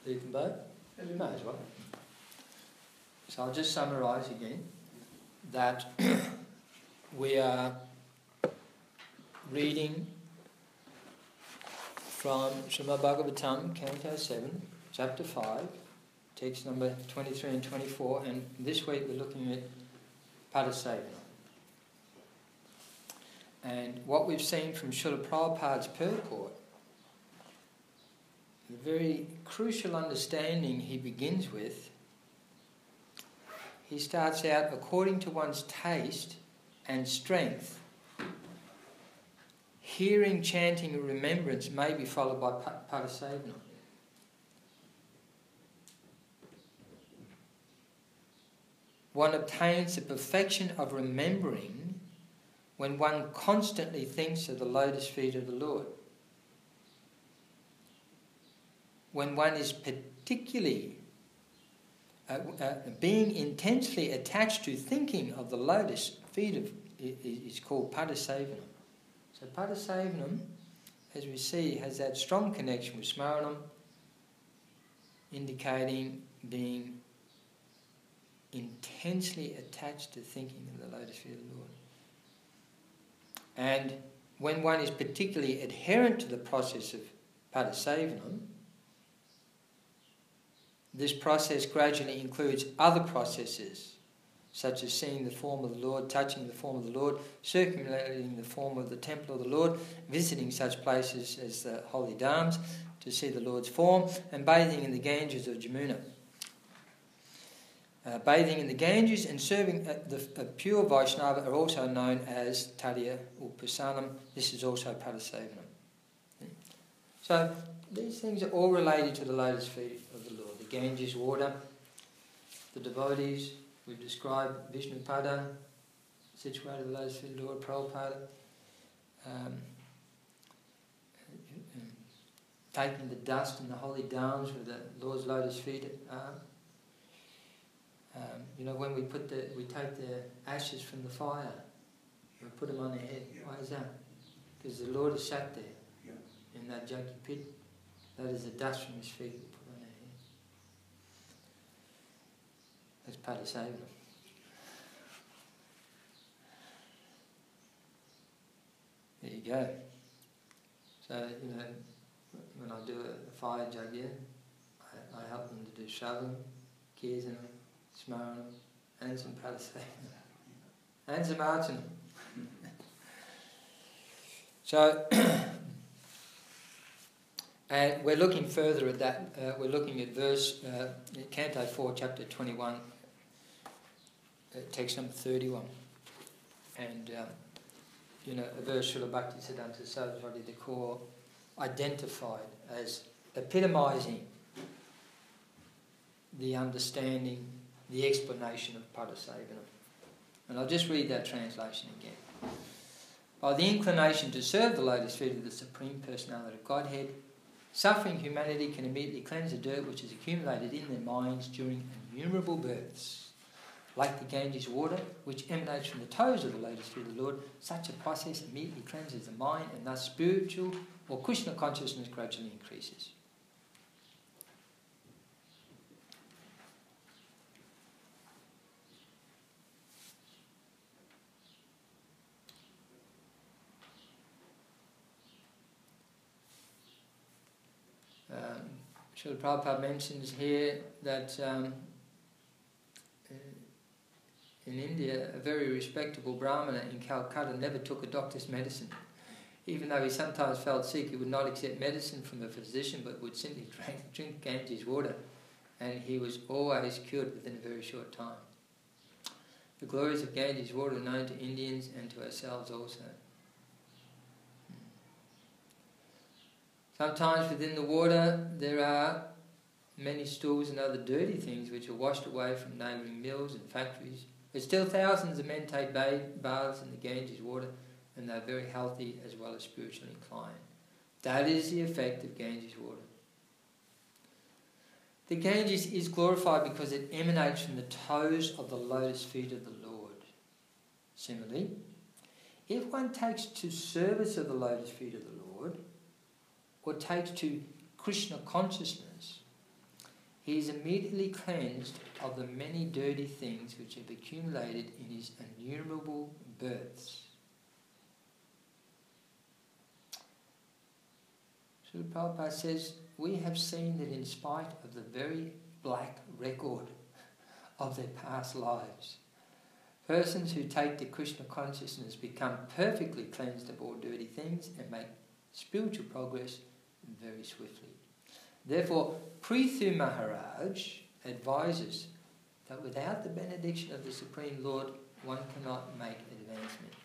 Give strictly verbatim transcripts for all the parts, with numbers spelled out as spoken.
You can both? May as well. So I'll just summarise again that we are reading from Srimad Bhagavatam, Canto seven, Chapter five, text number twenty-three and twenty-four, and this week we're looking at Padasavana. And what we've seen from Srila Prabhupada's purport, the very crucial understanding he begins with, he starts out according to one's taste and strength. Hearing, chanting and remembrance may be followed by Padasavana. One obtains the perfection of remembering when one constantly thinks of the lotus feet of the Lord. When one is particularly uh, uh, being intensely attached to thinking of the lotus feet of is called Padasavana. So Padasavanam, as we see, has that strong connection with Smaranam, indicating being intensely attached to thinking of the lotus feet of the Lord. And when one is particularly adherent to the process of Padasavanam, this process gradually includes other processes, such as seeing the form of the Lord, touching the form of the Lord, circulating the form of the temple of the Lord, visiting such places as the holy dhams to see the Lord's form, and bathing in the Ganges of Jamuna. Uh, bathing in the Ganges and serving uh, the uh, pure Vaishnava are also known as Tadya Upasanam. This is also Padasavanam. So these things are all related to the lotus feet of the Lord. The Ganges water, the devotees, we've described Vishnupada, situated at the lotus feet of the Lord, Prabhupada, um, taking the dust and the holy dhams where the Lord's lotus feet are. Um, you know, when we put the, we take the ashes from the fire, we put them on their head. Yeah. Why is that? Because the Lord is sat there, yeah, in that junkie pit. That is the dust from his feet we put on their head. That's Padasavana. There you go. So, you know, when I do a fire yajna, I, I help them to do Shravam, Kirtanam, Smaranam, and some Padasavana, and some Archanam. So, and we're looking further at that. Uh, we're looking at verse, uh, Canto four, Chapter twenty-one, uh, text number thirty-one. And, um, you know, a verse Srila Bhaktisiddhanta Saraswati Thakur identified as epitomising the understanding, the explanation of Padasavana. And I'll just read that translation again. By the inclination to serve the lotus feet of the Supreme Personality of Godhead, suffering humanity can immediately cleanse the dirt which is accumulated in their minds during innumerable births. Like the Ganges water, which emanates from the toes of the lotus feet of the Lord, such a process immediately cleanses the mind, and thus spiritual or Krishna consciousness gradually increases. Um, Srila Prabhupada mentions here that um, in India, a very respectable Brahmana in Calcutta never took a doctor's medicine. Even though he sometimes felt sick, he would not accept medicine from a physician, but would simply drink, drink Ganges water, and he was always cured within a very short time. The glories of Ganges water are known to Indians and to ourselves also. Sometimes within the water there are many stools and other dirty things which are washed away from neighbouring mills and factories. But still thousands of men take baths in the Ganges water, and they're very healthy as well as spiritually inclined. That is the effect of Ganges water. The Ganges is glorified because it emanates from the toes of the lotus feet of the Lord. Similarly, if one takes to service of the lotus feet of the Lord, or takes to Krishna consciousness, he is immediately cleansed of the many dirty things which have accumulated in his innumerable births. Srila Prabhupada says, we have seen that in spite of the very black record of their past lives, persons who take to Krishna consciousness become perfectly cleansed of all dirty things and make spiritual progress very swiftly. Therefore, Prithu Maharaj advises that without the benediction of the Supreme Lord, one cannot make advancement,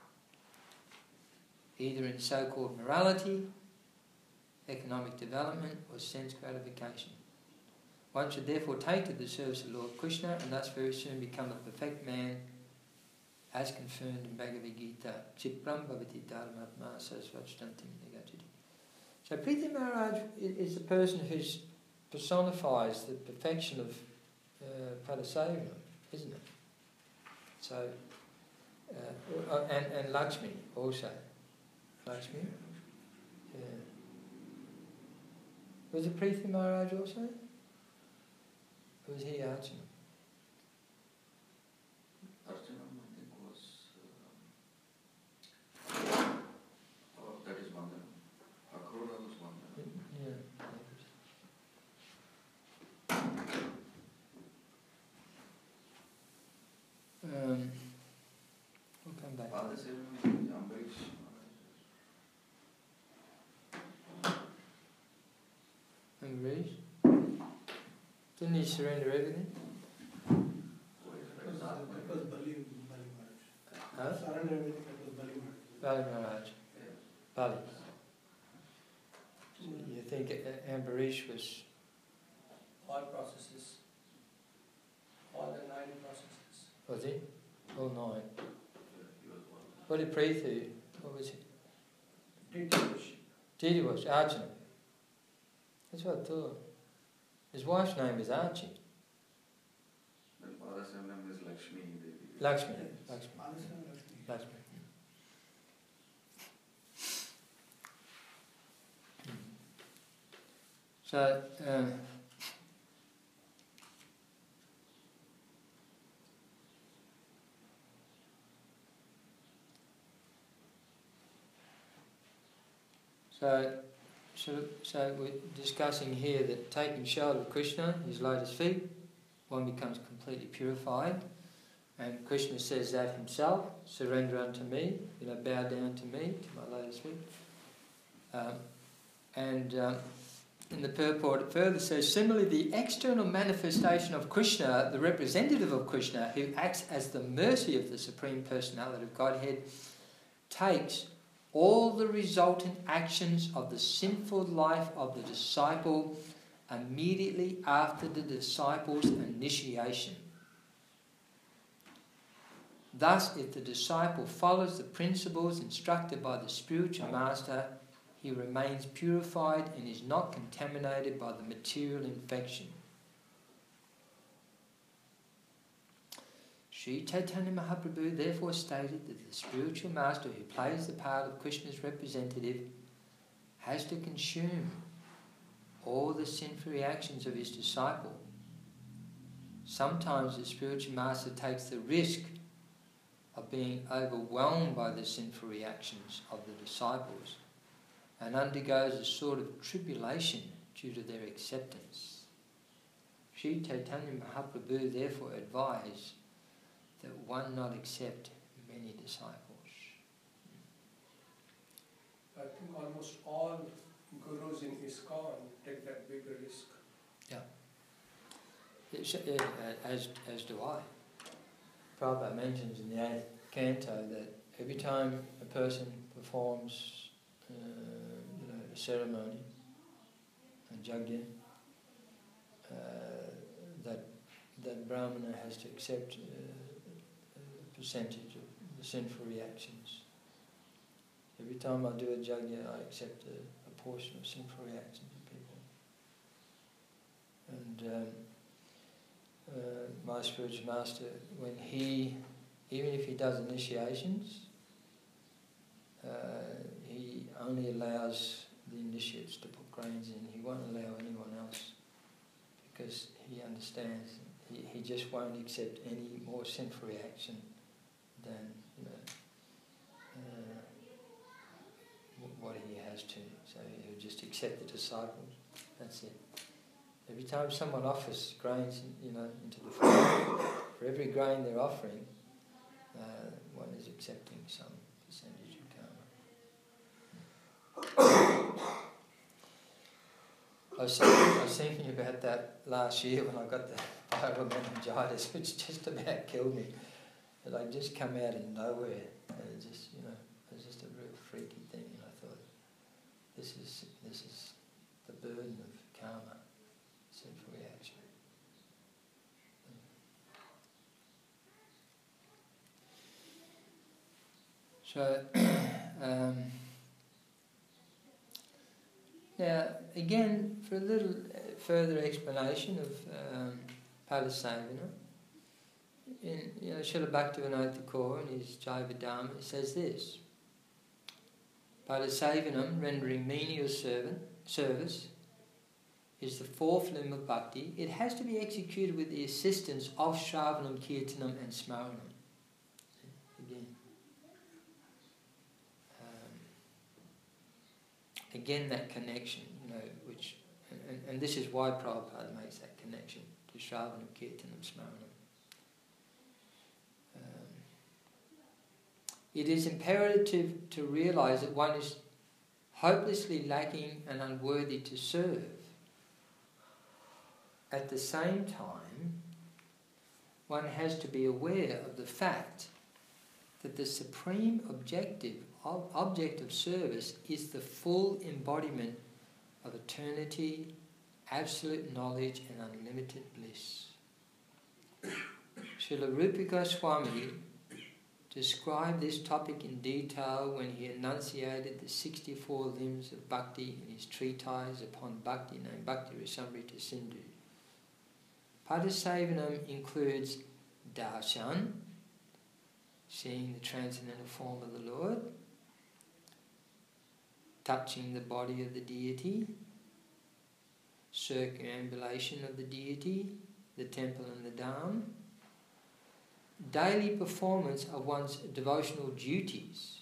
either in so-called morality, economic development, or sense gratification. One should therefore take to the service of Lord Krishna and thus very soon become a perfect man, as confirmed in Bhagavad Gita. Chipram bhavati dharmatma sasvachtantim negachiti. So Prithu Maharaj is the person who personifies the perfection of uh, Padasavana, isn't it? So, uh, and, and Lakshmi also. Lakshmi? Yeah. Was it Prithu Maharaj also? Or was he Arjuna? Arjuna, I think, was... Uh, oh, that is Vandana. Akrura was Vandana. Yeah. Um, we'll come back. Father Sevana is Ambarish. Ambarish? Didn't he surrender everything? That was Bali, Bali Maharaj. Huh? Surrender everything, that was Bali Maharaj. Bali Maharaj. Bali. You think uh, Ambarish was... All processes. All the nine processes. Was he? All nine. Yeah, he was one. What did Prithu? What was he? Details. Didi was Arjuna. That's what I thought. His wife's name is Archie. Then Father Sevana is Lakshmi Devi. Lakshmi. Yes. Lakshmi. Father Sevana, Lakshmi. Lakshmi. So, uh, so, so, so we're discussing here that taking shelter of Krishna, his lotus feet, one becomes completely purified. And Krishna says that himself, surrender unto me, you know, bow down to me, to my lotus feet. Um, and um, in the purport it further says, similarly the external manifestation of Krishna, the representative of Krishna, who acts as the mercy of the Supreme Personality of Godhead, takes all the resultant actions of the sinful life of the disciple immediately after the disciple's initiation. Thus, if the disciple follows the principles instructed by the spiritual master, he remains purified and is not contaminated by the material infection. Sri Chaitanya Mahaprabhu therefore stated that the spiritual master who plays the part of Krishna's representative has to consume all the sinful reactions of his disciple. Sometimes the spiritual master takes the risk of being overwhelmed by the sinful reactions of the disciples and undergoes a sort of tribulation due to their acceptance. Sri Chaitanya Mahaprabhu therefore advised that one not accept many disciples. I think almost all gurus in ISKCON take that big risk. Yeah. It's, uh, as, as do I. Prabhupada mentions in the eighth canto that every time a person performs uh, you know, a ceremony, a yajna, uh, that that Brahmana has to accept uh, a percentage of the sinful reactions. Every time I do a yajna, I accept a, a portion of sinful reactions of people. And um, uh, my spiritual master, when he, even if he does initiations, uh, he only allows the initiates to put grains in. He won't allow anyone else, because he understands he, he just won't accept any more sinful reaction than, you know, uh, w- what he has to. So he'll just accept the disciples. That's it. Every time someone offers grains, you know, into the fold, for every grain they're offering, uh, one is accepting some percentage of karma. I was, I was thinking about that last year when I got the viral meningitis, which just about killed me. It like just come out of nowhere. And it just, you know, it was just a real freaky thing. And I thought, this is this is the burden of karma, sinful reaction. So, um, now again, for a little further explanation of um, Padasavana, in you know, Srila Bhaktivinoda Thakur in his Jaiva Dharma, he says this: Padasavanam, rendering menial servant service, is the fourth limb of bhakti. It has to be executed with the assistance of Shravanam, Kirtanam and Smaranam. Again. Again, that connection, you know, which, and, and this is why Prabhupada makes that connection to Shravanam, Kirtanam, Smaranam. Um, it is imperative to realise that one is hopelessly lacking and unworthy to serve. At the same time, one has to be aware of the fact that the supreme objective Ob- object of service is the full embodiment of eternity, absolute knowledge and unlimited bliss. Srila Rupa Goswami described this topic in detail when he enunciated the sixty-four limbs of bhakti in his treatise upon bhakti named Bhakti Rasamrita Sindhu. Padasavanam includes darshan, seeing the transcendental form of the Lord, touching the body of the deity, circumambulation of the deity, the temple and the dham, daily performance of one's devotional duties,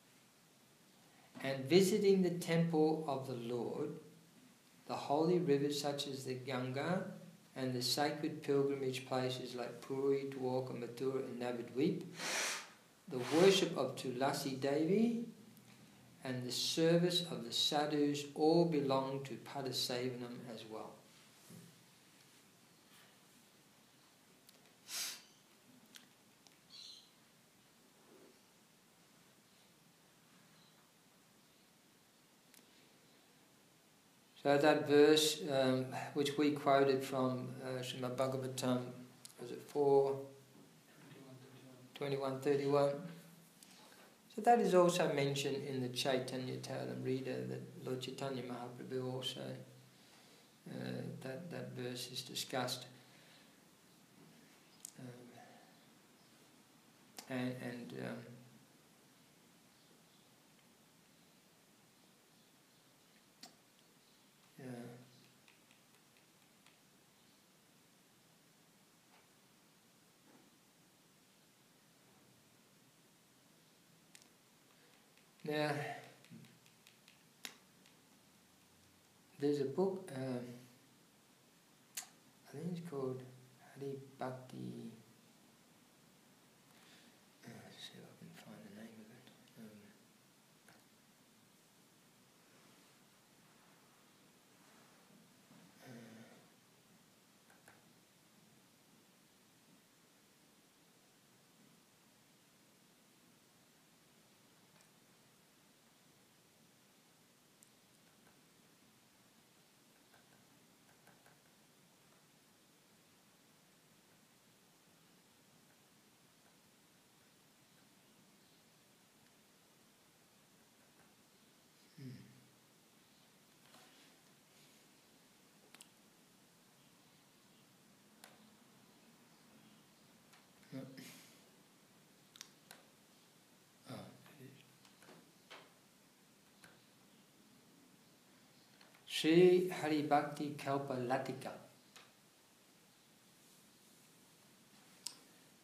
and visiting the temple of the Lord, the holy rivers such as the Ganga, and the sacred pilgrimage places like Puri, Dwarka, Mathura and Navadvip, the worship of Tulasi Devi, and the service of the sadhus all belong to Padasavanam as well. So that verse, um, which we quoted from uh, Srimad Bhagavatam, was it four twenty-one thirty-one? So that is also mentioned in the Chaitanya Charitamrita, that Lord Chaitanya Mahaprabhu also, uh, that, that verse is discussed. Um, and and um, yeah. Now, there's a book, um, I think it's called Hari Bhakti. Uh, let's see if I can find the name of it. Um, Sri Hari Bhakti Kalpa Latika.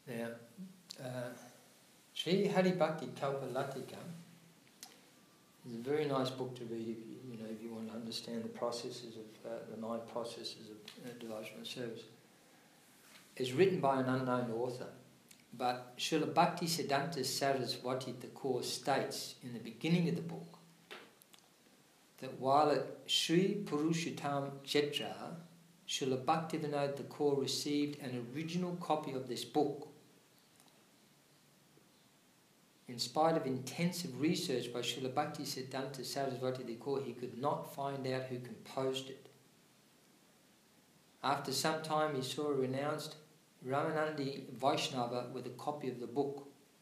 Now, uh, Sri Hari Bhakti Kalpalatika is a very nice book to read if you, you know if you want to understand the processes of uh, the nine processes of uh, devotional service. It's written by an unknown author, but Srila Bhakti Siddhanta Saraswati Thakur states in the beginning of the book that while at Sri Purushottam Kshetra, Srila Bhaktivinoda Thakur received an original copy of this book. In spite of intensive research by Srila Bhakti Siddhanta Saraswati Thakur, he could not find out who composed it. After some time, he saw a renounced Ramanandi Vaishnava with a copy of the book.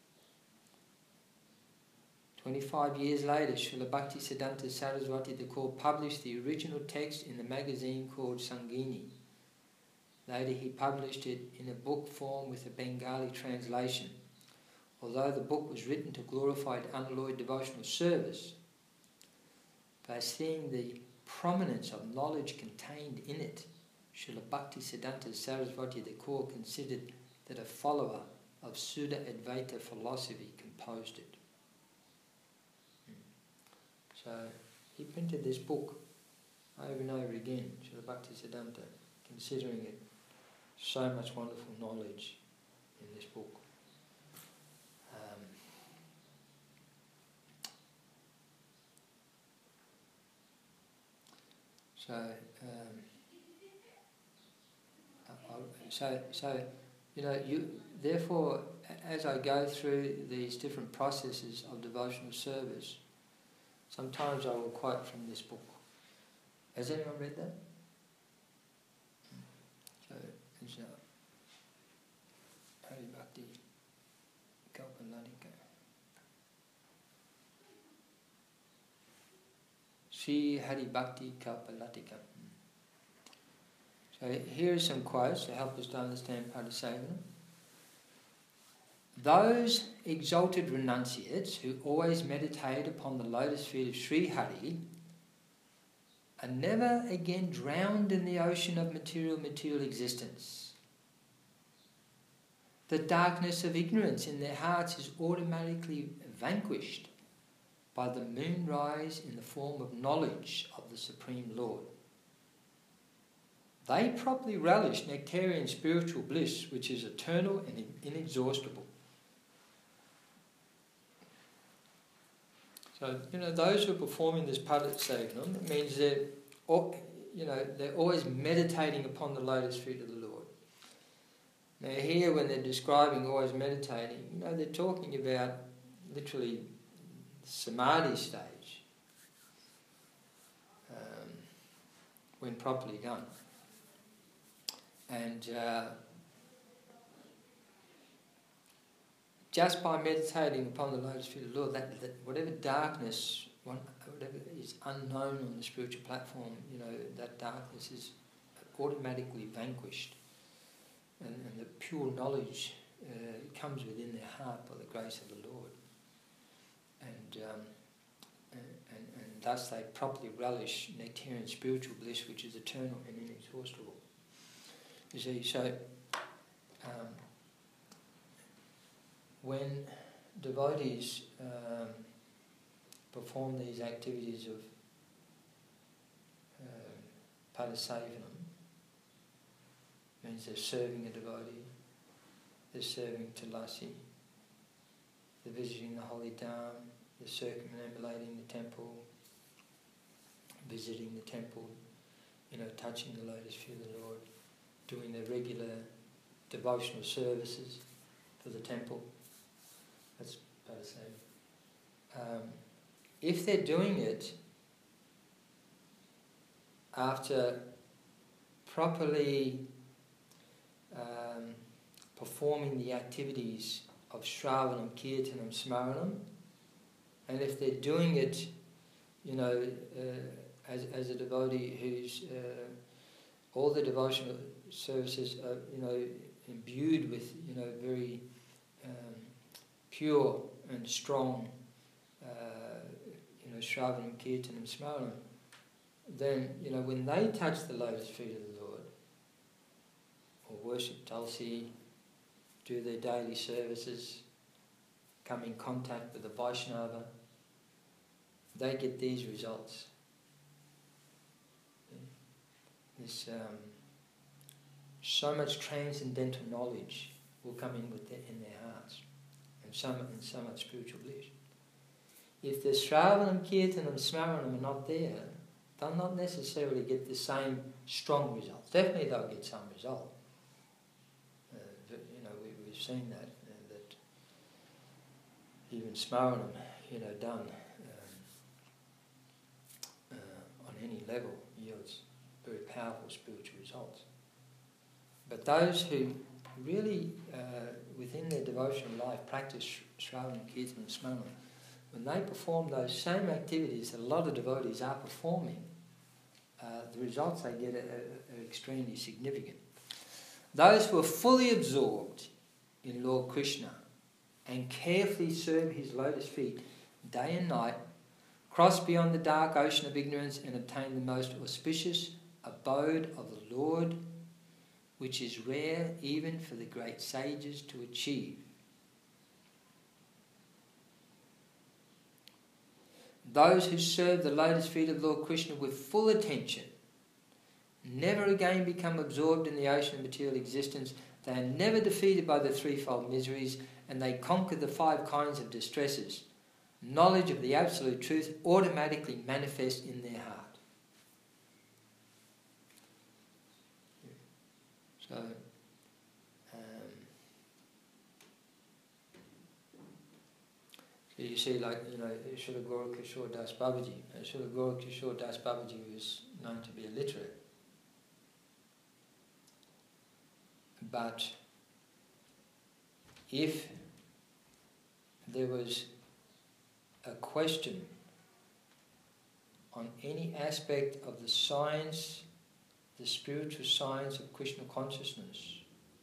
Twenty-five years later, Srila Bhakti Siddhanta Saraswati Thakur published the original text in the magazine called Sangini. Later, he published it in a book form with a Bengali translation. Although the book was written to glorify unalloyed devotional service, by seeing the prominence of knowledge contained in it, Srila Bhakti Siddhanta Saraswati Thakur considered that a follower of Suda Advaita philosophy composed it. So he printed this book over and over again, Srila Bhakti Siddhanta, considering it so much wonderful knowledge in this book. Um, so, um, So, so, you know, you therefore, as I go through these different processes of devotional service, sometimes I will quote from this book. Has anyone read that? So, it's uh, Hari Bhakti Kalpalatika. Sri Hari Bhakti Kalpalatika. So here are some quotes to help us to understand Padasavana. Those exalted renunciates who always meditate upon the lotus feet of Sri Hari are never again drowned in the ocean of material material existence. The darkness of ignorance in their hearts is automatically vanquished by the moonrise in the form of knowledge of the Supreme Lord. They properly relish nectarian spiritual bliss, which is eternal and inexhaustible. So, you know, those who are performing this Padasavana, it means they're, you know, they're always meditating upon the lotus feet of the Lord. Now here, when they're describing always meditating, you know, they're talking about literally samadhi stage, um, when properly done. And uh, just by meditating upon the lotus feet of the Lord, that, that whatever darkness, whatever is unknown on the spiritual platform, you know, that darkness is automatically vanquished, and, and the pure knowledge uh, comes within their heart by the grace of the Lord, and um, and, and and thus they properly relish nectarian spiritual bliss, which is eternal and inexhaustible. You see, so um, when devotees um, perform these activities of uh, Padasevanam, means they're serving a devotee, they're serving Tulasi, they're visiting the holy Dham, they're circumambulating the temple, visiting the temple, you know, touching the lotus feet of the Lord, doing their regular devotional services for the temple. That's Padasavana. Um, if they're doing it after properly um, performing the activities of Shravanam, Kirtanam, Smaranam, and if they're doing it, you know, uh, as, as a devotee who's uh, all the devotional services are, you know, imbued with, you know, very um, pure and strong, uh, you know, Shravanam, Kirtanam, Smaranam, then, you know, when they touch the lotus feet of the Lord, or worship Tulsi, do their daily services, come in contact with the Vaishnava, they get these results. This um, so much transcendental knowledge will come in with their, in their hearts, and so much, and so much spiritual bliss. If the Shravanam, Kirtanam, Smaranam are not there, they'll not necessarily get the same strong results. Definitely they'll get some result. Uh, but, you know, we, we've seen that, uh, that even Smaranam, you know, done um, uh, on any level yields very powerful spiritual results. But those who really, uh, within their devotional life, practice Shravanam, Kirtanam, and Smaranam, when they perform those same activities that a lot of devotees are performing, uh, the results they get are, are, are extremely significant. Those who are fully absorbed in Lord Krishna and carefully serve his lotus feet day and night, cross beyond the dark ocean of ignorance and obtain the most auspicious abode of the Lord, which is rare even for the great sages to achieve. Those who serve the lotus feet of Lord Krishna with full attention never again become absorbed in the ocean of material existence. They are never defeated by the threefold miseries, and they conquer the five kinds of distresses. Knowledge of the absolute truth automatically manifests in their heart. So, um, so you see, like, you know, Srila Gaura Das Babaji. Uh, Srila Gaura Das Babaji was known to be illiterate. But if there was a question on any aspect of the science, the spiritual science of Krishna consciousness,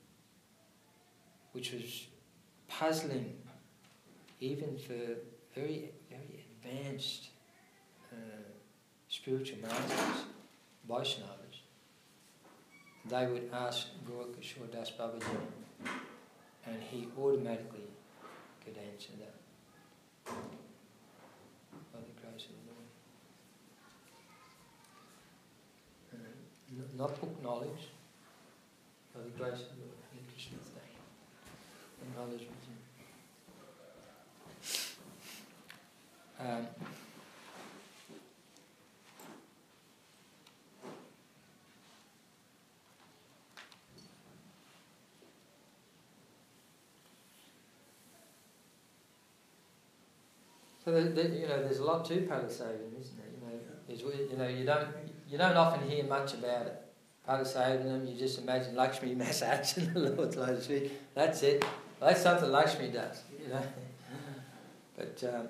which was puzzling even for very, very advanced uh, spiritual masters, Vaishnavas, they would ask Gaura Kishore Das Babaji, and he automatically could answer that by the grace of the Lord. Uh, not book knowledge, by the grace of the Lord, in Krishna's name. The knowledge within. Um, So the, the, you know, there's a lot to Padasevanam, isn't there? You know, there's, you know, you don't you don't often hear much about it. Padasevanam, you just imagine Lakshmi massage in the Lord's lotus feet. That's it. Well, that's something Lakshmi does, you know. But um,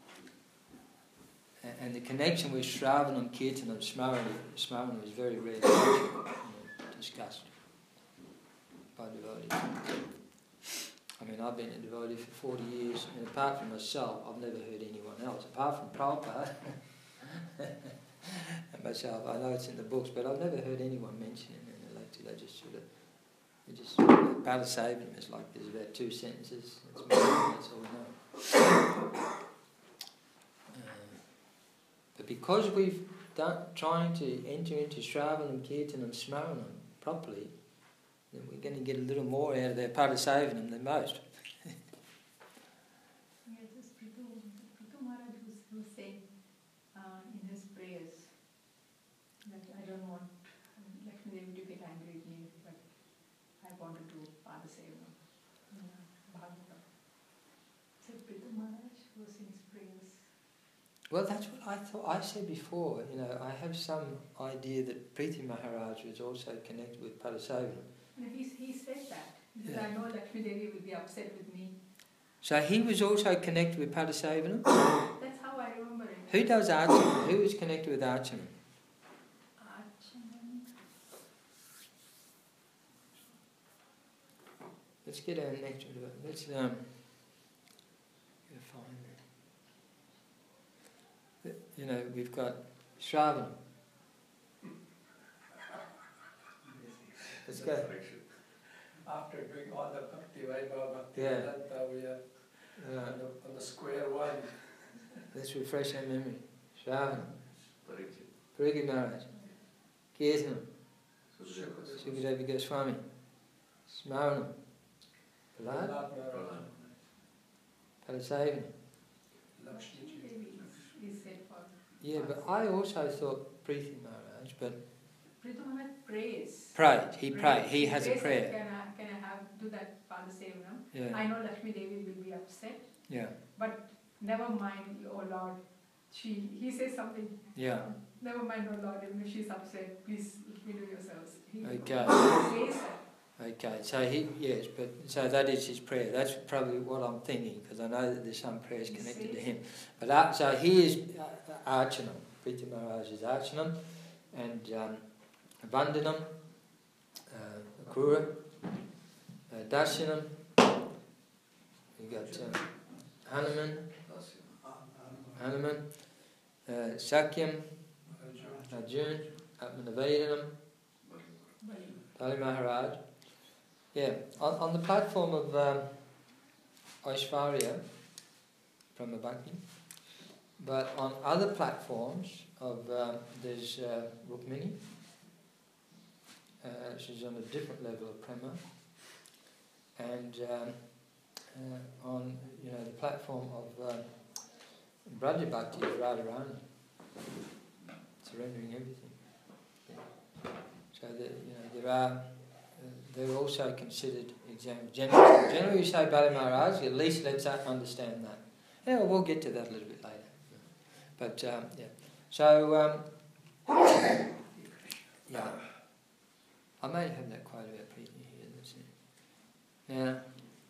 and the connection with Shravanam, Kirtanam, Smaranam, Smaranam is very rarely, you know, discussed by devotees. I mean, I've been a devotee for forty years, and apart from myself, I've never heard anyone else. Apart from Prabhupada and myself, I know it's in the books, but I've never heard anyone mention it in the lecture. They just sort of, they just, Padasevanam is like, there's about two sentences, that's, that's all we know. Uh, but because we've done, trying to enter into Shravanam, Kirtanam, Smaranam properly, then we're going to get a little more out of their Padasevanam than most. Yeah, just Prithu, Prithu Maharaj was, was saying uh, in his prayers that I don't want Lakshmi Devi to get angry with me, but I want to do Padasevanam in uh, Bhagavatam. So Prithu Maharaj was in his prayers. Well, that's what I thought. I said before, you know, I have some idea that Preeti Maharaj was also connected with Padasevanam. No, he, he said that. He said, Yeah. I know Lakshmi Devi will be upset with me. So he was also connected with Padasevanam? That's how I remember it. Who does Archana? Who is connected with Archana? Archana. Let's get our next one. Let's um, find that. You know, we've got Shravanam. Let's go. after doing all the Bhakti Vaibhava, Bhakti Yeah. Vedanta, we are Uh, on, the, on the square one. let's refresh our memory. Shravanam, Parikshit. Parikshit Maharaj, Kirtanam, Sukadeva. Sukadeva Goswami, Smaranam, Prahlad, Prahlad Maharaj, Padasevana. Lakshmi ji. Devi is said for. Yeah, but I also thought Preeti Maharaj, but Prithu Maharaj prays. prayed. He Prays. prayed. He has a prays that prayer. Can I, can I have do that Pada Sevanam? Yeah, I know Lakshmi Devi will be upset, yeah, but never mind, oh Lord. She he says something. yeah. Never mind, oh Lord. Even if she's upset, please let me do yourselves. He Okay. says that. Okay, so he, yes, but so that is his prayer. That's probably what I'm thinking, because I know that there's some prayers connected to him. But uh, so he is uh, Archanam. Preeti Maharaj is Archanam, and um, Vandanam, uh, Akrura, uh, Darshanam. You got um, Hanuman, Hanuman, uh, Sakyam, Arjun, Atmanavedanam, Bali Maharaj. Yeah, on, on the platform of um, Aishwarya, Brahma Bhakti, but on other platforms of um, there's uh, Rukmini, uh, she's on a different level of prema, and um, uh, on you know the platform of um, Braja Bhakti is Radharani, surrendering everything. Yeah. So that you know there are. Uh, they're also considered examples. Generally, generally you say Bali Maharaj, at least let's understand that. Yeah, we'll get to that a little bit later. But, um, yeah. So, um, yeah. I may have that quote about Preeti here, that's it.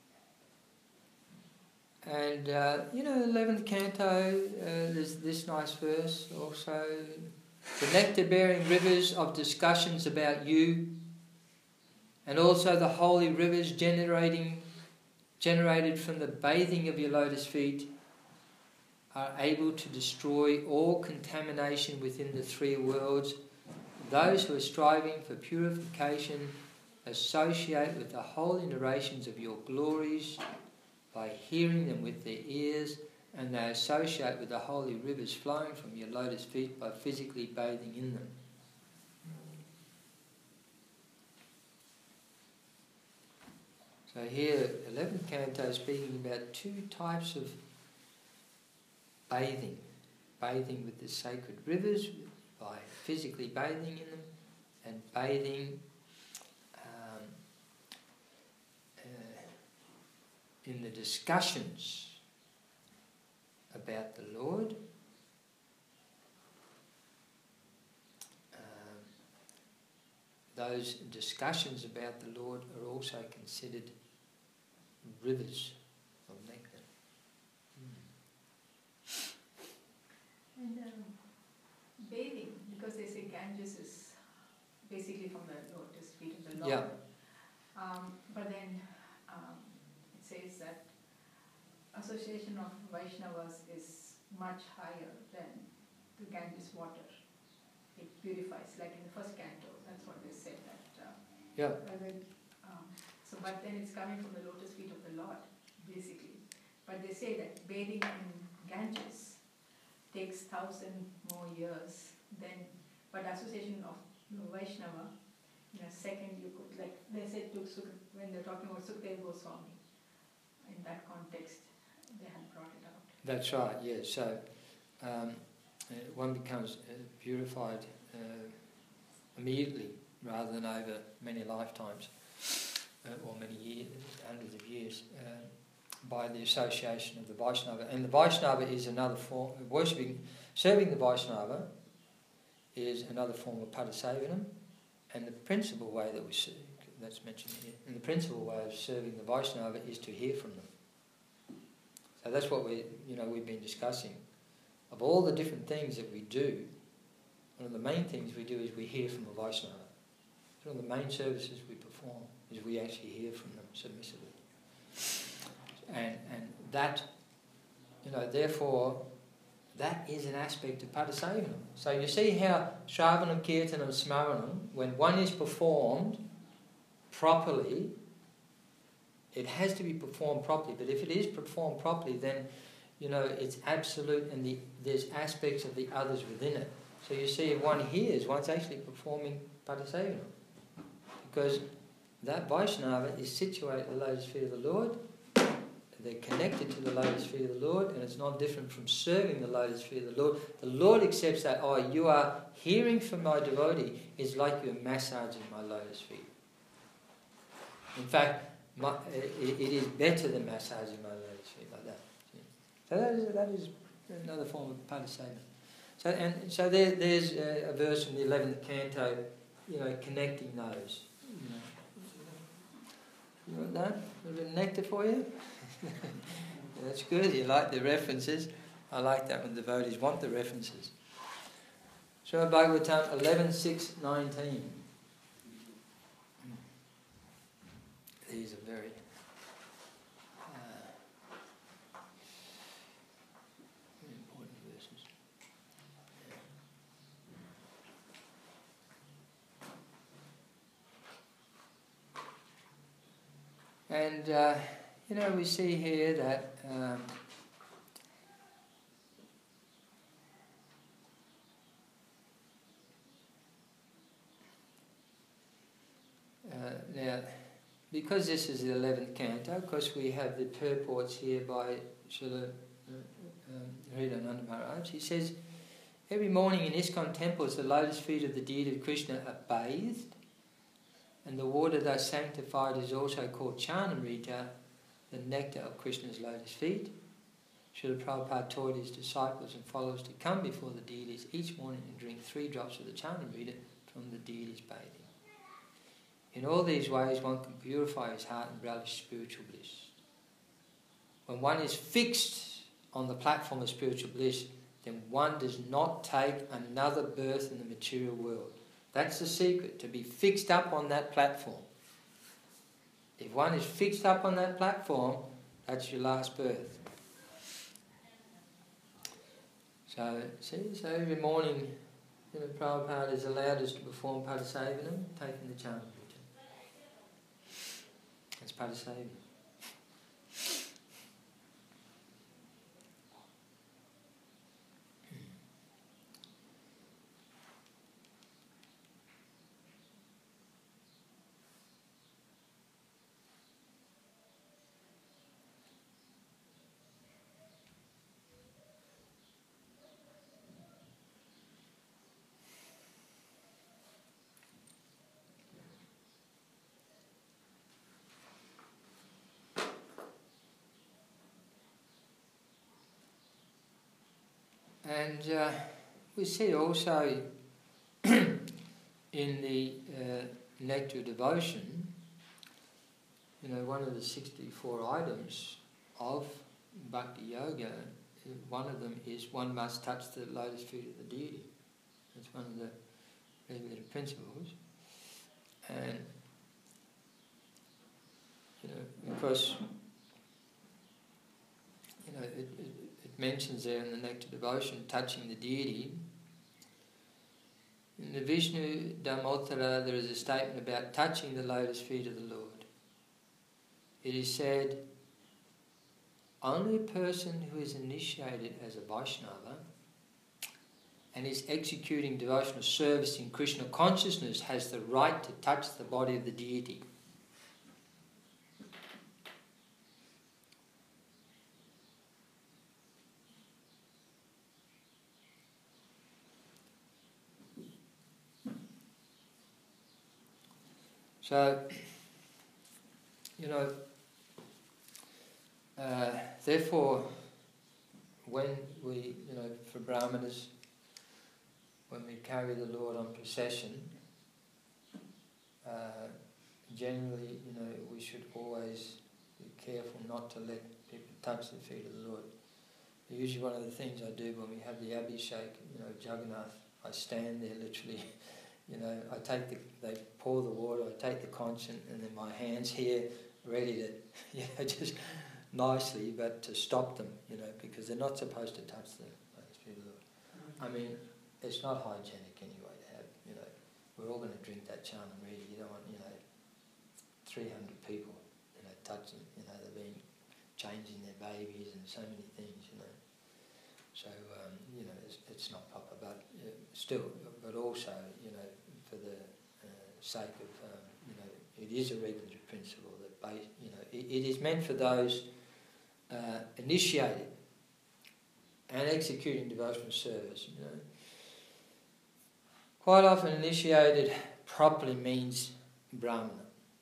Yeah. And, uh, you know, eleventh canto, uh, there's this nice verse also. The nectar-bearing rivers of discussions about you, and also the holy rivers generating, generated from the bathing of your lotus feet, are able to destroy all contamination within the three worlds. Those who are striving for purification associate with the holy narrations of your glories by hearing them with their ears, and they associate with the holy rivers flowing from your lotus feet by physically bathing in them. So here, eleventh canto is speaking about two types of bathing. Bathing with the sacred rivers by physically bathing in them, and bathing um, uh, in the discussions about the Lord. Um, those discussions about the Lord are also considered rivers of nectar. Mm. And um, bathing, because they say Ganges is basically from the lotus feet of the Lord. Yeah. Um, but then um, it says that association of Vaishnavas is much higher than the Ganges water. It purifies, like in the first canto. That's what they said. That. Uh, Yeah. whether, um, so, but then it's coming from the lotus feet of the Lord, basically. But they say that bathing in Ganges takes thousand more years than, but association of Vaishnava, in a second you could, like they said to Suk, when they're talking about Sukadeva Goswami, in that context, they had brought it out. That's right, yes. So um, uh, one becomes uh, purified uh, immediately rather than over many lifetimes uh, or many years, hundreds of years, uh, by the association of the Vaishnava. And the Vaishnava is another form, worshipping, serving the Vaishnava is another form of Padasevanam, and the principal way that we serve, that's mentioned here, and the principal way of serving the Vaishnava is to hear from them. So that's what we, you know, we've been discussing. Of all the different things that we do, one of the main things we do is we hear from the Vaishnava. One of the main services we perform is we actually hear from them submissively. And and that, you know, therefore, that is an aspect of Padasevanam. So you see how Shravanam, Kirtanam, Smaranam, when one is performed properly, it has to be performed properly. But if it is performed properly, then, you know, it's absolute, and the, there's aspects of the others within it. So you see, if one hears, one's actually performing Padasevana. Because that Vaishnava is situated at the lotus feet of the Lord, they're connected to the lotus feet of the Lord, and it's not different from serving the lotus feet of the Lord. The Lord accepts that, oh, you are hearing from my devotee is like you're massaging my lotus feet. In fact, my, it, it is better than massaging my lotus feet like that. So that is, that is another form of Padasevana. So, and so there, there's a, a verse from the eleventh canto, you know, connecting those. You know. You want that? A little bit of nectar for you? That's good. You like the references. I like that when devotees want the references. Srimad Bhagavatam eleven six nineteen. These are very uh, very important verses. And uh, you know, we see here that um, uh, now, because this is the eleventh canto, of course we have the purports here by Srila Hridayananda Maharaj. He says, every morning in ISKCON temples the lotus feet of the deity of Krishna are bathed, and the water thus sanctified is also called Charnamrita, the nectar of Krishna's lotus feet. Srila Prabhupada taught his disciples and followers to come before the deities each morning and drink three drops of the Charnamrita from the deity's bathing. In all these ways one can purify his heart and relish spiritual bliss. When one is fixed on the platform of spiritual bliss, then one does not take another birth in the material world. That's the secret, to be fixed up on that platform. If one is fixed up on that platform, that's your last birth. So, see, so every morning, you know, Prabhupada has allowed us to perform Padasevanam, taking the Charnamrita. That's Padasevana. And uh, we see also in the uh, Nectar Devotion, you know, one of the sixty-four items of Bhakti Yoga, one of them is one must touch the lotus feet of the deity. That's one of the regulative principles. And, you know, because, you know, it, it mentions there in the Nectar Devotion, touching the deity. In the Vishnu Dharmottara there is a statement about touching the lotus feet of the Lord. It is said, only a person who is initiated as a Vaishnava and is executing devotional service in Krishna consciousness has the right to touch the body of the deity. So, you know, uh, therefore, when we, you know, for Brahmanas, when we carry the Lord on procession, uh, generally, you know, we should always be careful not to let people touch the feet of the Lord. Usually one of the things I do when we have the Abhishek, you know, Jagannath, I stand there literally. You know, I take the, they pour the water, I take the conch, and then my hands here ready to, you know, just nicely, but to stop them, you know, because they're not supposed to touch the lotus feet of the Lord. I mean, it's not hygienic anyway to have, you know, we're all going to drink that Charnamrita. You don't want, you know, three hundred people, you know, touching, you know, they've been changing their babies and so many things, you know. So, um, you know, it's, it's not proper, but uh, still, but also, you know, for the uh, sake of, um, you know, it is a regulatory principle that, base, you know, it, it is meant for those uh, initiated and executing devotional service, you know. Quite often initiated properly means Brahmana.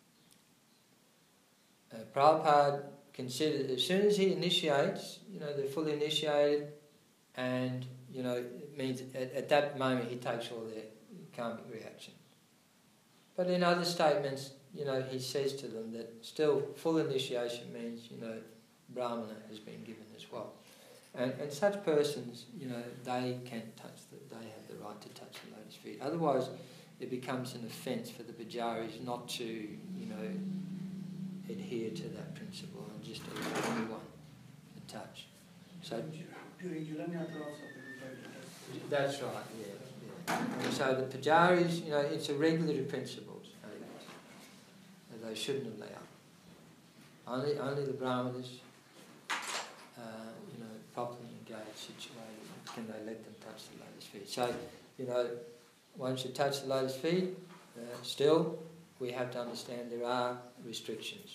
Uh, Prabhupada considered as soon as he initiates, you know, they're fully initiated, and, you know, it means at, at that moment he takes all their karmic reactions. But in other statements, you know, he says to them that still full initiation means, you know, Brahmana has been given as well. And, and such persons, you know, they can touch, the, they have the right to touch the lotus feet. Otherwise, it becomes an offence for the pujaris not to, you know, adhere to that principle and just allow anyone to touch. So During Julan Yatra also people try to touch. that's right, yeah, yeah. And so the pujaris, you know, it's a regulatory principle, that they shouldn't allow. Only, only the brahmanas, uh, you know, properly engaged, situated, can they let them touch the lotus feet. So, you know, once you touch the lotus feet, uh, still we have to understand there are restrictions.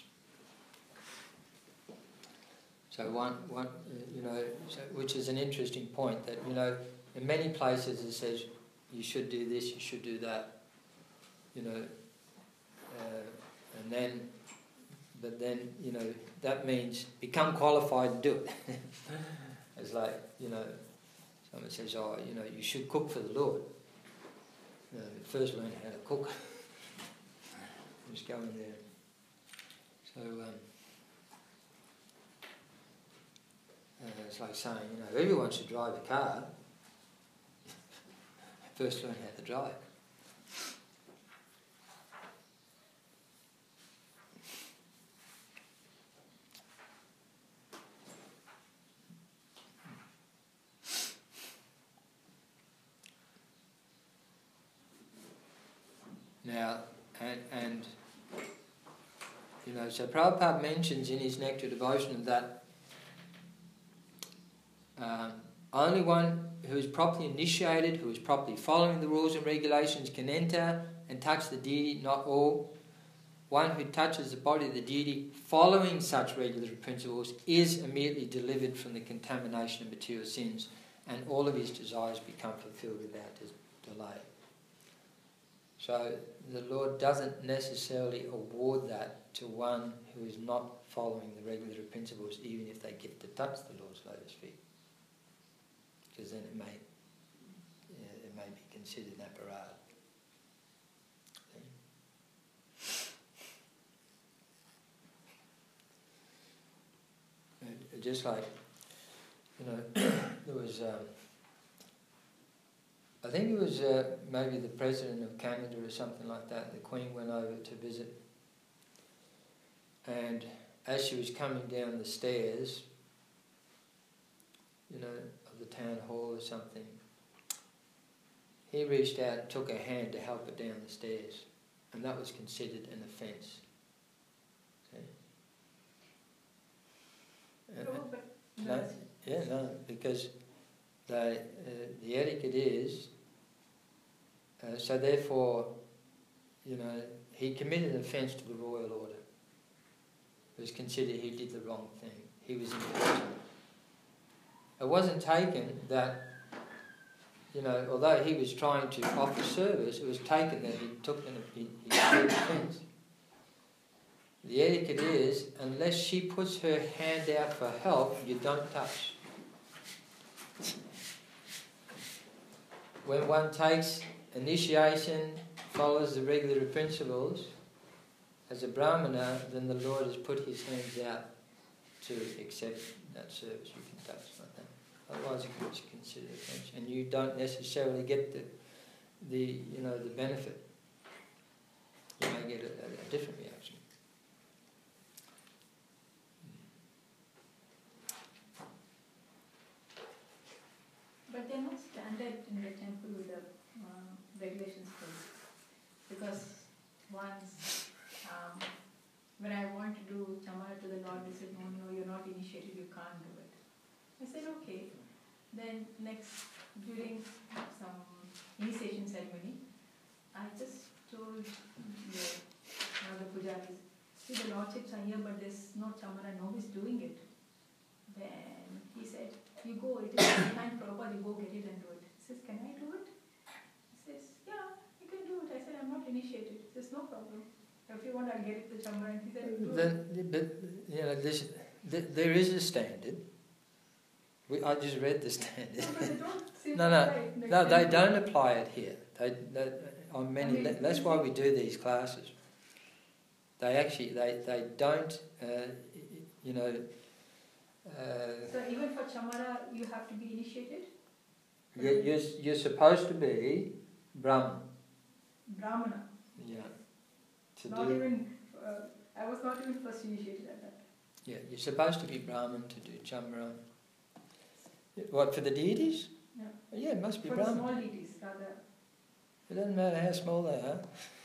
So one, one, uh, you know, so, which is an interesting point that, you know, in many places it says you should do this, you should do that, you know, uh, and then, but then, you know, that means become qualified and do it. It's like, you know, someone says, oh, you know, you should cook for the Lord. You know, first learn how to cook. Just go in there. So, um, uh, it's like saying, you know, everyone should drive a car. First learn how to drive. Now, and, and you know, so Prabhupada mentions in his Nectar Devotion that um, only one who is properly initiated, who is properly following the rules and regulations can enter and touch the deity, not all. One who touches the body of the deity following such regulatory principles is immediately delivered from the contamination of material sins, and all of his desires become fulfilled without delay. So the Lord doesn't necessarily award that to one who is not following the regulatory principles, even if they get to touch the Lord's lotus feet, because then it may, yeah, it may be considered an aparad. Just like, you know, there was. Um, I think it was uh, maybe the president of Canada or something like that. The Queen went over to visit, and as she was coming down the stairs, you know, of the town hall or something, he reached out and took her hand to help her down the stairs, and that was considered an offence. See? No, but no, yeah, no, because the uh, the etiquette is. Uh, so therefore, you know, he committed an offence to the royal order. It was considered he did the wrong thing. He was impertinent. It wasn't taken that, you know, although he was trying to offer service, it was taken that he took an he, he did offence. The etiquette is, unless she puts her hand out for help, you don't touch. When one takes initiation, follows the regulatory principles, as a Brahmana, then the Lord has put his hands out to accept that service. You can touch like that. Otherwise it's considered offence, and you don't necessarily get the, the you know, the benefit. You may get a, a, a different reaction. But they're not standard in the temple with the uh, regulations for, because once um, when I want to do chamara to the Lord, they said, no, no, you're not initiated, you can't do it. I said, okay. Then next, during some initiation ceremony, I just told the, one of the pujaris, see, the lordships are here, but there's no chamara, nobody's doing it. Then he said, you go, it is behind Prabhupada, you go get it and do it. He says, can I do it? He says, yeah, you can do it. I said, I'm not initiated. He says, no problem. If you want, I'll get it the chamara. And he said, do The, it. but, you know, this, the, there is a standard. We, I just read the standard. No, but they don't seem No, to no, apply it. Like, no, they they don't apply it here. They, they, on many, I mean, that's why we do these classes. They actually, they, they don't, uh, you know. Uh, So even for chamara, you have to be initiated? you're, you're, you're supposed to be Brahman. Brahmana. Yeah. To Not do, even, uh, I was not even first initiated at that. yeah, you're supposed to be Brahman to do Chamara. What, for the deities? Yeah. Yeah, it must be For the Brahman. small deities, rather. It doesn't matter how small they are.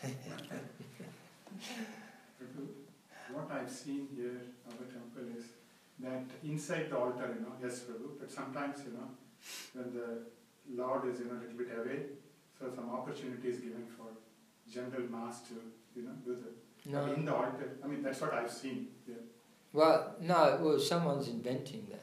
What I've seen here at the temple is that inside the altar, you know, yes, Prabhu, but sometimes, you know, when the Lord is, you know, a little bit away, so some opportunity is given for general mass to, you know, do the, No. in the altar. I mean, that's what I've seen here. Well, no, well, someone's inventing that.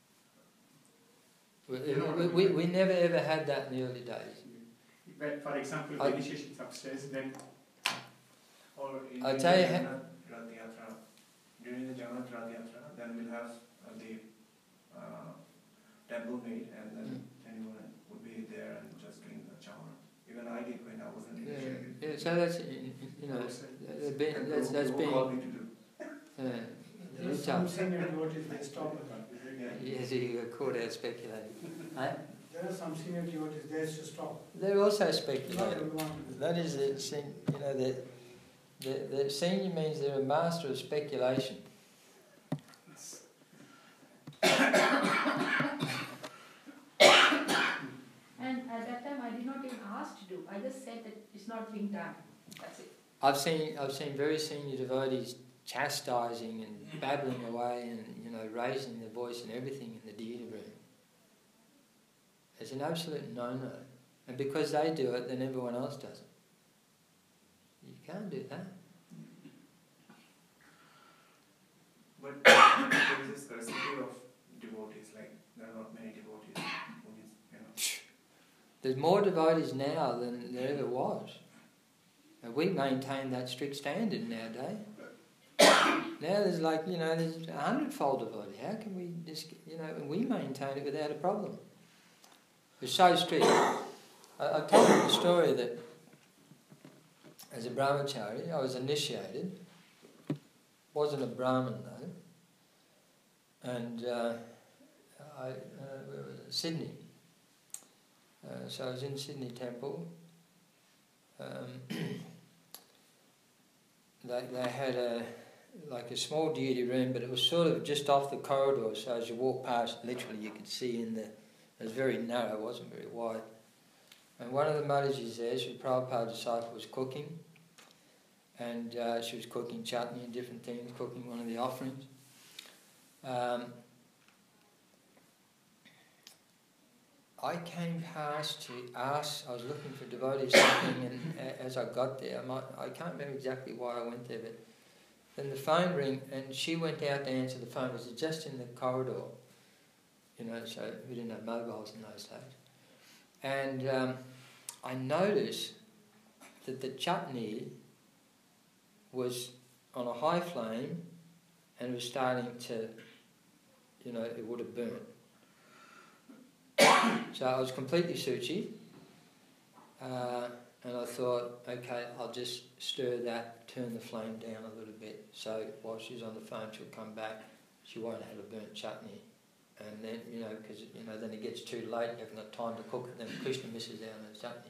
We, You know what we, I we, mean? we never ever had that in the early days. But for example, I- the initiation is upstairs, then Or in I'll the tell you ha- Jagannath Rath Yatra, during the Jagannath Rath Yatra, then we'll have uh, the uh, temple made, and then Mm. anyone would be there and just doing the chamara. Even I did when I wasn't Yeah, initiated. yeah, so that's, you know, uh, being, And that's, who- that's who being, called me to do. uh, There are reach some out. senior devotees, they stop at that. Yeah. Yes, you got caught out speculating. Eh? There are some senior devotees, they used to stop. They're also Not speculating. everyone. That is the, sen- you know, the, the, the senior means they're a master of speculation. And at that time, I did not even ask to do. I just said that it's not being done. That's it. I've seen, I've seen very senior devotees chastising and babbling away and, you know, raising their voice and everything in the deity room. It's an absolute no-no. And because they do it, then everyone else does it. You can't do that. But there is a scarcity of devotees, like there are not many devotees who is, you know. There's more devotees now than there ever was. And we maintain that strict standard nowadays. Now there's like, you know, there's a hundredfold devotee. How can we just, you know, and we maintain it without a problem. It's so strict. I, I told you the story that as a brahmachari, I was initiated. Wasn't a Brahmin though. And uh, I, uh, where was it? Sydney. Uh, so I was in Sydney Temple. Um, they, they had a like a small deity room, but it was sort of just off the corridor. So as you walk past, literally you could see in the. It was very narrow, it wasn't very wide. And one of the Matajis there, she was a Prabhupada disciple, was cooking. And uh, she was cooking chutney and different things, cooking one of the offerings. Um, I came past to ask, I was looking for devotees something, and a- as I got there, I, might, I can't remember exactly why I went there, but then the phone rang, and she went out to answer the phone. It was just in the corridor, you know, so we didn't have mobiles in those days. And um, I noticed that the chutney was on a high flame and it was starting to, you know, it would have burnt. So I was completely suchi, uh, and I thought, okay, I'll just stir that, turn the flame down a little bit, so while she's on the phone she'll come back, she won't have a burnt chutney. And then, you know, because, you know, then it gets too late, you haven't got time to cook it, then Krishna misses out on the chutney.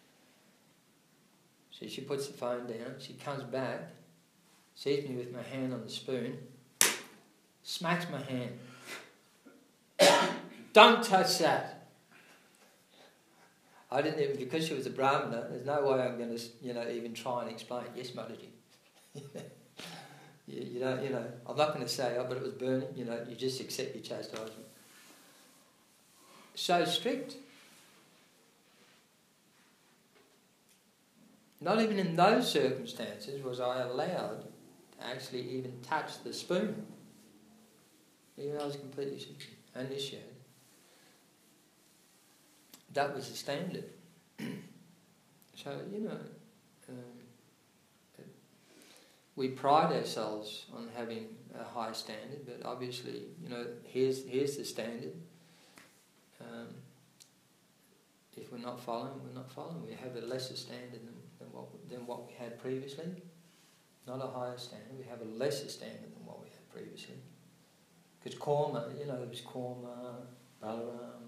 So she puts the phone down, she comes back, sees me with my hand on the spoon, smacks my hand. Don't touch that. I didn't even, because she was a Brahmana, there's no way I'm going to, you know, even try and explain. Yes, Mataji. You, you don't, you know, I'm not going to say, oh, but it was burning, you know, you just accept your chastisement. So strict. Not even in those circumstances was I allowed to actually even touch the spoon. Even though I was completely initiated. That was the standard. So, you know, um, we pride ourselves on having a high standard, but obviously, you know, here's here's the standard. Um, if we're not following, we're not following. We have a lesser standard than, than what than what we had previously. Not a higher standard. We have a lesser standard than what we had previously. Because Korma, you know, there was Korma, Balaram.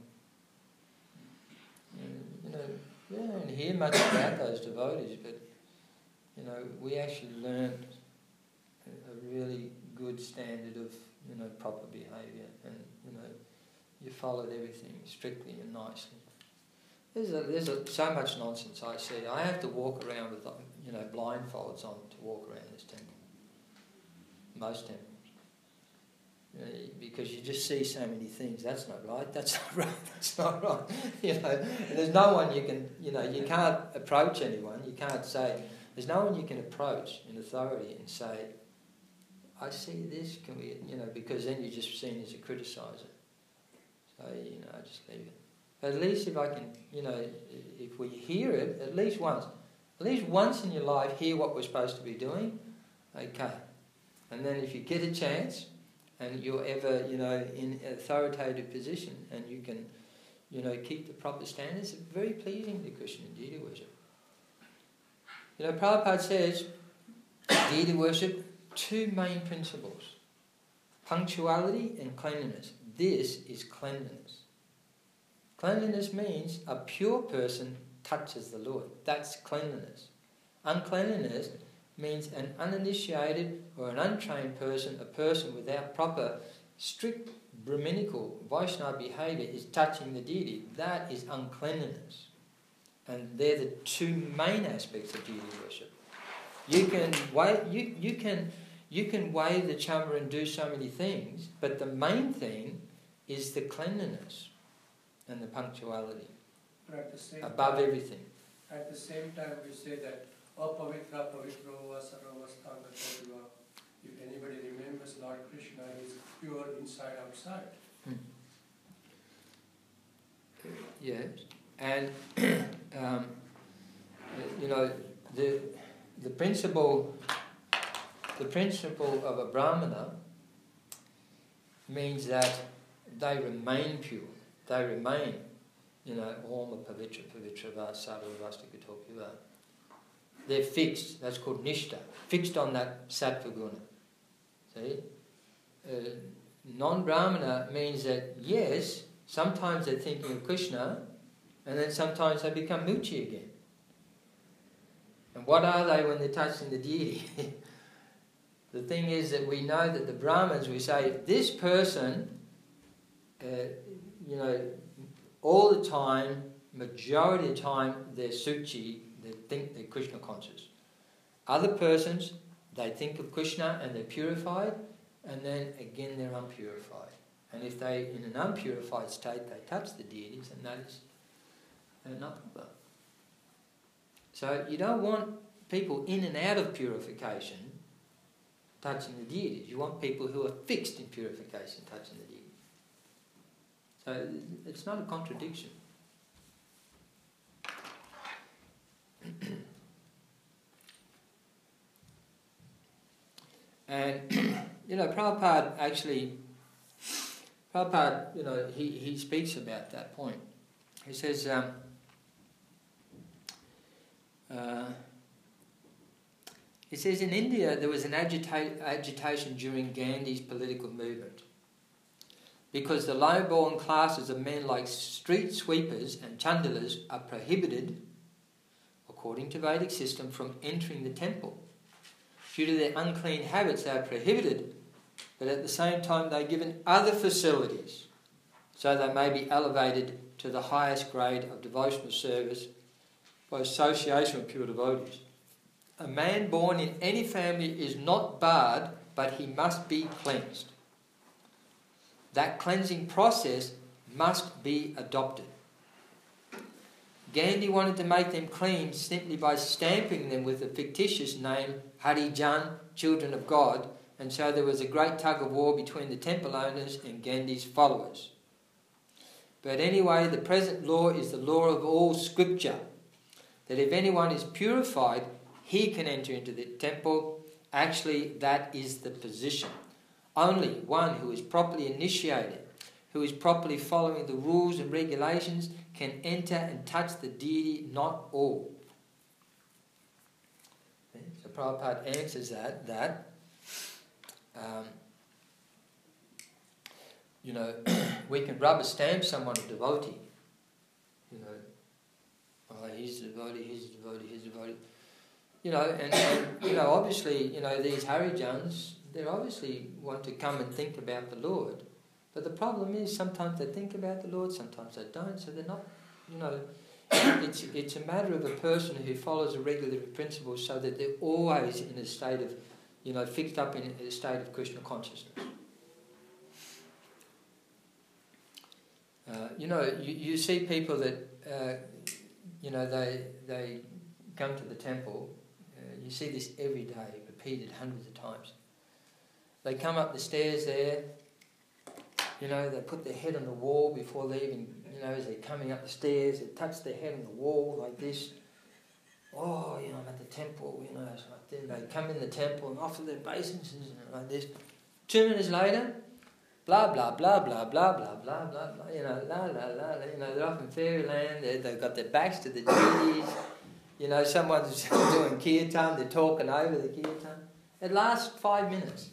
You know, yeah, and hear much about those devotees, but you know, we actually learned a, a really good standard of, you know, proper behaviour, and you know, you followed everything strictly and nicely. There's a, there's a, so much nonsense I see. I have to walk around with, you know, blindfolds on to walk around this temple. Most temples. You know, because you just see so many things. That's not right. That's not right. That's not right. You know, and there's no one you can. You know, you can't approach anyone. You can't say. There's no one you can approach in authority and say, "I see this. Can we?" You know, because then you're just seen as a criticiser. So you know, I just leave it. But at least if I can, you know, if we hear it at least once, at least once in your life, hear what we're supposed to be doing. Okay, and then if you get a chance. And you're ever, you know, in an authoritative position, and you can, you know, keep the proper standards, it's very pleasing to Krishna in deity worship. You know, Prabhupada says, deity worship, two main principles: punctuality and cleanliness. This is cleanliness. Cleanliness means a pure person touches the Lord. That's cleanliness. Uncleanliness means an uninitiated or an untrained person, a person without proper, strict Brahminical Vaishnava behaviour is touching the deity. That is uncleanliness. And they're the two main aspects of deity worship. You can wave, you, you can you can wave the chamber and do so many things, but the main thing is the cleanliness and the punctuality. But at the same above time, everything. At the same time, we say that apavitra pavitro va sarvastanga sarva. If anybody remembers Lord Krishna, he is pure inside outside. Hmm. Yes, and um, you know the the principle the principle of a brahmana means that they remain pure. They remain, you know, Oma Pavitra Pavitra Va Sarva Vastakatopi Va. They're fixed. That's called Nishta. Fixed on that Sattva Guna. See? Uh, non-Brahmana means that, yes, sometimes they're thinking of Krishna, and then sometimes they become Muchi again. And what are they when they're touching the deity? The thing is that we know that the Brahmins, we say, this person, uh, you know, all the time, majority of the time, they're Suchi, they think they're Krishna conscious. Other persons, they think of Krishna and they're purified, and then again they're unpurified. And if they, in an unpurified state, they touch the deities, and that is nothing but. So you don't want people in and out of purification touching the deities. You want people who are fixed in purification touching the deities. So it's not a contradiction. And, you know, Prabhupada actually, Prabhupada, you know, he, he speaks about that point. He says, um, uh, he says in India there was an agita- agitation during Gandhi's political movement because the low-born classes of men like street sweepers and chandalas are prohibited, according to Vedic system, from entering the temple. Due to their unclean habits, they are prohibited, but at the same time they are given other facilities so they may be elevated to the highest grade of devotional service by association with pure devotees. A man born in any family is not barred but he must be cleansed. That cleansing process must be adopted. Gandhi wanted to make them clean simply by stamping them with the fictitious name Harijan, Children of God, and so there was a great tug of war between the temple owners and Gandhi's followers. But anyway, the present law is the law of all scripture, that if anyone is purified, he can enter into the temple. Actually, that is the position. Only one who is properly initiated, who is properly following the rules and regulations, can enter and touch the deity, not all. So Prabhupada answers that, that um, you know, we can rubber stamp someone a devotee. You know, oh, he's a devotee, he's a devotee, he's a devotee. You know, and, and you know, obviously, you know, these Harijans, they obviously want to come and think about the Lord. But the problem is sometimes they think about the Lord, sometimes they don't, so they're not, you know, it's it's a matter of a person who follows a regular principle so that they're always in a state of, you know, fixed up in a state of Krishna consciousness. Uh, you know, you, you see people that, uh, you know, they they come to the temple. Uh, you see this every day, repeated hundreds of times. They come up the stairs there. You know, they put their head on the wall before leaving. You know, as they're coming up the stairs, they touch their head on the wall like this. Oh, you know, I'm at the temple. You know, it's like then they come in the temple and offer their obeisances like this. Two minutes later. Blah, blah, blah, blah, blah, blah, blah, blah, blah, you know, la, la, la, la, you know, they're off in fairyland, they've got their backs to the deities, you know, someone's doing kirtan, they're talking over the kirtan. It lasts five minutes.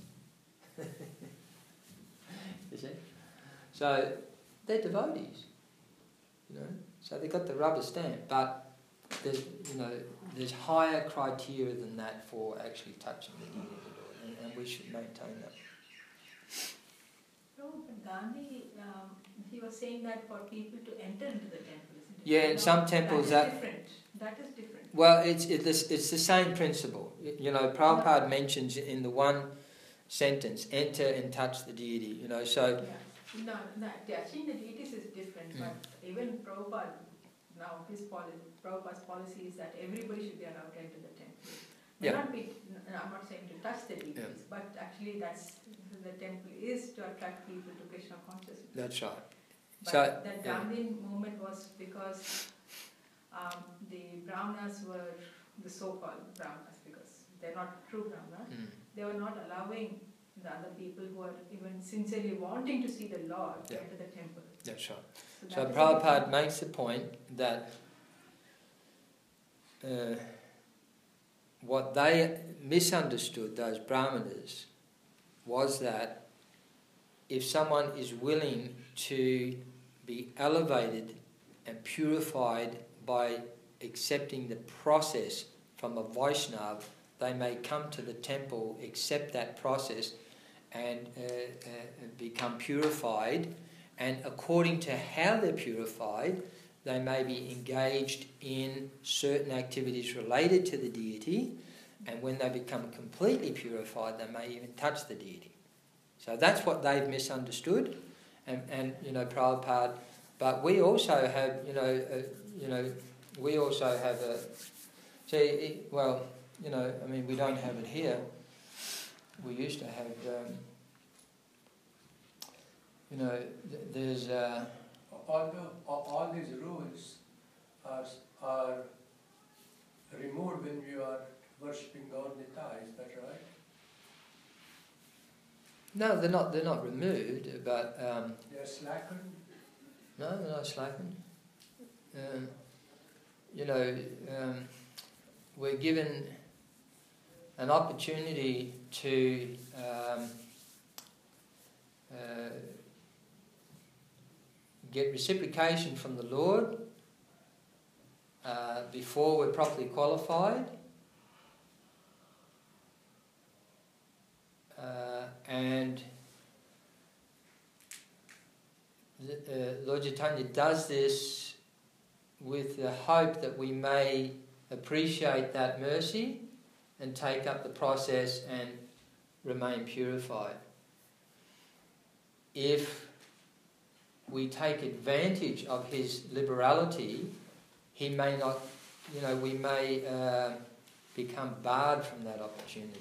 You see? So, they're devotees, you know, so they've got the rubber stamp, but there's, you know, there's higher criteria than that for actually touching the deity of the Lord, and, and we should maintain that. No, but Gandhi, um, he was saying that for people to enter into the temple, isn't it? Yeah, in some temples that that... is different. That is different. Well, it's it's it's the same principle. You know, Prabhupada mentions in the one sentence, enter and touch the deity. You know, so... Yeah. No, no, touching the deities is different, mm. but even Prabhupada, now his policy, Prabhupada's policy is that everybody should be allowed to enter the temple. May Yeah. not be, I'm not saying to touch the deities, Yeah. but actually that's... The temple is to attract people to Krishna consciousness. That's right. But So, that yeah. Gandhi movement was because um, the Brahmanas were the so-called Brahmanas, because they're not true Brahmanas. Mm. They were not allowing the other people who are even sincerely wanting to see the Lord Yeah. enter the temple. That's right. So, So that is Prabhupada makes the point that uh, what they misunderstood, those Brahmanas, was that if someone is willing to be elevated and purified by accepting the process from a Vaishnava, they may come to the temple, accept that process and uh, uh, become purified, and according to how they're purified, they may be engaged in certain activities related to the deity, and when they become completely purified, they may even touch the deity. So that's what they've misunderstood, and, and you know, Prabhupada. But we also have, you know, uh, you know, we also have a. See, well, you know, I mean, we don't have it here. We used to have, um, you know, th- there's. Uh, all the all, all these rules are are removed when you are worshipping God Nitya, is that right? No, they're not. They're not removed, but um, They are slackened. no, they're not slackened. Um, you know, um, we're given an opportunity to um, uh, get reciprocation from the Lord uh, before we're properly qualified. Uh, and the, uh, Lord Chaitanya does this with the hope that we may appreciate that mercy and take up the process and remain purified. If we take advantage of his liberality, he may not, you know, we may uh, become barred from that opportunity.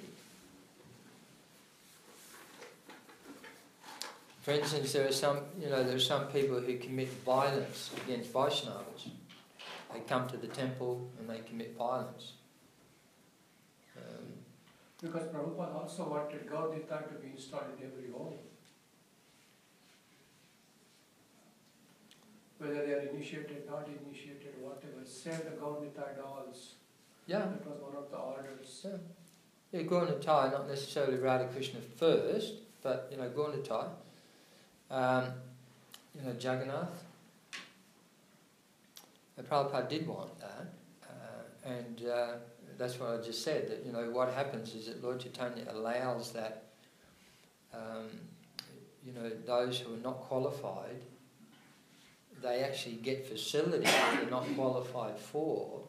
For instance, there are some, you know, there are some people who commit violence against Vaishnavas. They come to the temple and they commit violence. Um, Because Prabhupada also wanted Gaudita to be installed in every home. Whether they are initiated, not initiated, whatever, save the Gaudita dolls. yeah, That was one of the orders. yeah. Yeah, Gauratai, not necessarily Radha Krishna first, but, you know, Gauratai. Um, you know, Jagannath. Uh, Prabhupada did want that. Uh, and uh, that's what I just said, that, you know, what happens is that Lord Chaitanya allows that, um, you know, those who are not qualified, they actually get facilities that they're not qualified for.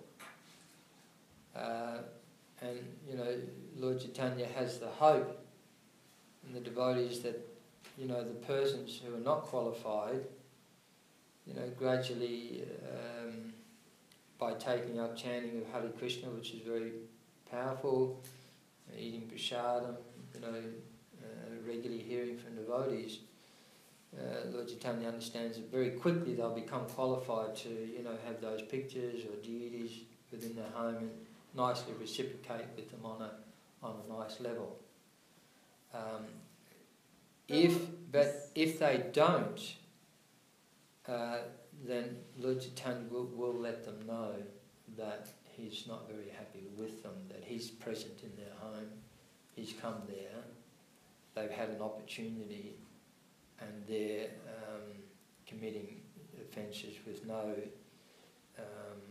Uh, and, you know, Lord Chaitanya has the hope in the devotees that, you know, the persons who are not qualified, you know, gradually, um, by taking up chanting of Hare Krishna, which is very powerful, eating prasadam, you know, uh, regularly hearing from devotees, uh, Lord Chaitanya understands that very quickly they'll become qualified to, you know, have those pictures or deities within their home and nicely reciprocate with them on a on a nice level. Um, if but if they don't, uh, then Lord Chaitanya will, will let them know that he's not very happy with them, that he's present in their home, he's come there, they've had an opportunity, and they're um, committing offences with no um,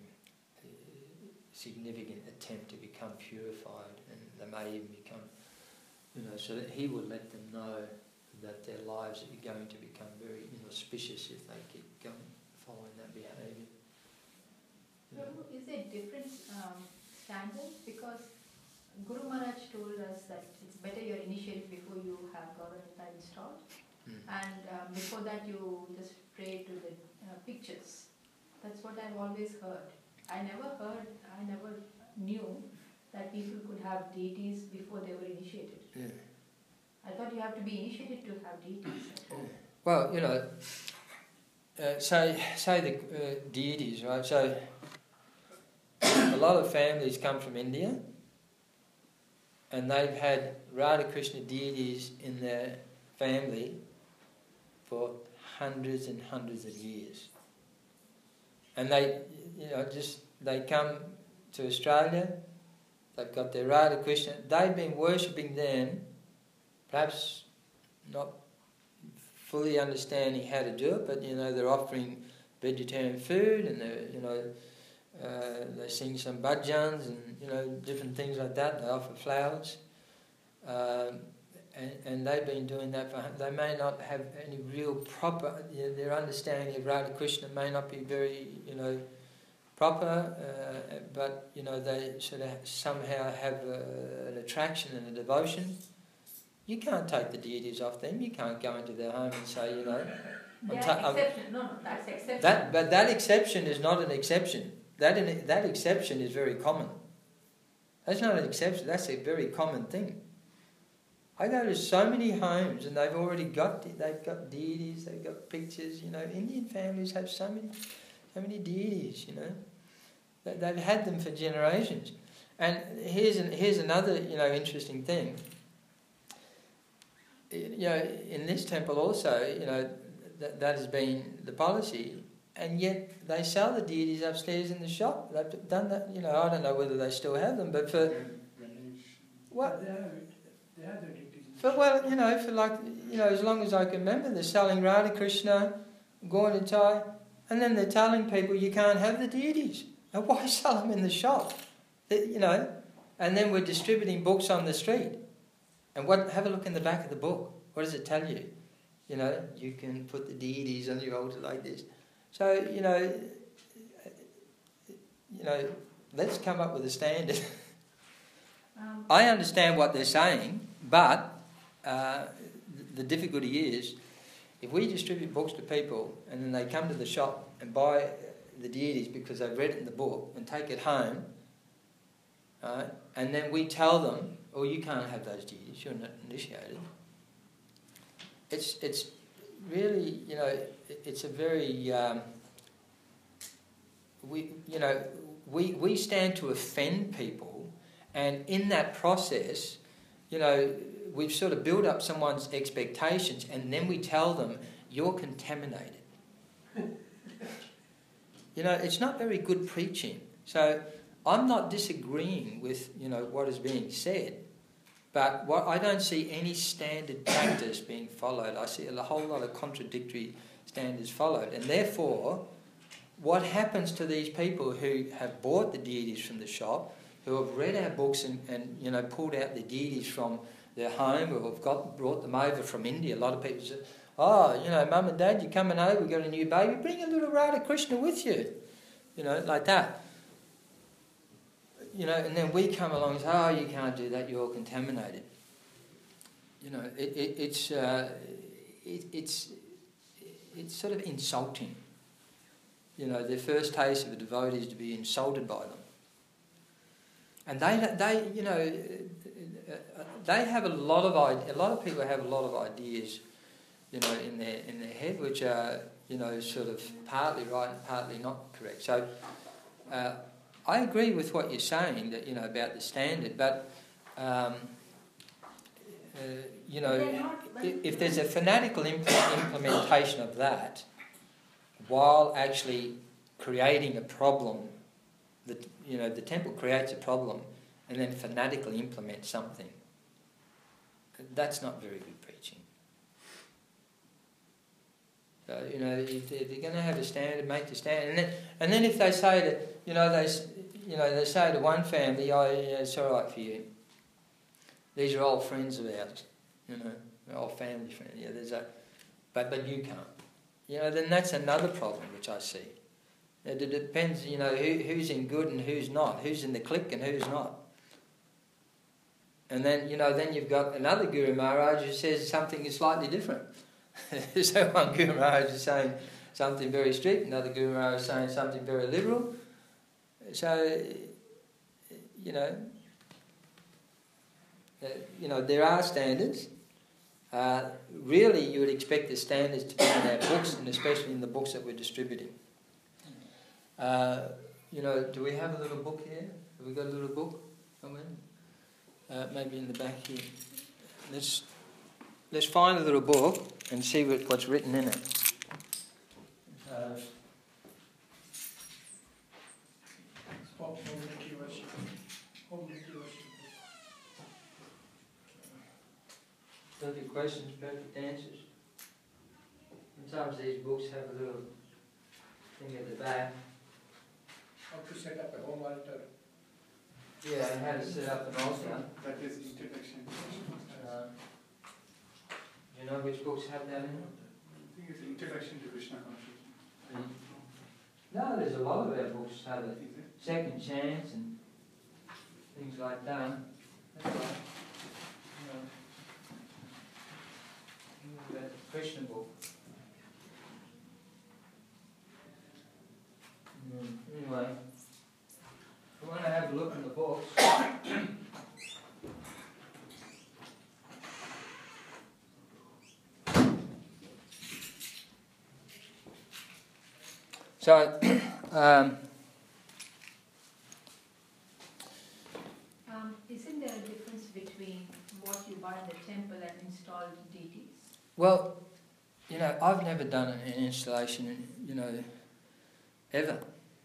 significant attempt to become purified, and they may even become, you know, so that he will let them know that their lives are going to become very inauspicious if they keep going, following that behaviour. You know. Prabhu, is there different um, standards? Because Guru Maharaj told us that it's better you're initiated before you have Gauranta installed. Mm. And um, before that you just pray to the uh, pictures. That's what I've always heard. I never heard, I never knew that people could have deities before they were initiated. Yeah. I thought you have to be initiated to have deities. Well, you know, uh, say say the uh, deities, right? So a lot of families come from India, and they've had Radha Krishna deities in their family for hundreds and hundreds of years. And they, you know, just they come to Australia. They've got their Radha Krishna. They've been worshipping them, perhaps not fully understanding how to do it, but, you know, they're offering vegetarian food, and they're, you know, uh, they sing some bhajans and, you know, different things like that. They offer flowers. Um, and, and they've been doing that for, they may not have any real proper, you know, their understanding of Radha Krishna may not be very, you know, proper, uh, but, you know, they sort of somehow have a, an attraction and a devotion. You can't take the deities off them. You can't go into their home and say, you know... They ta- are exception. No, no, that's exception. That, but that exception is not an exception. That, in, that exception is very common. That's not an exception. That's a very common thing. I go to so many homes and they've already got, they've got deities, they've got pictures, you know. Indian families have so many, so many deities, you know. They've had them for generations. And here's an, here's another, you know, interesting thing. You know, in this temple also, you know, that, that has been the policy, and yet they sell the deities upstairs in the shop. They've done that, you know, I don't know whether they still have them, but for... What? They have, they have the deities. But, well, you know, for like, you know, as long as I can remember, they're selling Radha Krishna, Gauratai, and then they're telling people you can't have the deities. Now, why sell them in the shop? They, you know, and then we're distributing books on the street. And what? Have a look in the back of the book. What does it tell you? You know, you can put the deities on your altar like this. So, you know, you know, let's come up with a standard. Um, I understand what they're saying, but uh, the difficulty is, if we distribute books to people and then they come to the shop and buy the deities because they've read it in the book and take it home, uh, and then we tell them, oh, you can't have those deities, you're not initiated. It's it's really, you know, it's a very, um, we you know, we, we stand to offend people, and in that process, you know, we've sort of built up someone's expectations and then we tell them, you're contaminated. You know, it's not very good preaching. So I'm not disagreeing with, you know, what is being said, but what I don't see any standard practice being followed. I see a whole lot of contradictory standards followed. And therefore, what happens to these people who have bought the deities from the shop, who have read our books and, and you know, pulled out the deities from their home, or have got brought them over from India? A lot of people say, oh, you know, Mum and Dad, you're coming over, we've got a new baby, bring a little Radha Krishna with you. You know, like that. You know, and then we come along and say, oh, you can't do that, you're contaminated. You know, it, it, it's, uh, it, it's, it's sort of insulting. You know, their first taste of a devotee is to be insulted by them. And they, they, you know, they have a lot of a lot of people have a lot of ideas, you know, in their in their head, which are, you know, sort of partly right and partly not correct. So, uh, I agree with what you're saying, that, you know, about the standard, but um, uh, you know, if, if there's a fanatical impl- implementation of that, while actually creating a problem, that, you know, the temple creates a problem and then fanatically implements something, that's not very good preaching. So, you know, if they're, they're going to have a standard, make the standard, and then and then if they say that, you know, they you know they say to one family, oh, yeah, it's all right for you. These are old friends of ours, you know, old family friends. Yeah, there's a, but but you can't. You know, then that's another problem which I see. It depends, you know, who, who's in good and who's not, who's in the clique and who's not. And then, you know, then you've got another Guru Maharaj who says something is slightly different. So one Guru Maharaj is saying something very strict, another Guru Maharaj is saying something very liberal. So, you know, uh, you know, there are standards. Uh, really, you would expect the standards to be in our books, and especially in the books that we're distributing. Uh, you know, do we have a little book here? Have we got a little book somewhere? Uh, maybe in the back here. Let's let's find a little book and see what, what's written in it. Uh, Home Unity Worship. Home Unity Worship. Perfect questions, perfect answers. Sometimes these books have a little thing at the back. How to set up a home altar. Yeah, and how to set up an altar. That is introduction. Uh, you know which books have that in them? I think it's introduction to Krishna consciousness. No, there's a lot of our books have a Is it? second chance and things like that. That's right. You know, that Krishna book. Mm, anyway, if you want to have a look in the books. So, um, Um, isn't there a difference between what you buy in the temple and installed deities? well, you know, I've never done an installation, in, you know, ever.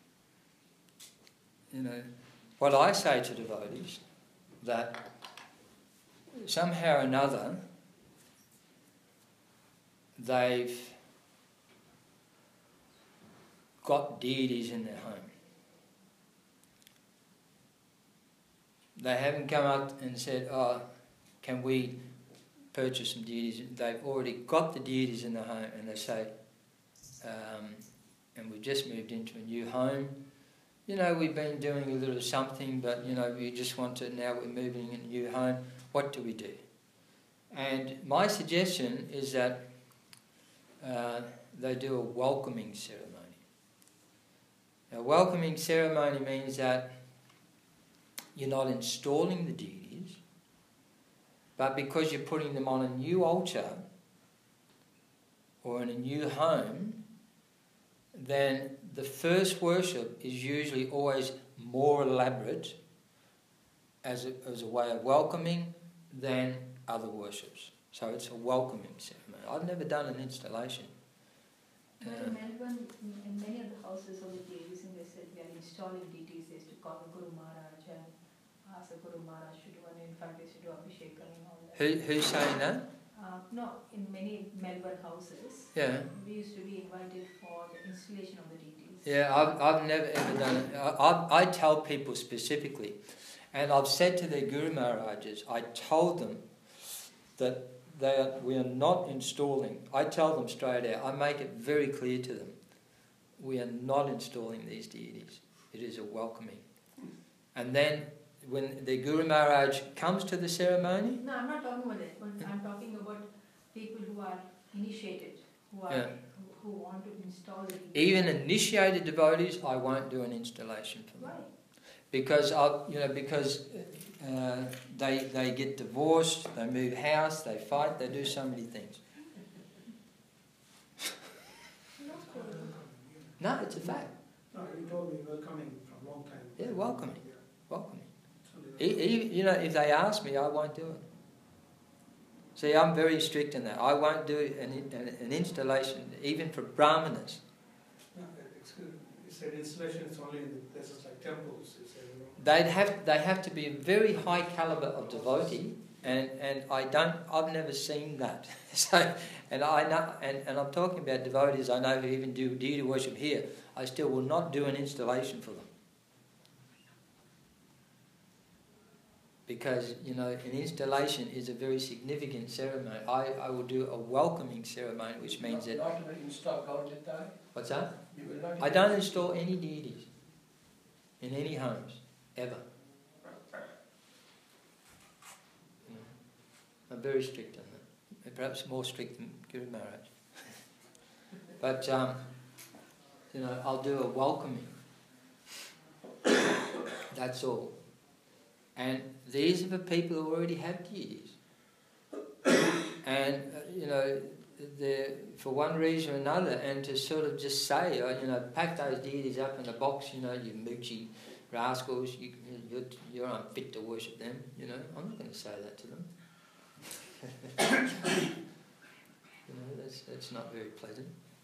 You know, what I say to devotees, that somehow or another they've got deities in their home. They haven't come up and said, oh, can we purchase some deities? They've already got the deities in the home, and they say, um, and we've just moved into a new home. You know, we've been doing a little something, but, you know, we just want to, now we're moving in a new home. What do we do? And my suggestion is that uh, they do a welcoming ceremony. A welcoming ceremony means that you're not installing the deities, but because you're putting them on a new altar or in a new home, then the first worship is usually always more elaborate as a, as a way of welcoming than other worships. So it's a welcoming ceremony. I've never done an installation. But in Melbourne, in many of the houses of the deities, and they said we are installing deities, they used to call the Guru Maharaj and ask the Guru Maharaj to do, and in fact they used to do Abhishekam and all that. Who, who's saying that? Uh, no, in many Melbourne houses, Yeah. we used to be invited for the installation of the deities. Yeah, I've, I've never ever done it. I, I, I tell people specifically, and I've said to their Guru Maharajas, I told them that they are, we are not installing. I tell them straight out, I make it very clear to them, we are not installing these deities. It is a welcoming. And then when the Guru Maharaj comes to the ceremony... No, I'm not talking about that. I'm talking about people who are initiated, who are Yeah. who, who want to install the deities. Even initiated devotees, I won't do an installation for them. Why? Because I, you know, because uh, they they get divorced, they move house, they fight, they do so many things. No, it's a fact. No, you told me welcoming from long time. Yeah, welcoming, Yeah. welcoming. So E- e- you know, if they ask me, I won't do it. See, I'm very strict in that. I won't do an an, an installation, even for brahmanas. No, it's good. You said installation is only in the places like temples. You said, you know. They'd have they have to be a very high caliber of devotee, and, and I don't I've never seen that. So, and I know, and, and I'm talking about devotees I know who even do deity worship here. I still will not do an installation for them, because you know an installation is a very significant ceremony. I, I will do a welcoming ceremony, which means that Not even install Gauritai. what's that? You will not. I don't install any deities in any homes ever. You know, I'm very strict on that. Perhaps more strict than Guru Maharaj. But um, you know, I'll do a welcoming. That's all. And these are the people who already have deities. And uh, you know, the for one reason or another, and to sort of just say, uh, you know, pack those deities up in a box, you know, you moochie rascals, you, you're, you're unfit to worship them, you know. I'm not going to say that to them. You know, that's, that's not very pleasant.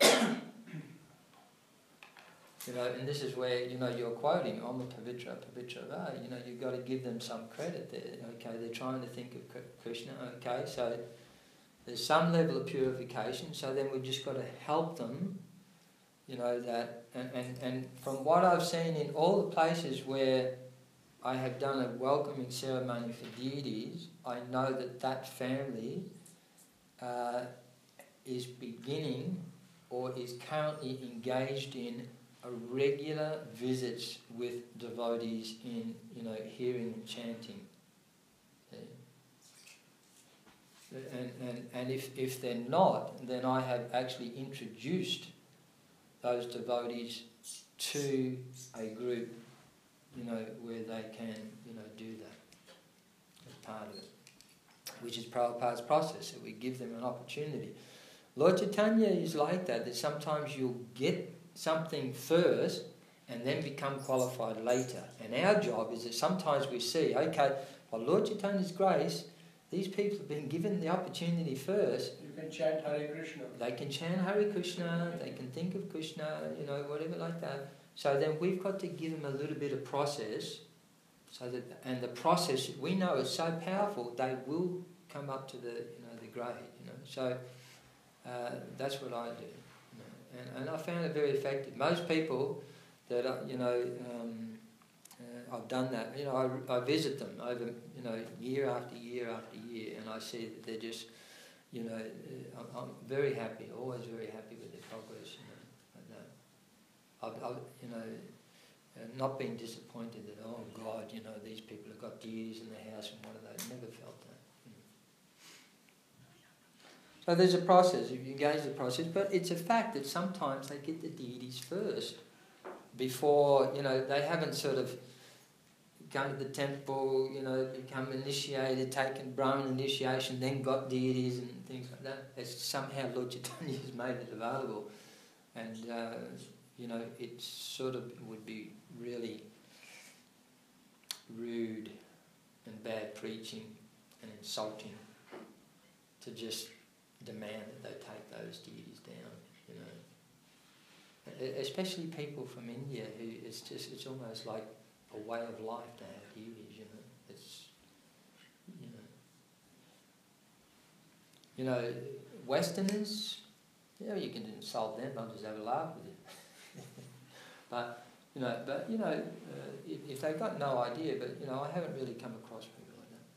You know, and this is where, you know, you're quoting Om Pavitra Pavitra Va, you know, you've got to give them some credit there. Okay, they're trying to think of Krishna, okay, so there's some level of purification, so then we've just got to help them, you know, that, and, and, and from what I've seen in all the places where I have done a welcoming ceremony for deities, I know that that family uh, is beginning or is currently engaged in a regular visits with devotees in, you know, hearing and chanting. And, and, and if, if they're not, then I have actually introduced those devotees to a group, you know, where they can, you know, do that as part of it, which is Prabhupada's process, that we give them an opportunity. Lord Chaitanya is like that, that sometimes you'll get something first and then become qualified later. And our job is that sometimes we see, okay, by Lord Chaitanya's grace, these people have been given the opportunity first. You can chant Hare Krishna. They can chant Hare Krishna, they can think of Krishna, you know, whatever like that. So then we've got to give them a little bit of process, so that, and the process, we know is so powerful, they will come up to the, you know, the grade, you know. So uh, that's what I do, you know. and, and I found it very effective. Most people that, are, you know, um, uh, I've done that, you know, I, I visit them over, you know, year after year after year, and I see that they're just, you know, uh, I'm, I'm very happy, always very happy with their progress, you know, like that. I've, I've, you know, uh, not been disappointed that, oh God, you know, these people have got deities in the house and what are they? Never felt that. So there's a process, if you engage the process, but it's a fact that sometimes they get the deities first before, you know, they haven't sort of gone to the temple, you know, become initiated, taken Brahmin initiation, then got deities and things like that. It's somehow Lord Chaitanya has made it available. And, uh, you know, it sort of would be really rude and bad preaching and insulting to just demand that they take those deities down, you know. E- Especially people from India, who it's just, it's almost like a way of life to have deities, you know. It's, you know. You know, Westerners, yeah, you can insult them, they'll just have a laugh with you. but, you know, but, you know, uh, if, if they've got no idea, but, you know, I haven't really come across people like that.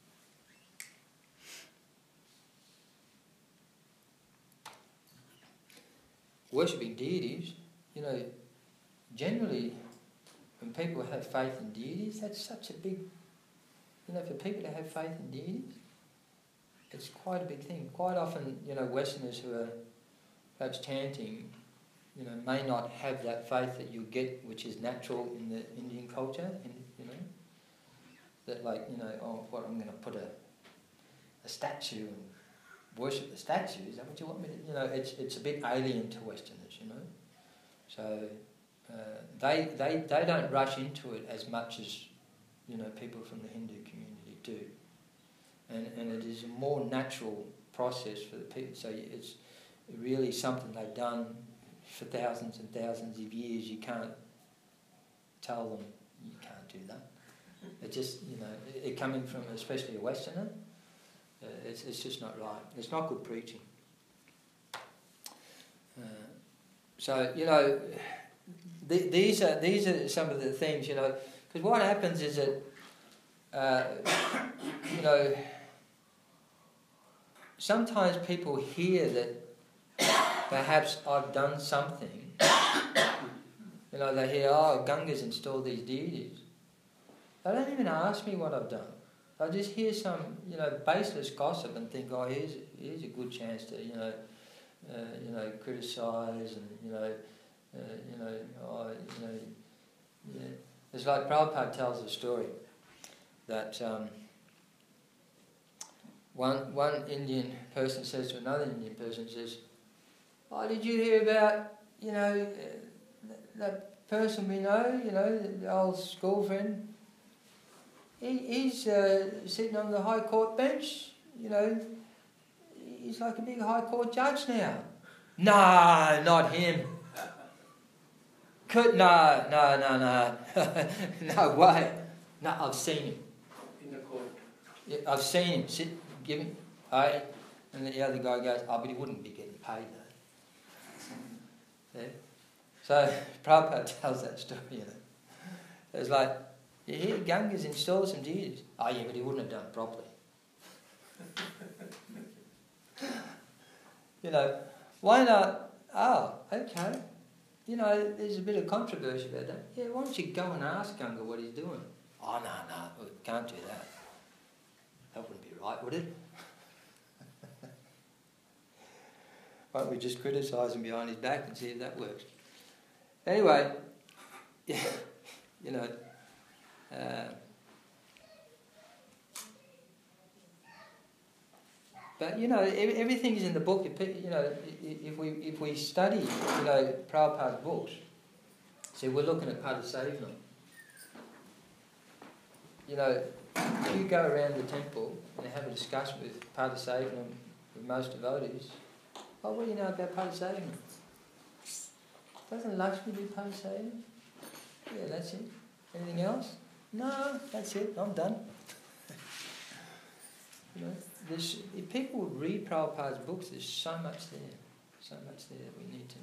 Worshipping deities, you know, generally, when people have faith in deities, that's such a big, you know, for people to have faith in deities, it's quite a big thing. Quite often, you know, Westerners who are perhaps chanting, you know, may not have that faith that you get, which is natural in the Indian culture, in, you know, that like, you know, oh, what, I'm going to put a, a statue and worship the statue, is that what you want me to, you know, it's it's a bit alien to Westerners, you know. So uh, they, they, they don't rush into it as much as, you know, people from the Hindu community do. And, and it is a more natural process for the people, so it's really something they've done for thousands and thousands of years. You can't tell them you can't do that. It just, you know, it, it coming from especially a Westerner, uh, it's it's just not right. It's not good preaching. Uh, so you know, th- these are these are some of the things, you know, because what happens is that uh, you know, sometimes people hear that perhaps I've done something. You know, they hear, oh, Ganga's installed these deities. They don't even ask me what I've done. I just hear some, you know, baseless gossip and think, oh, here's here's a good chance to, you know, uh, you know, criticise and you know, uh, you know, oh, you know, yeah. It's like Prabhupada tells a story that um, one one Indian person says to another Indian person, says, oh, did you hear about, you know, uh, that person we know, you know, the old school friend? He, he's uh, sitting on the High Court bench, you know, he's like a big High Court judge now. No, not him. Could, no, no, no, no. No way. No, I've seen him. In the court. Yeah, I've seen him sit, give him, I, and the other guy goes, oh, but he wouldn't be getting paid though. Yeah. So Prabhupada tells that story, you know. It's like, you hear Ganga's installed some deities. Oh yeah, but he wouldn't have done it properly. You know, why not? Oh, okay. You know, there's a bit of controversy about that. Yeah, why don't you go and ask Ganga what he's doing? Oh, no, no, we can't do that. That wouldn't be right, would it? Why don't we just criticise him behind his back and see if that works? Anyway, yeah, you know, uh, but you know, everything is in the book. If, you know, if we if we study, you know, Prabhupada's books, see, we're looking at Padasavana. You know, if you go around the temple and have a discussion with Padasavana with most devotees, oh, what do you know about Padasavana? Doesn't Lakshmi do Padasavana? Yeah, that's it. Anything else? No, that's it. I'm done. You know, there's, if people would read Prabhupada's books, there's so much there, so much there that we need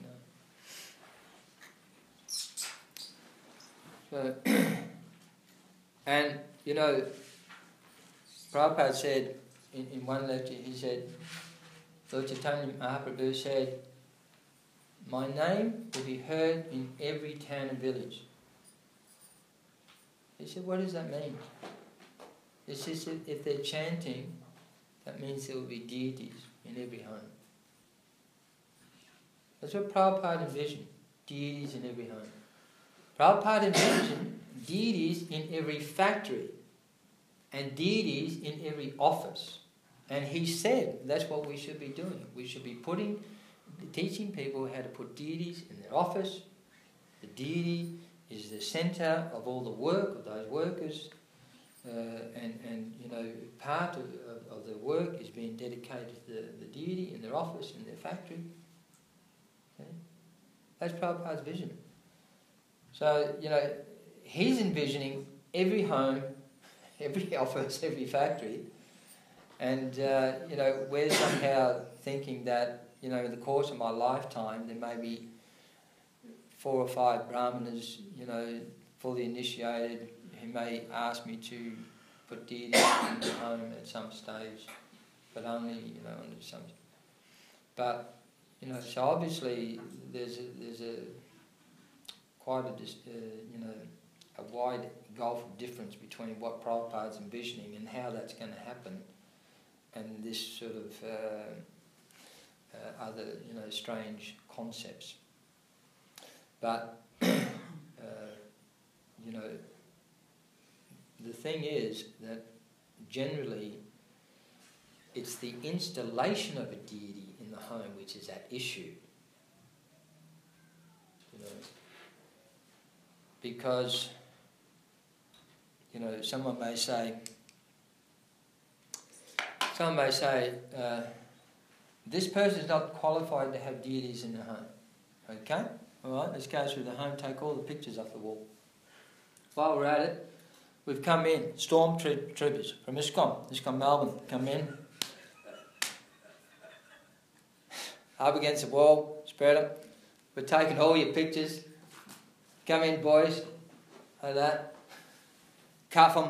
to know. So, and you know, Prabhupada said in, in one lecture, he said, Lord Chaitanya Mahaprabhu said, my name will be heard in every town and village. He said, what does that mean? He says if they're chanting, that means there will be deities in every home. That's what Prabhupada envisioned. Deities in every home. Prabhupada envisioned deities in every factory and deities in every office. And he said that's what we should be doing. We should be putting, teaching people how to put deities in their office. The deity is the centre of all the work of those workers. Uh, and, and, you know, part of, of, of the work is being dedicated to the, the deity in their office, in their factory. Okay? That's Prabhupada's vision. So, you know, he's envisioning every home, every office, every factory, and, uh, you know, we're somehow thinking that, you know, in the course of my lifetime there may be four or five brahmanas, you know, fully initiated, who may ask me to put deities in the home at some stage, but only, you know, under some. But, you know, so obviously there's a, there's a quite a, uh, you know, a wide gulf of difference between what Prabhupada's envisioning and how that's going to happen, and this sort of uh, uh, other, you know, strange concepts. But, uh, you know, the thing is that generally it's the installation of a deity in the home which is at issue. You know, because, you know, someone may say, someone may say, uh, this person is not qualified to have deities in the home. Okay? Alright, let's go through the home, take all the pictures off the wall. While we're at it, we've come in, storm troopers from ISKCON, ISKCON Melbourne, come in. Up against the wall, spread them. We're taking all your pictures. Come in, boys, like that. Cuff them.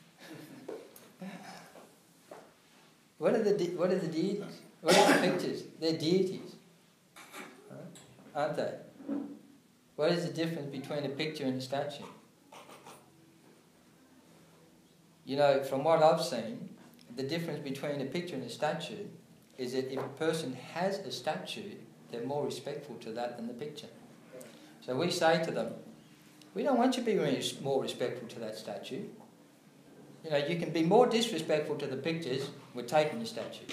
What are the de- what are the deities? What are the pictures? They're deities, right? Aren't they? What is the difference between a picture and a statue? You know, from what I've seen, the difference between a picture and a statue is that if a person has a statue, they're more respectful to that than the picture. So we say to them, we don't want you to be more respectful to that statue. You know, you can be more disrespectful to the pictures, we're taking the statue.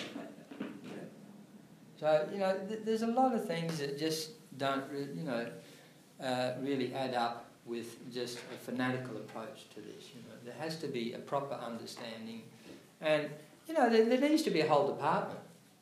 So, you know, th- there's a lot of things that just don't, re- you know, uh, really add up with just a fanatical approach to this. You know, there has to be a proper understanding, and you know, there, there needs to be a whole department.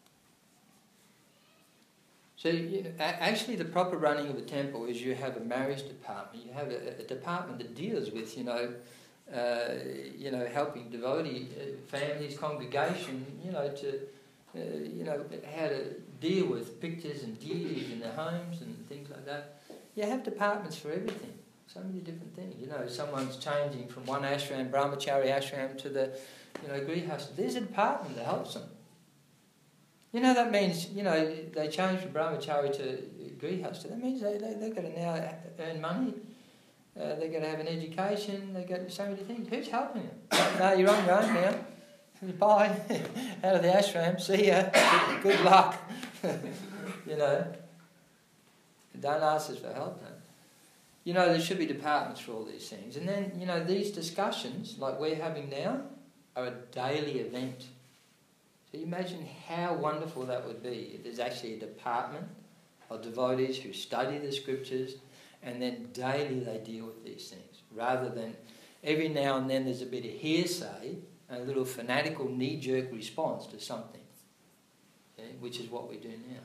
So, you know, a- actually, the proper running of a temple is you have a marriage department, you have a, a department that deals with, you know, uh, you know, helping devotee uh, families, congregation, you know, to, uh, you know, how to deal with pictures and deities in their homes and things like that. You have departments for everything. So many different things. You know, someone's changing from one ashram, brahmachari ashram, to the, you know, grihastha. There's a department that helps them. You know, that means, you know, they change from brahmachari to grihastha. That means they, they, they've got to now earn money. Uh, they've got to have an education. They've got so many things. Who's helping them? No, you're on your own now. Bye. Out of the ashram. See ya. Good, good luck. You know. Don't ask us for help, no. You know, there should be departments for all these things. And then, you know, these discussions, like we're having now, are a daily event. So you imagine how wonderful that would be if there's actually a department of devotees who study the scriptures and then daily they deal with these things, rather than every now and then there's a bit of hearsay and a little fanatical knee-jerk response to something, okay, which is what we do now.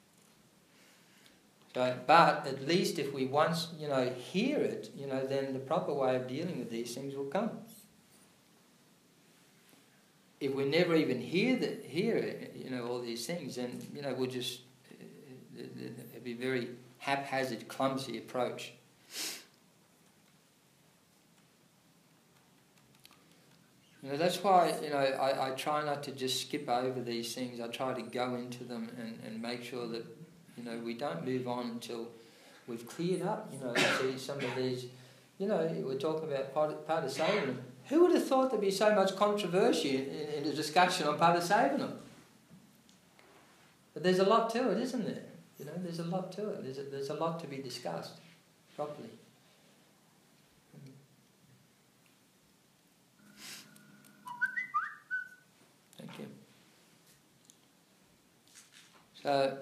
So, but at least if we once, you know, hear it, you know, then the proper way of dealing with these things will come. If we never even hear the, hear it, you know, all these things, then, you know, we'll just, it'd be a very haphazard, clumsy approach. You know, that's why, you know, I, I try not to just skip over these things. I try to go into them and, and make sure that, you know, we don't move on until we've cleared up, you know, see some of these, you know, we're talking about Padasevanam. Who would have thought there'd be so much controversy in, in a discussion on Padasevanam? But there's a lot to it, isn't there? You know, there's a lot to it. There's a, there's a lot to be discussed properly. Thank you. So,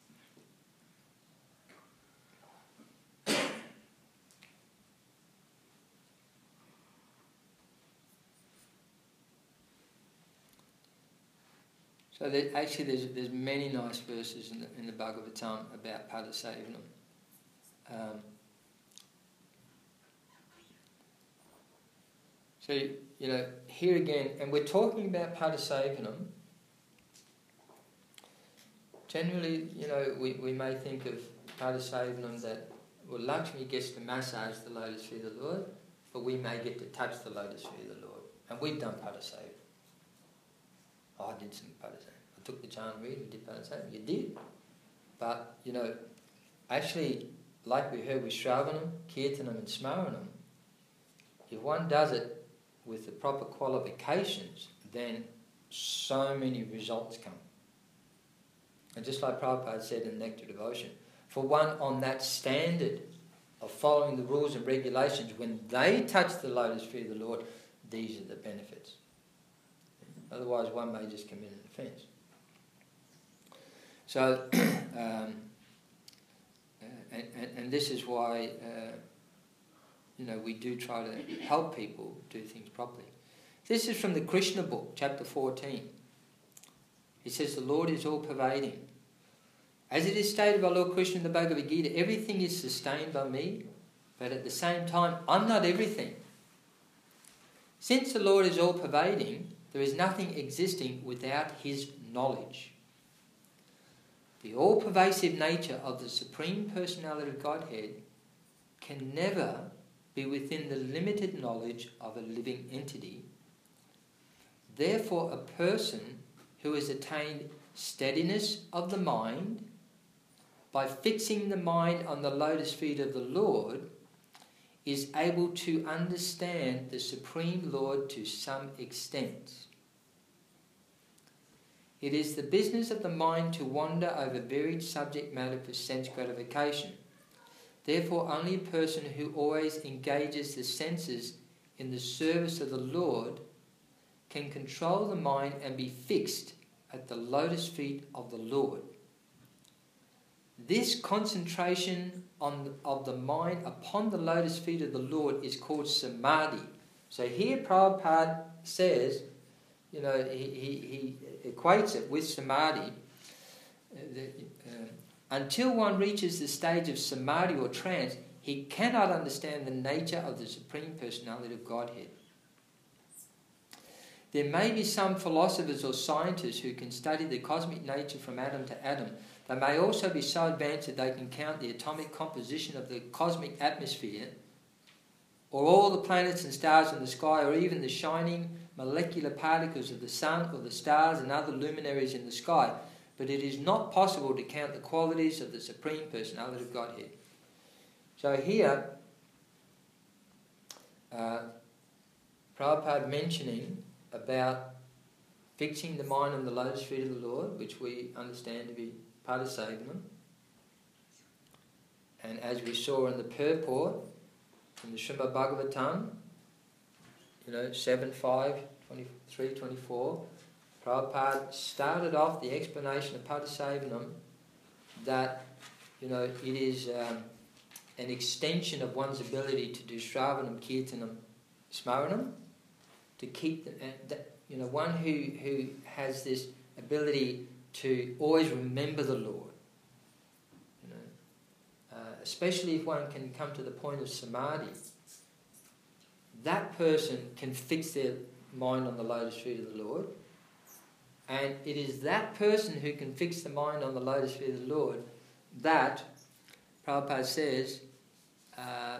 So there, actually, there's there's many nice verses in the in the Bhagavatam about Padasevanam. Um, so you know, here again, and we're talking about Padasevanam. Generally, you know, we, we may think of Padasevanam that, well, Lakshmi gets to massage the lotus feet of the Lord, but we may get to touch the lotus feet of the Lord, and we've done Padasevanam. Oh, I did some Padasevanam. I took the Chan read and did Padasevanam. You did. But, you know, actually, like we heard with Shravanam, Kirtanam and Smaranam, if one does it with the proper qualifications, then so many results come. And just like Prabhupada said in Nectar Devotion, for one on that standard of following the rules and regulations, when they touch the lotus feet of the Lord, these are the benefits. Otherwise, one may just commit an offence. So, um, and, and, and this is why, uh, you know, we do try to help people do things properly. This is from the Krishna book, chapter fourteen. It says, the Lord is all-pervading. As it is stated by Lord Krishna in the Bhagavad Gita, everything is sustained by me, but at the same time, I'm not everything. Since the Lord is all-pervading, there is nothing existing without His knowledge. The all-pervasive nature of the Supreme Personality of Godhead can never be within the limited knowledge of a living entity. Therefore, a person who has attained steadiness of the mind by fixing the mind on the lotus feet of the Lord is able to understand the Supreme Lord to some extent. It is the business of the mind to wander over varied subject matter for sense gratification. Therefore, only a person who always engages the senses in the service of the Lord can control the mind and be fixed at the lotus feet of the Lord. This concentration on the, of the mind upon the lotus feet of the Lord is called samadhi. So here Prabhupada says, you know, he, he, he equates it with samadhi. Uh, the, uh, until one reaches the stage of samadhi or trance, he cannot understand the nature of the Supreme Personality of Godhead. There may be some philosophers or scientists who can study the cosmic nature from atom to atom. They may also be so advanced that they can count the atomic composition of the cosmic atmosphere, or all the planets and stars in the sky, or even the shining molecular particles of the sun or the stars and other luminaries in the sky. But it is not possible to count the qualities of the Supreme Personality of Godhead. So here, uh, Prabhupada mentioning about fixing the mind on the lotus feet of the Lord, which we understand to be Padasevanam. And as we saw in the purport, in the Srimad Bhagavatam, you know, seven five, twenty-three, twenty-four, Prabhupada started off the explanation of Padasevanam that, you know, it is um, an extension of one's ability to do Shravanam, Kirtanam, Smaranam, to keep the, uh, the, you know, one who, who has this ability to always remember the Lord, you know, uh, especially if one can come to the point of samadhi, that person can fix their mind on the lotus feet of the Lord, and it is that person who can fix the mind on the lotus feet of the Lord that Prabhupada says uh,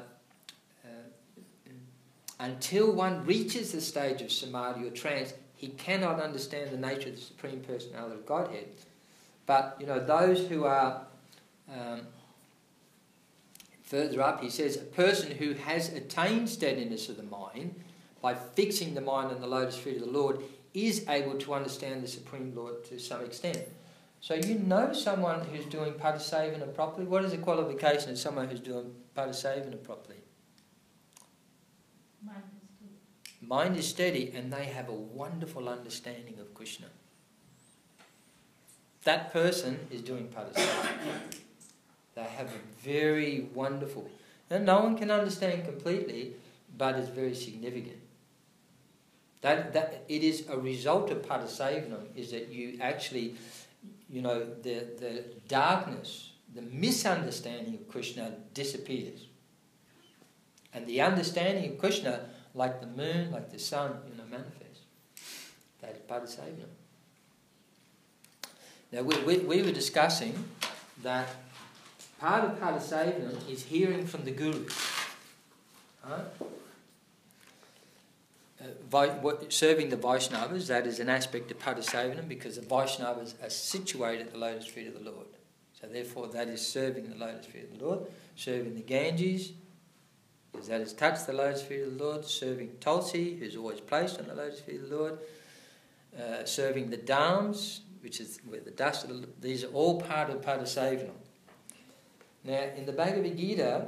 until one reaches the stage of samadhi or trance, he cannot understand the nature of the Supreme Personality of Godhead. But, you know, those who are um, further up, he says, a person who has attained steadiness of the mind by fixing the mind on the lotus feet of the Lord is able to understand the Supreme Lord to some extent. So you know someone who's doing Padasavana properly. What is the qualification of someone who's doing Padasavana properly? Mind is steady. Mind is steady and they have a wonderful understanding of Krishna. That person is doing Padasavana. They have a very wonderful... And no one can understand completely, but it's very significant. That, that it is a result of Padasavanam is that you actually, you know, the, the darkness, the misunderstanding of Krishna disappears. And the understanding of Krishna, like the moon, like the sun, you know, manifests. That is Padasavanam. Now, we, we, we were discussing that part of Padasavanam is hearing from the Guru. Right? Uh, Vi- what, serving the Vaishnavas, that is an aspect of Padasavanam because the Vaishnavas are situated at the lotus feet of the Lord. So therefore that is serving the lotus feet of the Lord. Serving the Ganges, because that has touched the lotus feet of the Lord. Serving Tulsi, who's always placed on the lotus feet of the Lord. Uh, serving the Dhams, which is where the dust of the, these are all part of Padasavanam. Now in the Bhagavad Gita,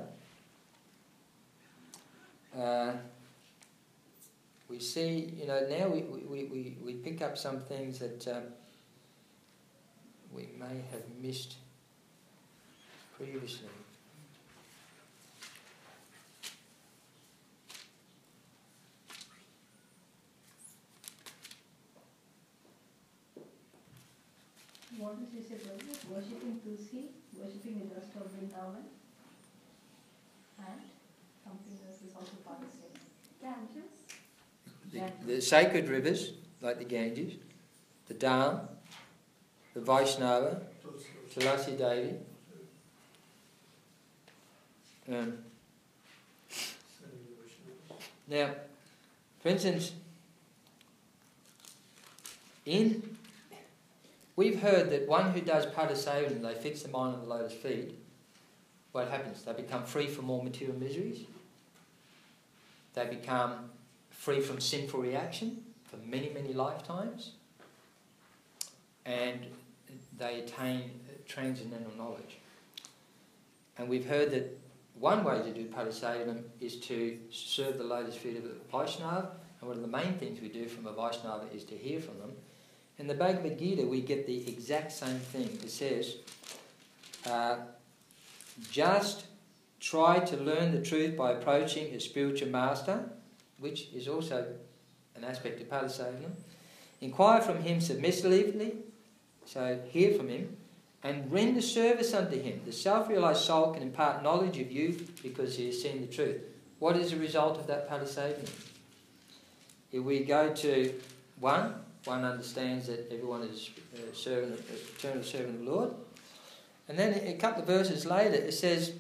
uh, we see, you know, now we, we, we, we pick up some things that um, we may have missed previously. What did you say, brother? Worshipping Tulsi, worshipping the dust of Vrindavan, and something else is also part of it. Ganges. The, the sacred rivers, like the Ganges, the Dham, the Vaishnava, Tulasi Devi. Um, now, for instance, in we've heard that one who does Padasavanam, they fix the mind on the lotus feet, what happens? They become free from all material miseries. They become free from sinful reaction for many, many lifetimes. And they attain transcendental knowledge. And we've heard that one way to do Padasavanam is to serve the lotus feet of a Vaishnava. And one of the main things we do from a Vaishnava is to hear from them. In the Bhagavad Gita, we get the exact same thing. It says, uh, just try to learn the truth by approaching a spiritual master, which is also an aspect of Padasavanam. Inquire from him submissively, so hear from him, and render service unto him. The self-realized soul can impart knowledge of you because he has seen the truth. What is the result of that Padasavanam? If we go to one, one understands that everyone is uh, servant, uh, eternal servant of the Lord. And then a couple of verses later it says,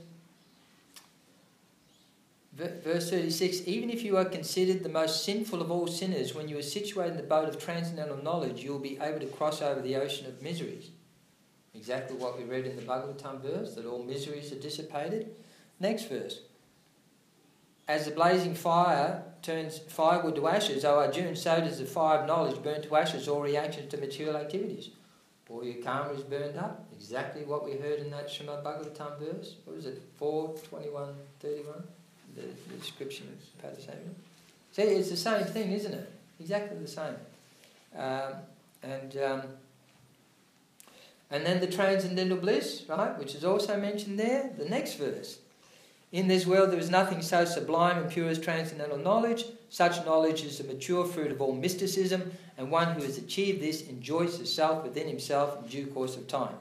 verse thirty-six, even if you are considered the most sinful of all sinners, when you are situated in the boat of transcendental knowledge, you will be able to cross over the ocean of miseries. Exactly what we read in the Bhagavatam verse, that all miseries are dissipated. Next verse. As the blazing fire turns firewood to ashes, O Arjuna, so does the fire of knowledge burn to ashes all reactions to material activities. All your karma is burned up. Exactly what we heard in that Srimad Bhagavatam verse. What was it? four, twenty-one, thirty-one? The, the description of Padasavanam. See, it's the same thing, isn't it? Exactly the same. Um, and um, and then the transcendental bliss, right, which is also mentioned there. The next verse. In this world there is nothing so sublime and pure as transcendental knowledge. Such knowledge is the mature fruit of all mysticism, and one who has achieved this enjoys the self within himself in due course of time.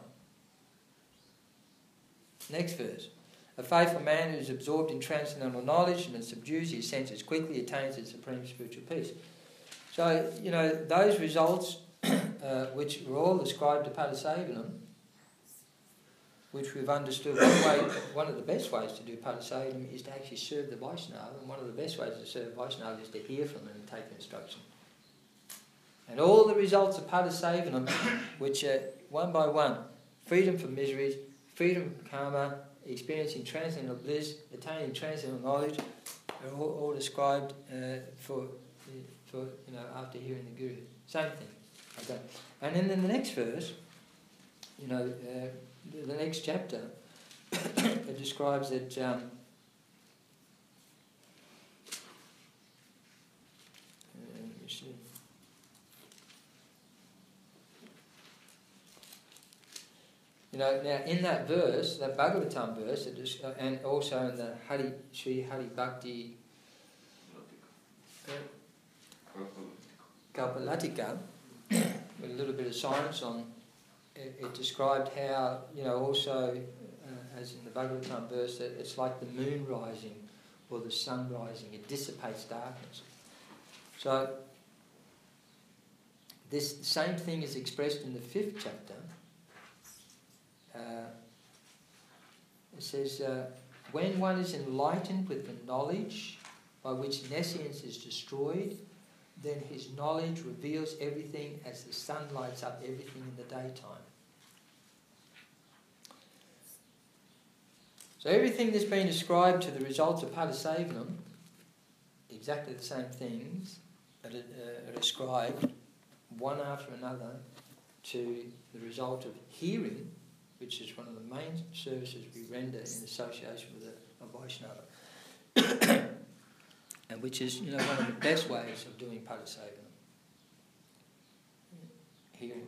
Next verse. A faithful man who is absorbed in transcendental knowledge and subdues his senses quickly attains the supreme spiritual peace. So, you know, those results, uh, which were all ascribed to Padasavanam, which we've understood, one way, one of the best ways to do Padasavanam is to actually serve the Vaishnava, and one of the best ways to serve Vaishnava is to hear from them and take instruction. And all the results of Padasavanam, which are one by one, freedom from miseries, freedom from karma, experiencing transcendental bliss, attaining transcendental knowledge, are all, all described uh, for, for, you know, after hearing the Guru. Same thing. Okay. And then in the next verse, you know, uh, the, the next chapter, it describes that um, uh, let me see. You know, now in that verse, that Bhagavatam verse, it is, uh, and also in the Hari Sri Hari Bhakti uh, Kalpalatika, with a little bit of science on it, it described how, you know, also uh, as in the Bhagavatam verse, that it's like the moon rising or the sun rising, it dissipates darkness. So this same thing is expressed in the fifth chapter. Uh, it says, uh, when one is enlightened with the knowledge by which nescience is destroyed, then his knowledge reveals everything as the sun lights up everything in the daytime. So everything that's been ascribed to the results of Padasevanam, exactly the same things that are ascribed one after another to the result of hearing, which is one of the main services we render in association with a, a Vaishnava, and which is, you know, one of the best ways of doing Padasevanam. Hearing.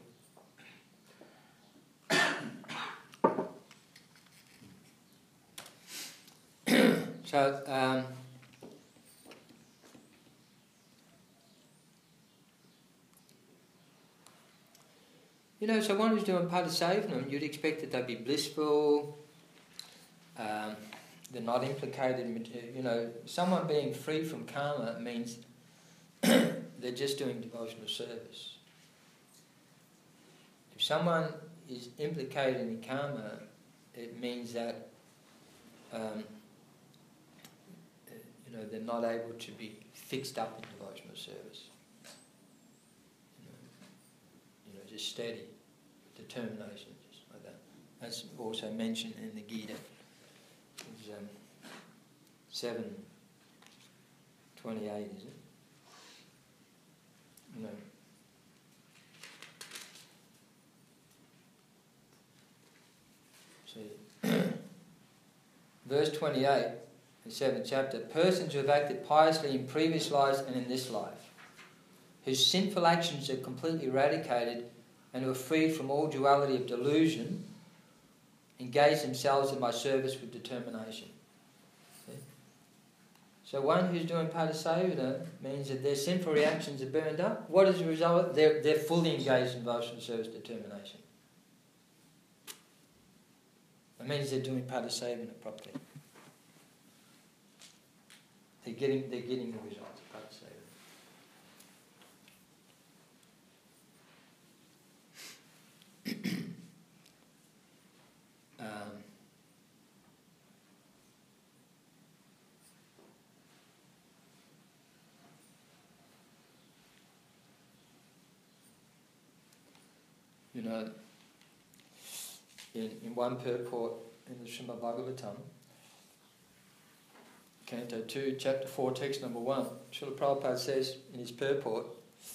So, um, you know, so one who's doing Padasevanam, you'd expect that they'd be blissful, um, they're not implicated in, you know, someone being free from karma means they're just doing devotional service. If someone is implicated in karma, it means that, um, you know, they're not able to be fixed up in devotional service. You know, you know, just steady. Determination, just like that. That's also mentioned in the Gita. It's um, seven twenty-eight, is it? No. So, verse twenty-eight, the seventh chapter. Persons who have acted piously in previous lives and in this life, whose sinful actions are completely eradicated and who are freed from all duality of delusion, engage themselves in my service with determination. See? So one who's doing Padasevana means that their sinful reactions are burned up. What is the result? They're, they're fully engaged in devotional service determination. It means they're doing Padasevana properly. They're getting, they're getting the results of Padasevana. um, you know, in, in one purport in the Srimad Bhagavatam, Canto two, Chapter four, Text number one, Srila Prabhupada says in his purport,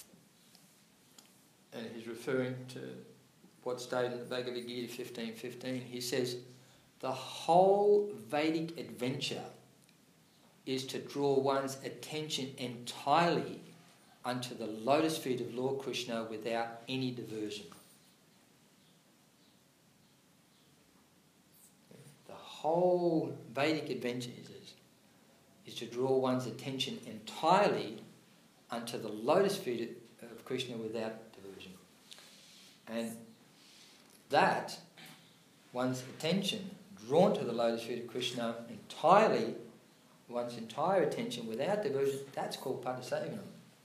and he's referring to what's stated in the Bhagavad Gita fifteen fifteen, he says, the whole Vedic adventure is to draw one's attention entirely unto the lotus feet of Lord Krishna without any diversion. The whole Vedic adventure is, is, is to draw one's attention entirely unto the lotus feet of Krishna without diversion. And that, one's attention drawn to the lotus feet of Krishna entirely, one's entire attention without diversion, that's called Padasevanam.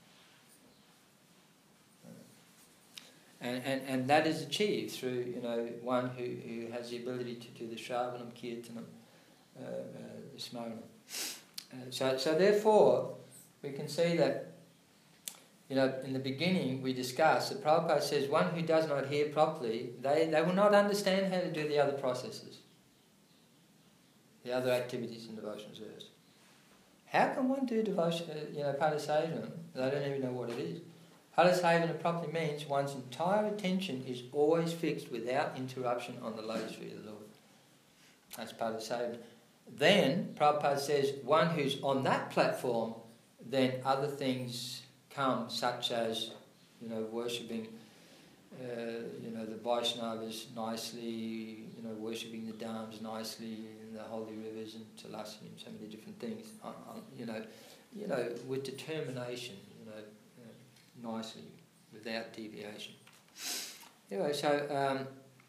And, and, and that is achieved through, you know, one who, who has the ability to do the Shravanam, Kirtanam, uh, uh, the Smaranam. Uh, so, so therefore, we can see that, you know, in the beginning we discussed that Prabhupada says one who does not hear properly, they, they will not understand how to do the other processes, the other activities in devotional service. How can one do devotion, uh, you know, Padasevanam? They don't even know what it is. Padasavana properly means one's entire attention is always fixed without interruption on the lotus feet of the Lord. That's Padasavana. Then, Prabhupada says, one who's on that platform, then other things come, such as, you know, worshipping, uh, you know, the Vaishnavas nicely, you know, worshipping the Dhams nicely, in the holy rivers and Tulasi and so many different things, uh, uh, you know, you know, with determination, you know, uh, nicely, without deviation. Anyway, so um,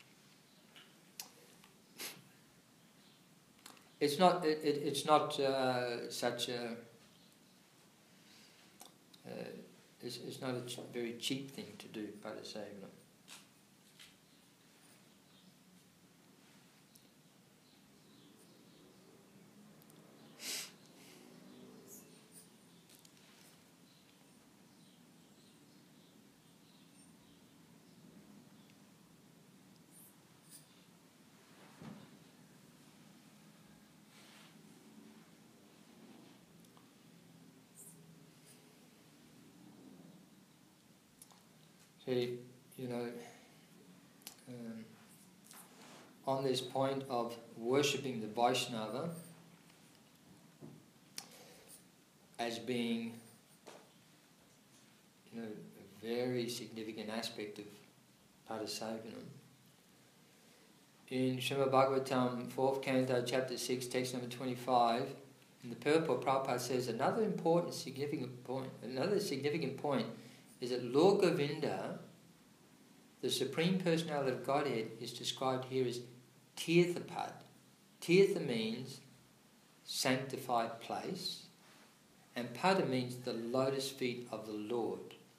it's not it, it, it's not uh, such a uh, it's, it's not a ch- very cheap thing to do, Padasavana. See, you know, um, on this point of worshipping the Vaishnava as being, you know, a very significant aspect of Padasavana, in Srimad Bhagavatam, fourth canto, chapter six, text number twenty-five, in the purport, Prabhupada says another important significant point, another significant point is that Lord Govinda, the Supreme Personality of Godhead, is described here as Tirthapad. Tirtha means sanctified place, and Pada means the lotus feet of the Lord.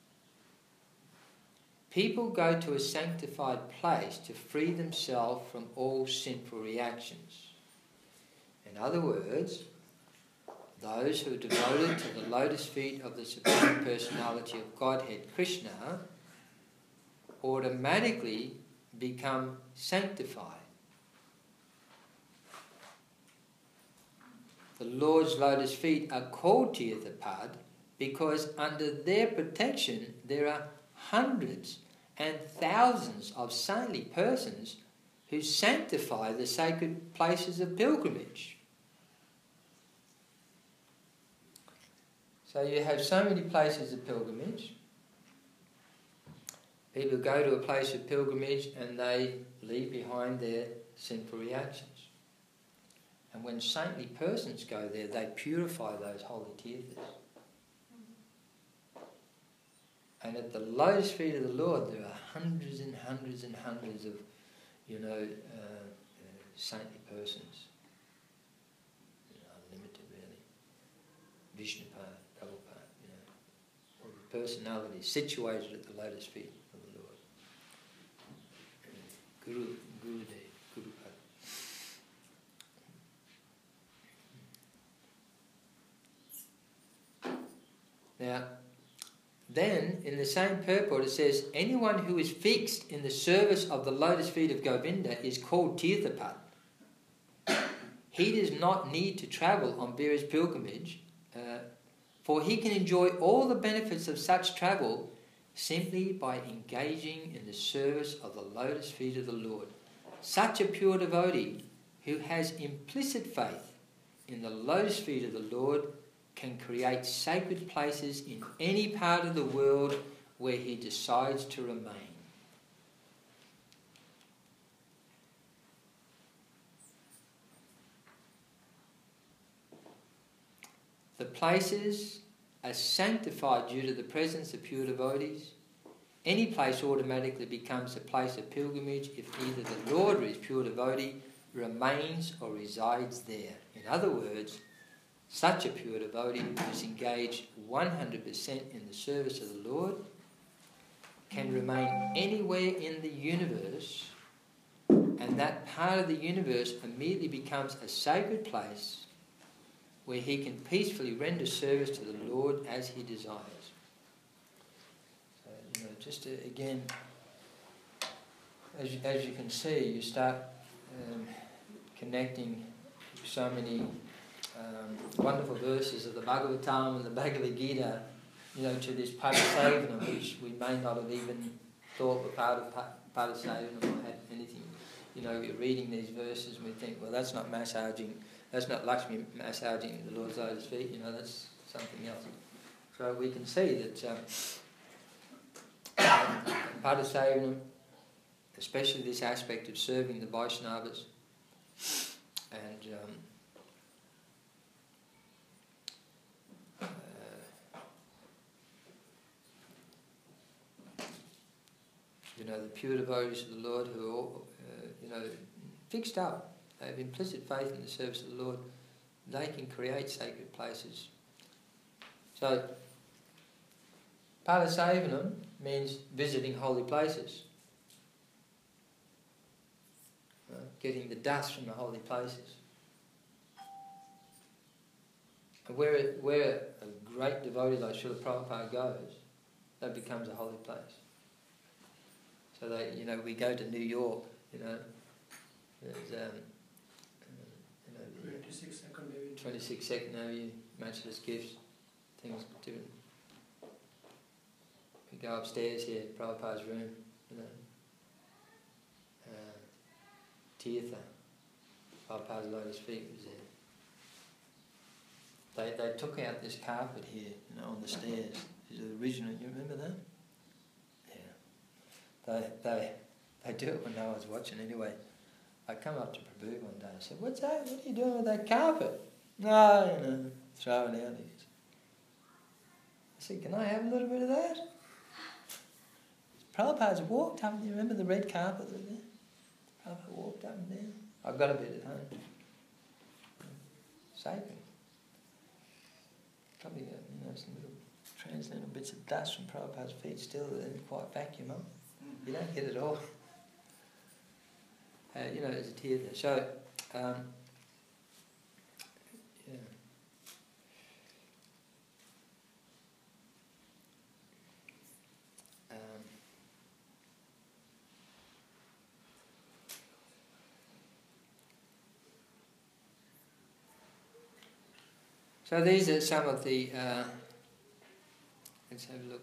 People go to a sanctified place to free themselves from all sinful reactions. In other words, those who are devoted to the lotus feet of the Supreme Personality of Godhead, Krishna, automatically become sanctified. The Lord's lotus feet are called Tirthapad because under their protection there are hundreds and thousands of saintly persons who sanctify the sacred places of pilgrimage. So you have so many places of pilgrimage. People go to a place of pilgrimage and they leave behind their sinful reactions. And when saintly persons go there, they purify those holy tirthas. And at the lotus feet of the Lord, there are hundreds and hundreds and hundreds of, you know, uh, uh, saintly persons. You know, unlimited, really. Vishnupad, Prabhupada, you know, all the personalities situated at the lotus feet of the Lord. Guru, Gurudev, Gurupad. Now, then, in the same purport, it says, anyone who is fixed in the service of the lotus feet of Govinda is called Tirthapad. He does not need to travel on various pilgrimage, uh, for he can enjoy all the benefits of such travel simply by engaging in the service of the lotus feet of the Lord. Such a pure devotee who has implicit faith in the lotus feet of the Lord can create sacred places in any part of the world where he decides to remain. The places are sanctified due to the presence of pure devotees. Any place automatically becomes a place of pilgrimage if either the Lord or his pure devotee remains or resides there. In other words, such a pure devotee who is engaged one hundred percent in the service of the Lord can remain anywhere in the universe, and that part of the universe immediately becomes a sacred place where he can peacefully render service to the Lord as he desires. So, you know, just to, again, as you, as you can see, you start um, connecting so many Um, wonderful verses of the Bhagavatam and the Bhagavad Gita you know, to this Padasevanam, which we may not have even thought were part of Padasevanam or had anything. You know, we're reading these verses and we think, well, that's not massaging, that's not Lakshmi massaging the Lord's lotus feet, you know, that's something else. So we can see that um, Padasevanam, especially this aspect of serving the Vaishnavas, and um, uh, you know, the pure devotees of the Lord who are all, uh, you know, fixed up, they have implicit faith in the service of the Lord, they can create sacred places. So, Padasevanam means visiting holy places. Uh, getting the dust from the holy places. And where, where a great devotee like Srila Prabhupada goes, that becomes a holy place. So they, you know, we go to New York, you know, there's um, uh, you know, twenty-six Second Avenue. twenty-six Second Avenue, Matchless Gifts, things different. We go upstairs here, Prabhupada's room, you know. Uh, Tirtha, Prabhupada's lotus feet was there. They they took out this carpet here, you know, on the stairs. This is the original. You remember that? Yeah. They they they do it when no one's watching anyway. I come up to Prabhu one day and said, "What's that? What are you doing with that carpet?" No, you know, throwing out these. I said, "Can I have a little bit of that?" Prabhupada's walked up. You remember the red carpet that was there? Prabhupada walked up and down. I've got a bit at home. Sacred. Probably got, you know, some little transcendental bits of dust from Prabhupada's feet still that didn't quite vacuum up. You don't get it all. Uh, you know, there's a tear there. So, um, yeah. Um, so these are some of the, uh, let's have a look.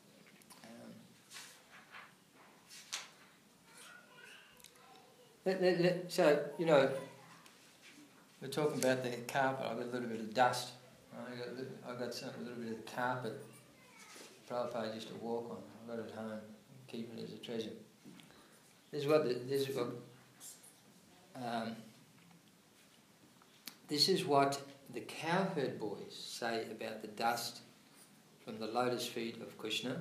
Let, let, let, so, you know, we're talking about the carpet. I've got a little bit of dust. Right? I got, I've got some, a little bit of carpet Prabhupada used to walk on. I've got it at home, keep it as a treasure. This is what the, this is what um, this is what the cowherd boys say about the dust from the lotus feet of Krishna.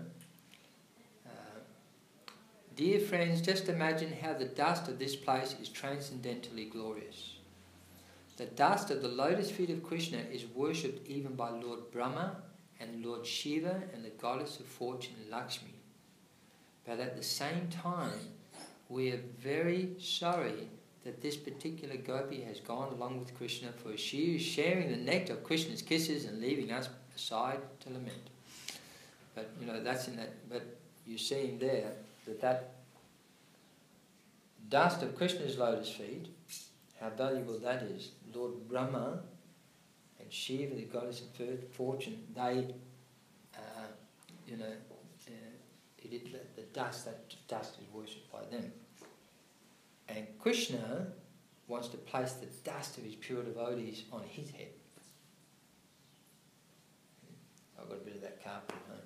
Dear friends, just imagine how the dust of this place is transcendently glorious. The dust of the lotus feet of Krishna is worshipped even by Lord Brahma and Lord Shiva and the goddess of fortune Lakshmi. But at the same time, we are very sorry that this particular gopi has gone along with Krishna, for she is sharing the nectar of Krishna's kisses and leaving us aside to lament. But, you know, that's in that, but you see in there, that that dust of Krishna's lotus feet, how valuable that is. Lord Brahma and Shiva, the goddess of fortune, they, uh, you know, uh, it, it, the dust, that dust is worshipped by them. And Krishna wants to place the dust of his pure devotees on his head. I've got a bit of that carpet at home.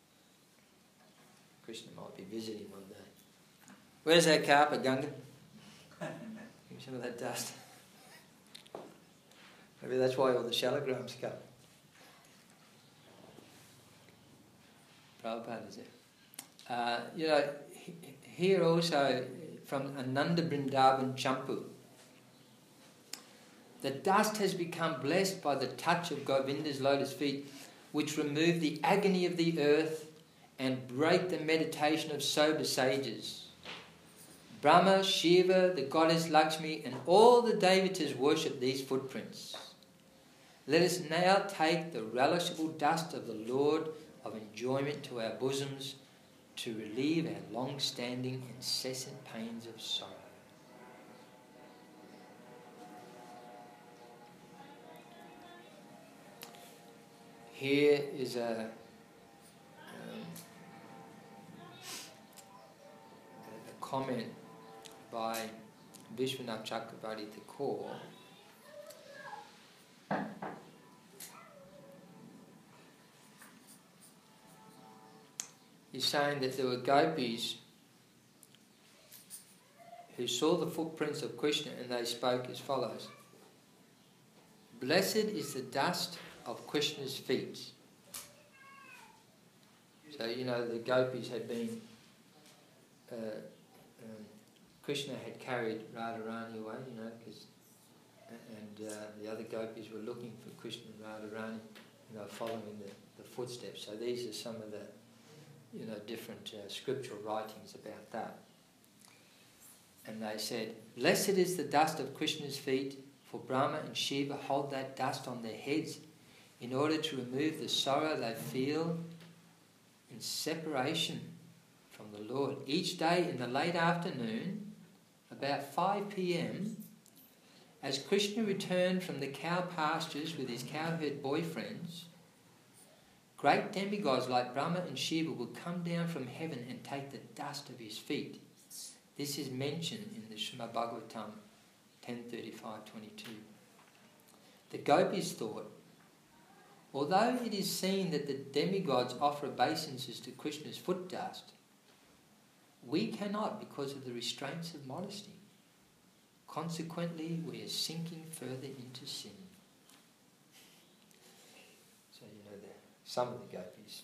Krishna might be visiting one day. Where's that carpet, Ganga? Give me some of that dust. Maybe that's why all the shalagrams come. Prabhupada is there. Uh, you know, he, here also from Ananda Vrindavan Champu, the dust has become blessed by the touch of Govinda's lotus feet, which remove the agony of the earth and break the meditation of sober sages. Brahma, Shiva, the goddess Lakshmi, and all the devatas worship these footprints. Let us now take the relishable dust of the Lord of enjoyment to our bosoms to relieve our long-standing incessant pains of sorrow. Here is a comment by Vishwanath Chakravarti Thakur. He's saying that there were gopis who saw the footprints of Krishna and they spoke as follows. Blessed is the dust of Krishna's feet. So, you know, the gopis had been, uh, um, Krishna had carried Radharani away, you know, because, and uh, the other gopis were looking for Krishna and Radharani, you know, following the, the footsteps. So these are some of the, you know, different uh, scriptural writings about that. And they said, blessed is the dust of Krishna's feet, for Brahma and Shiva hold that dust on their heads in order to remove the sorrow they feel in separation from the Lord. Each day in the late afternoon, about five p.m, as Krishna returned from the cow pastures with his cowherd boyfriends, great demigods like Brahma and Shiva will come down from heaven and take the dust of his feet. This is mentioned in the Srimad Bhagavatam ten thirty-five twenty-two. The gopis thought, although it is seen that the demigods offer obeisances to Krishna's foot dust, we cannot because of the restraints of modesty. Consequently, we are sinking further into sin. So, you know, the, some of the gopis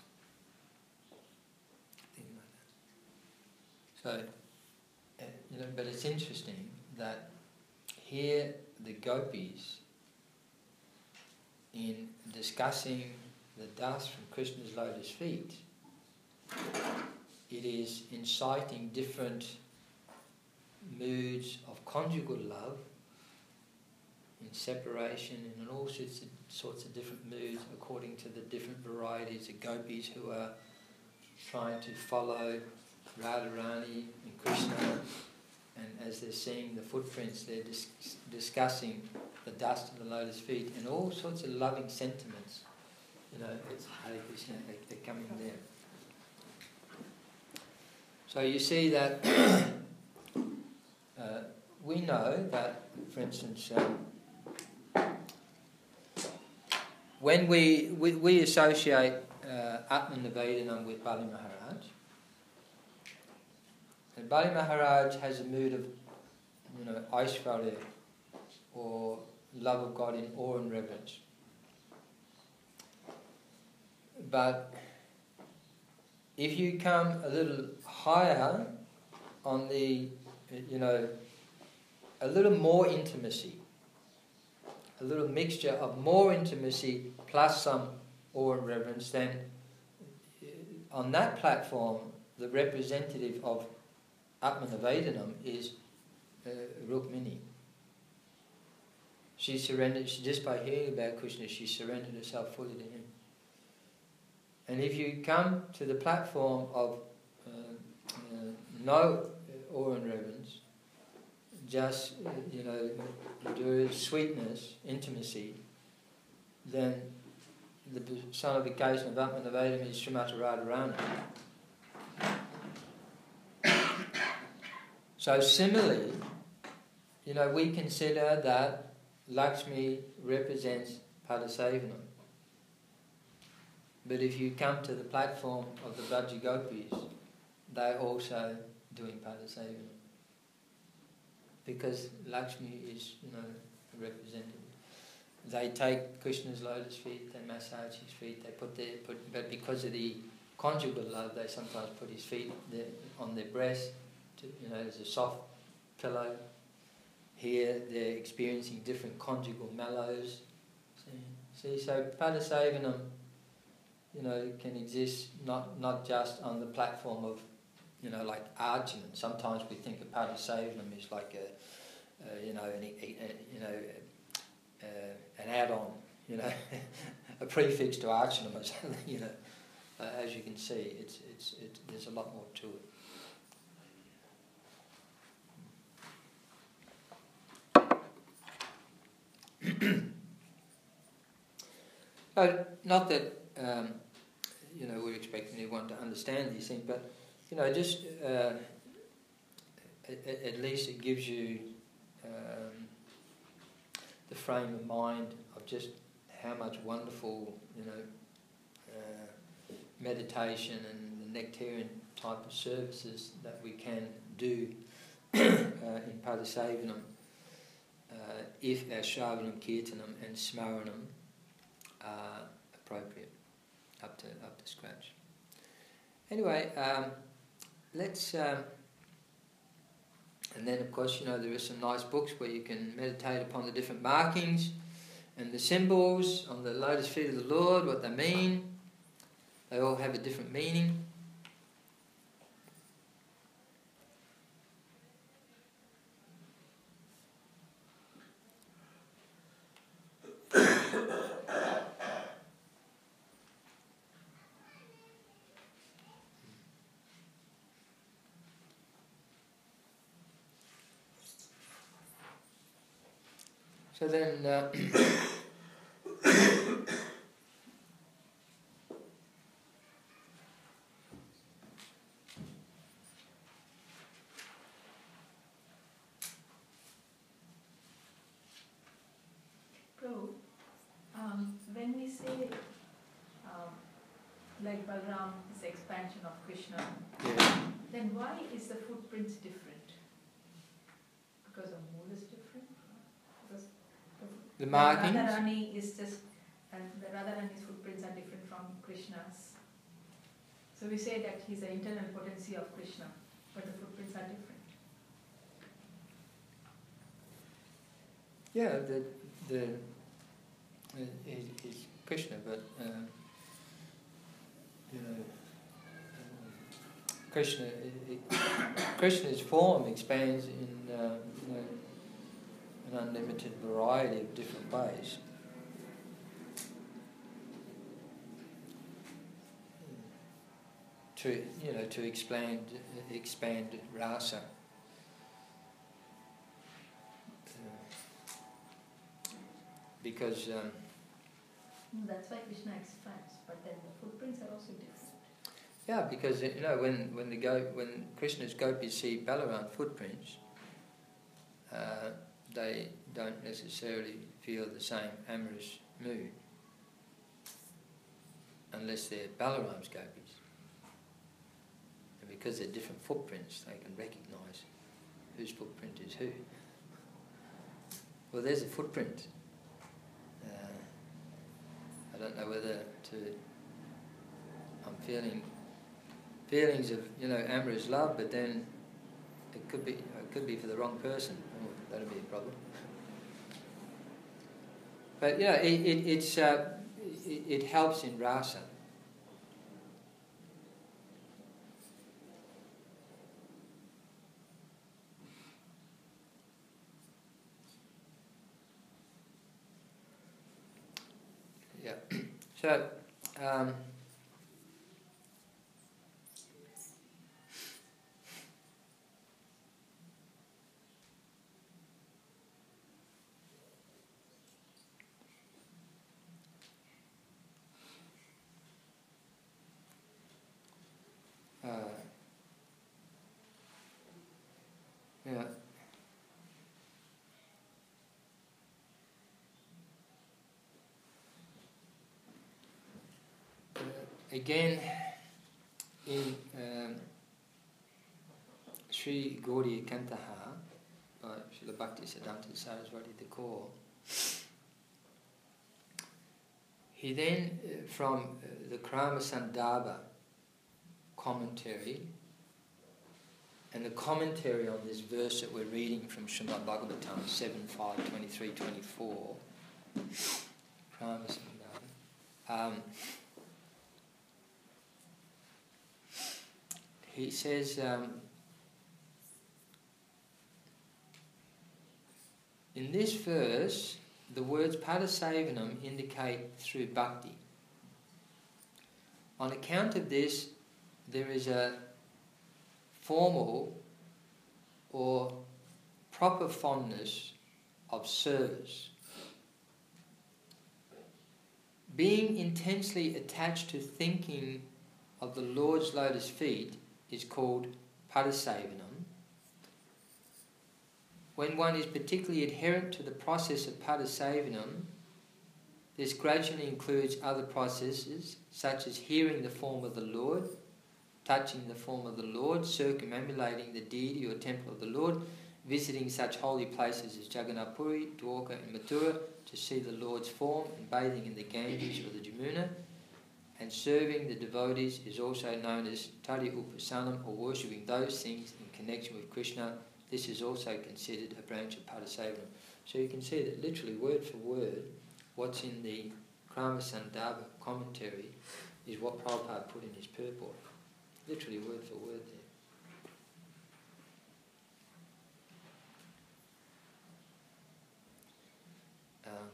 think like that. So, uh, you know, but it's interesting that here the gopis, in discussing the dust from Krishna's lotus feet, it is inciting different moods of conjugal love, in separation, and in all sorts of, sorts of different moods according to the different varieties of gopis who are trying to follow Radharani and Krishna. And as they're seeing the footprints, they're dis- discussing the dust of the lotus feet and all sorts of loving sentiments. You know, it's Hare Krishna, they, they're coming there. So you see that uh, we know that, for instance, um, when we, we, we associate uh, Atman Nivedanam with Bali Maharaj, and Bali Maharaj has a mood of, you know, Aishvarya, or love of God in awe and reverence. But if you come a little higher on the, you know, a little more intimacy, a little mixture of more intimacy plus some awe and reverence, then on that platform, the representative of Atman Nivedanam is uh, Rukmini. She surrendered, she, just by hearing about Krishna, she surrendered herself fully to him. And if you come to the platform of uh, uh, no awe and reverence, just, uh, you know, pure sweetness, intimacy, then the personification of Atman Nivedanam is Srimati Radharani. So similarly, you know, we consider that Lakshmi represents Padasevanam. But if you come to the platform of the Braja Gopis, they're also doing Padasevanam. Because Lakshmi is, you know, represented. They take Krishna's lotus feet, they massage his feet, they put their, put, but because of the conjugal love, they sometimes put his feet there, on their breast, to, you know, as a soft pillow. Here they're experiencing different conjugal mellows. See, See so Padasevanam, you know, can exist not not just on the platform of, you know, like Arjuna. Sometimes we think of Padasevanam as like a, a you know, an, a, you know, uh, an add-on, you know, a prefix to Arjuna or something. You know, uh, as you can see, it's it's it, there's a lot more to it. Uh, not that um, you know we're expecting everyone to understand these things, but you know just uh, at, at least it gives you um, the frame of mind of just how much wonderful, you know, uh, meditation and the nectarian type of services that we can do uh, in Padasevanam uh, if our Shravanam, Kirtanam and Smaranam are appropriate, up to up to scratch. Anyway, um, let's, um, and then of course, you know, there are some nice books where you can meditate upon the different markings and the symbols on the lotus feet of the Lord, what they mean. They all have a different meaning. So then, uh, Prabhu, um, when we say, um, like Balaram is the expansion of Krishna, yeah. then why is the footprints different? Because the mood is different? Because The markings? Radharani is just, and the Radharani's footprints are different from Krishna's. So we say that he's the internal potency of Krishna, but the footprints are different. Yeah, the the uh, is, is Krishna, but uh, you know, um, Krishna, it, it, Krishna's form expands in uh, you know, an unlimited variety of different ways. To you know, to expand expand rasa. Because um, That's why Krishna expands, but then the footprints are also different. yeah, because you know when when the go when Krishna's gopis see Balaram footprints, uh, they don't necessarily feel the same amorous mood unless they're Balaram's gopis. And because they're different footprints, they can recognise whose footprint is who. Well, there's a footprint. I don't know whether to. I'm feeling feelings of you know amorous love, but then it could be it could be for the wrong person. Oh, that'll be a problem. But yeah, it, it it's uh, it, it helps in rasa. Yeah. So, um, uh, yeah. Again, in um, Sri Gaudiya Kantaha by Srila Bhaktisiddhanta Saraswati Thakur, he then, uh, from uh, the Krama Sandarbha commentary, and the commentary on this verse that we're reading from Srimad Bhagavatam seven five twenty-three twenty-four, Krama Sandarbha, um, he says, um, in this verse, the words Padasevanam indicate through bhakti. On account of this, there is a formal or proper fondness of service. Being intensely attached to thinking of the Lord's lotus feet is called Padasevanam, when one is particularly adherent to the process of Padasevanam, this gradually includes other processes such as hearing the form of the Lord, touching the form of the Lord, circumambulating the deity or temple of the Lord, visiting such holy places as Jagannath Puri, Dwarka and Mathura to see the Lord's form, and bathing in the Ganges or the Jamuna, and serving the devotees is also known as Tadi Upasanam, or worshipping those things in connection with Krishna. This is also considered a branch of Padasevanam. So you can see that literally word for word, what's in the Krama Sandarbha commentary is what Prabhupada put in his purport. Literally word for word there. Um,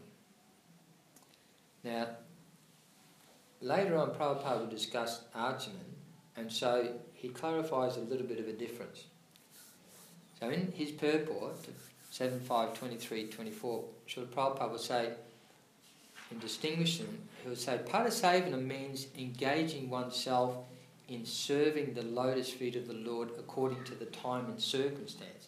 now, later on Prabhupada will discuss Archanan, and so he clarifies a little bit of a difference. So in his purport, seven five twenty-three twenty-four, Srila Prabhupada will say, in distinguishing, he will say, Padasevanam means engaging oneself in serving the lotus feet of the Lord according to the time and circumstances.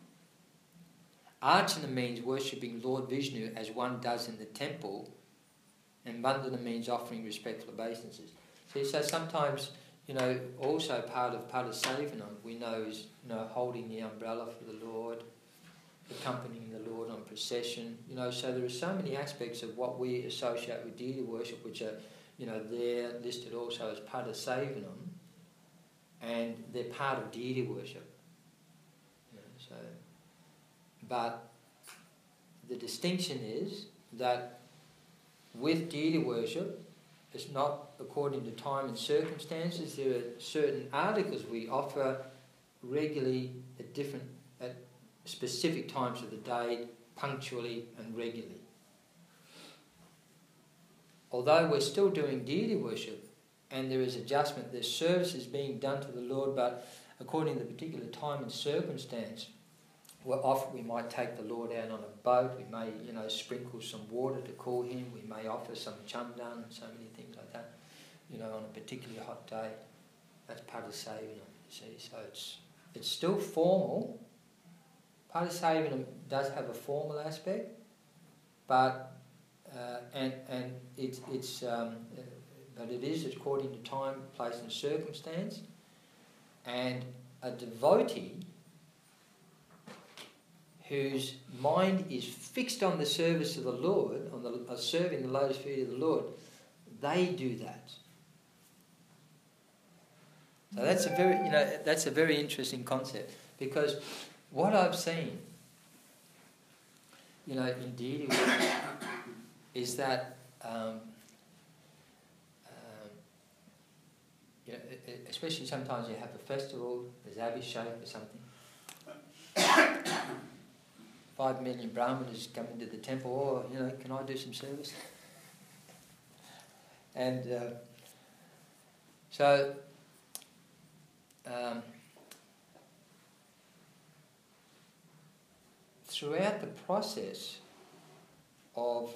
Archana means worshipping Lord Vishnu as one does in the temple, and Vandana means offering respectful obeisances. See, so sometimes, you know, also part of Padasevanam we know is, you know, holding the umbrella for the Lord, accompanying the Lord on procession, you know, so there are so many aspects of what we associate with deity worship which are, you know, they're listed also as Padasevanam, and they're part of deity worship. You know, so, but the distinction is that with deity worship, it's not according to time and circumstances. There are certain articles we offer regularly at different, at specific times of the day, punctually and regularly. Although we're still doing deity worship and there is adjustment, there's services being done to the Lord, but according to the particular time and circumstance, we're off, we might take the Lord out on a boat, we may, you know, sprinkle some water to cool him, we may offer some chandan, so many things like that, you know, on a particularly hot day. That's Padasevanam, you see, so it's, it's still formal. Padasevanam does have a formal aspect, but uh, and and it's it's um, uh, but it is according to time, place, and circumstance. And a devotee whose mind is fixed on the service of the Lord, on the uh, serving the lotus feet of the Lord, they do that. So that's a very you know that's a very interesting concept, because what I've seen, you know, in deity worship is that, um, um, you know, especially sometimes you have a festival, there's Abhishek or something. Five million Brahmanas come into the temple, oh, you know, can I do some service? And uh, so, um, throughout the process of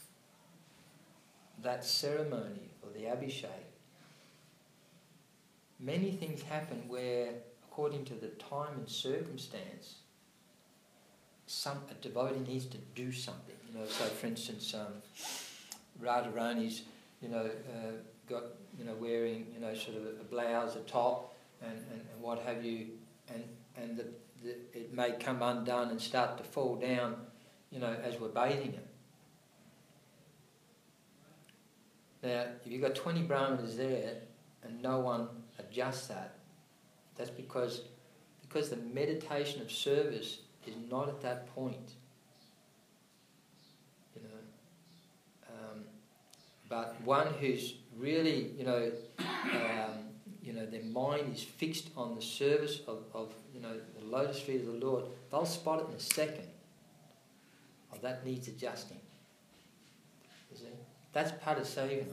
that ceremony or the Abhishek, many things happen where, according to the time and circumstance, some a devotee needs to do something. You know, so for instance, um, Radharani's, you know, uh, got you know wearing you know sort of a blouse, a top, and, and, and what have you, and and the, the it may come undone and start to fall down, you know, as we're bathing it. Now, if you've got twenty brahmanas there and no one adjusts that, that's because because the meditation of service is not at that point. You know, um, but one who's really, you know, um, you know, their mind is fixed on the service of, of, you know, the lotus feet of the Lord, they'll spot it in a second. Oh, that needs adjusting. You see? That's Padasevanam.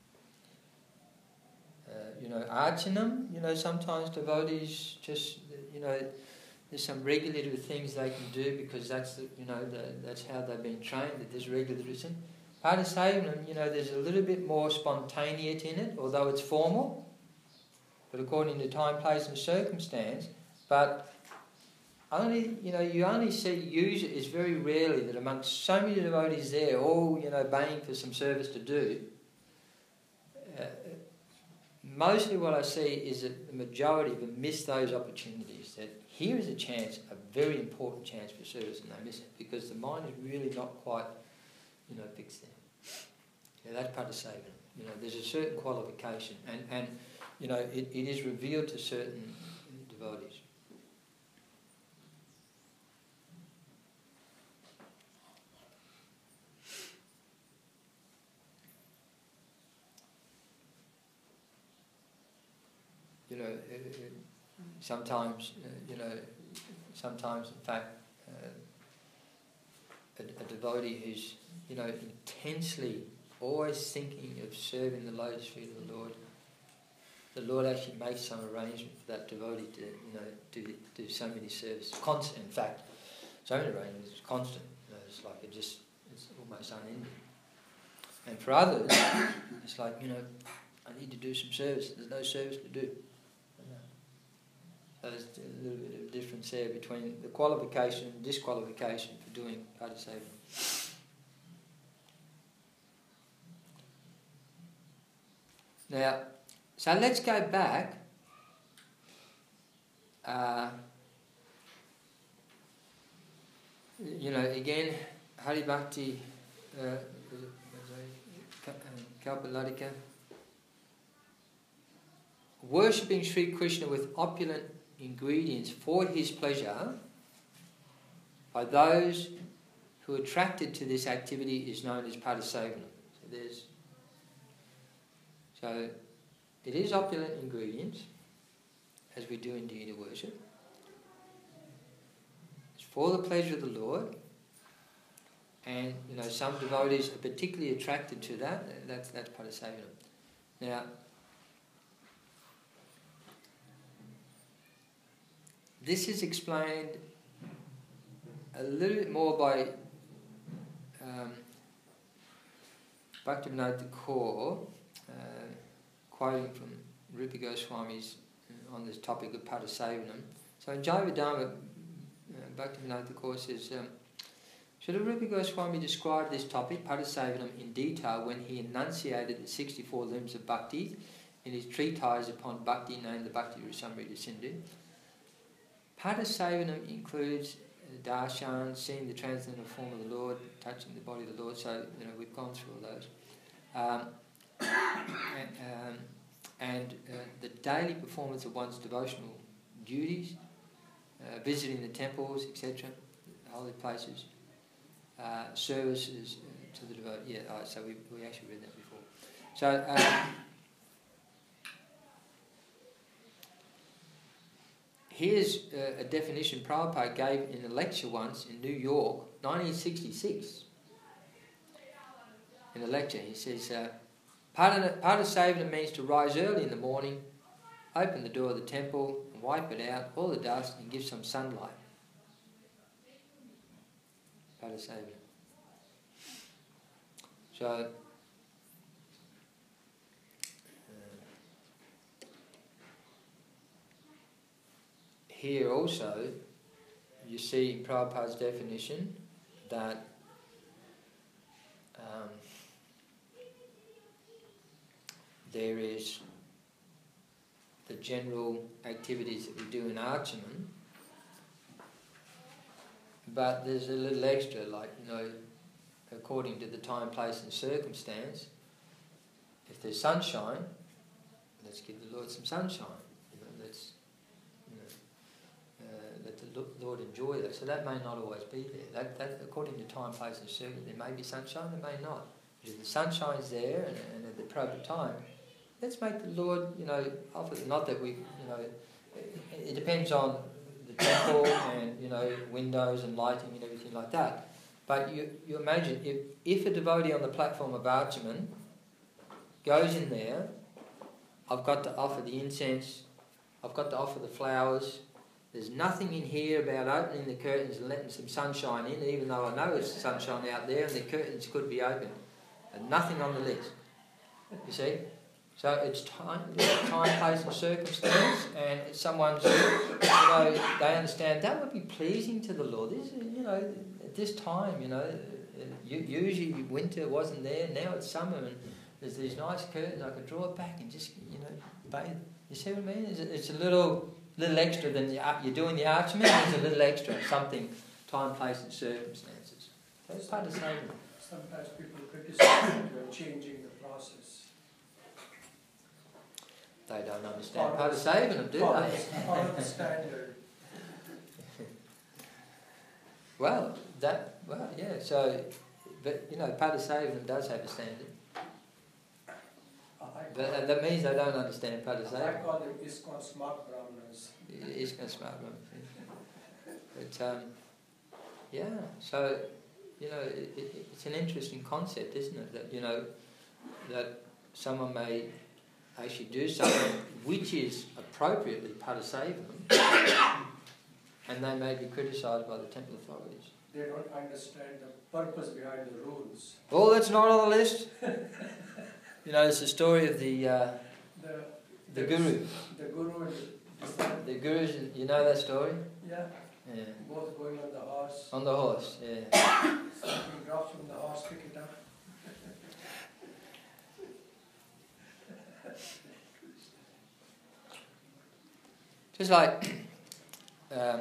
Uh, you know, Archanam, you know, sometimes devotees just, you know, there's some regulative things they can do because that's, the, you know, the, that's how they've been trained, that there's regulative things. Padasevanam, you know, there's a little bit more spontaneity in it, although it's formal, but according to time, place and circumstance. But only, you know, you only see, usually, it's very rarely that amongst so many devotees there, all, you know, baying for some service to do, uh, mostly what I see is that the majority of them miss those opportunities, that here is a chance, a very important chance for service, and they miss it because the mind is really not quite, you know, fixed there. Yeah, that's part of saving. You know, there's a certain qualification, and, and you know, it, it is revealed to certain devotees. You know, uh, sometimes, uh, you know, sometimes, in fact, uh, a, a devotee who's, you know, intensely always thinking of serving the lotus feet of the Lord, the Lord actually makes some arrangement for that devotee to, you know, do do so many services. Constant, in fact, so many arrangements, it's constant. You know, it's like it just, it's almost unending. And for others, it's like, you know, I need to do some service. There's no service to do. So there's a little bit of difference there between the qualification and disqualification for doing Padasavana. Now, so let's go back. Uh, you know, again, Hari Bhakti, uh, Kalpaladika. Worshipping Sri Krishna with opulent ingredients for his pleasure by those who are attracted to this activity is known as Padasavana. So there's, so it is opulent ingredients, as we do in deity worship. It's for the pleasure of the Lord, and you know some devotees are particularly attracted to that. That's that's Padasavana. Now, this is explained a little bit more by um, Bhaktivinoda Thakur, uh, quoting from Rupa Goswami's uh, on this topic of Padasavanam. So in Jayavadharma, uh, Bhaktivinoda Thakur says, um, Srila Rupa Goswami described this topic, Padasavanam, in detail when he enunciated the sixty-four limbs of bhakti in his treatise upon bhakti named the Bhakti Rasamrita Sindhu. Padasavanam includes darshan, seeing the transcendental form of the Lord, touching the body of the Lord. So, you know, we've gone through all those. Um, and um, and uh, the daily performance of one's devotional duties, uh, visiting the temples, et cetera, holy places, uh, services uh, to the devotee. Yeah, oh, so we we actually read that before. So. Um, Here's uh, a definition Prabhupada gave in a lecture once in New York, nineteen sixty-six. In a lecture, he says, uh, Padasavana means to rise early in the morning, open the door of the temple, and wipe it out, all the dust, and give some sunlight. Padasavana. So, here also, you see in Prabhupada's definition that um, there is the general activities that we do in Archaman, but there's a little extra, like, you know, according to the time, place and circumstance. If there's sunshine, let's give the Lord some sunshine. You know, let's let the Lord enjoy that. So that may not always be there. That, that according to time, place and circumstance, there may be sunshine, there may not. But if the sunshine's there and, and at the proper time, let's make the Lord, you know, offer. Not that we, you know, it, it depends on the temple and, you know, windows and lighting and everything like that. But you, you imagine, if, if a devotee on the platform of Archaman goes in there, I've got to offer the incense, I've got to offer the flowers. There's nothing in here about opening the curtains and letting some sunshine in, even though I know there's sunshine out there and the curtains could be open. And nothing on the list. You see? So it's time, time, place and circumstance, and it's someone's, you know, they understand that would be pleasing to the Lord. This, is, you know, at this time, you know, usually winter wasn't there, now it's summer and there's these nice curtains, I could draw it back and just, you know, bathe. You see what I mean? It's a, it's a little little extra than the, you're doing the archman, it's a little extra, something, time, place and circumstances. So it's part of saving. Sometimes people criticize that you are changing the process. They don't understand part of saving them, do they? Part of the standard. Well, that, well, yeah, so, but, you know, part of saving them does have a standard. But uh, that means they don't understand part of saving. I call them ISKCON smart brahmanas. ISKCON smart brahmanas. But, um, yeah, so, you know, it, it, it's an interesting concept, isn't it? That, you know, that someone may actually do something which is appropriately part of saving them, and they may be criticised by the temple authorities. They don't understand the purpose behind the rules. Oh, that's not on the list. You know, it's the story of the uh, the, the guru. The guru and the The gurus, you know that story? Yeah. Yeah. Both going on the horse. On the horse, yeah. Something drops from the horse, pick it up. Just like, um,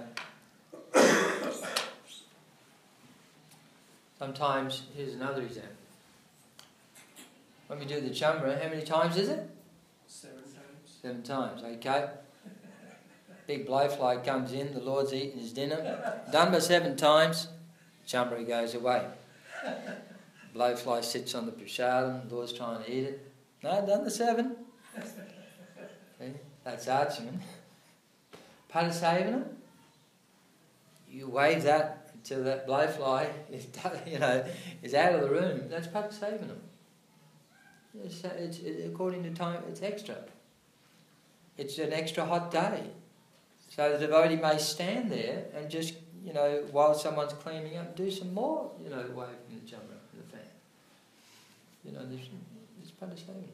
sometimes, here's another example. When we do the chamra, how many times is it? Seven times. Seven times, okay. Big blowfly comes in, the Lord's eating his dinner. Done by seven times, chamra goes away. Blowfly sits on the prasadam, the Lord's trying to eat it. No, done the seven. See? That's archman. Padasevanam, you wave that until that blowfly is, you know, is out of the room. That's Padasevanam. It's, it's, it, according to time, it's extra. It's an extra hot day. So the devotee may stand there and just, you know, while someone's cleaning up, do some more, you know, waving the chamra and the fan. You know, there's, it's Padasevanam.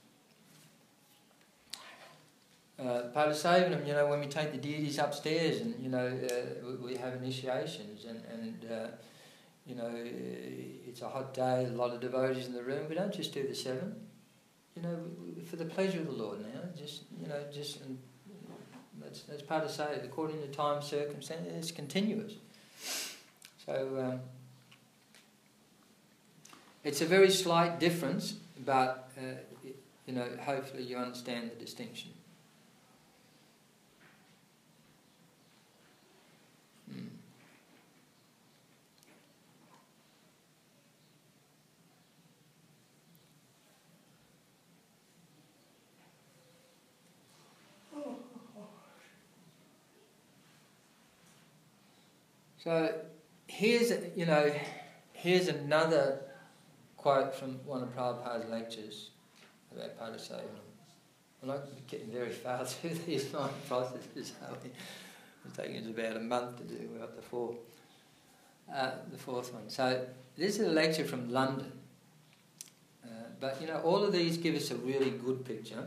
Uh, Padasevanam, you know, when we take the deities upstairs and, you know, uh, we, we have initiations and, and uh, you know, it's a hot day, a lot of devotees in the room, we don't just do the seven, you know, we, we, for the pleasure of the Lord now, just, you know, just, and that's, that's Padasevanam, according to time, circumstance, it's continuous. So, um, it's a very slight difference, but, uh, it, you know, hopefully you understand the distinction. So here's, you know, here's another quote from one of Prabhupada's lectures about Padasevanam. I'm not getting very far through these nine processes, are we? It's taking us about a month to do. We're up to four. Uh, the fourth one. So this is a lecture from London. Uh, but, you know, all of these give us a really good picture.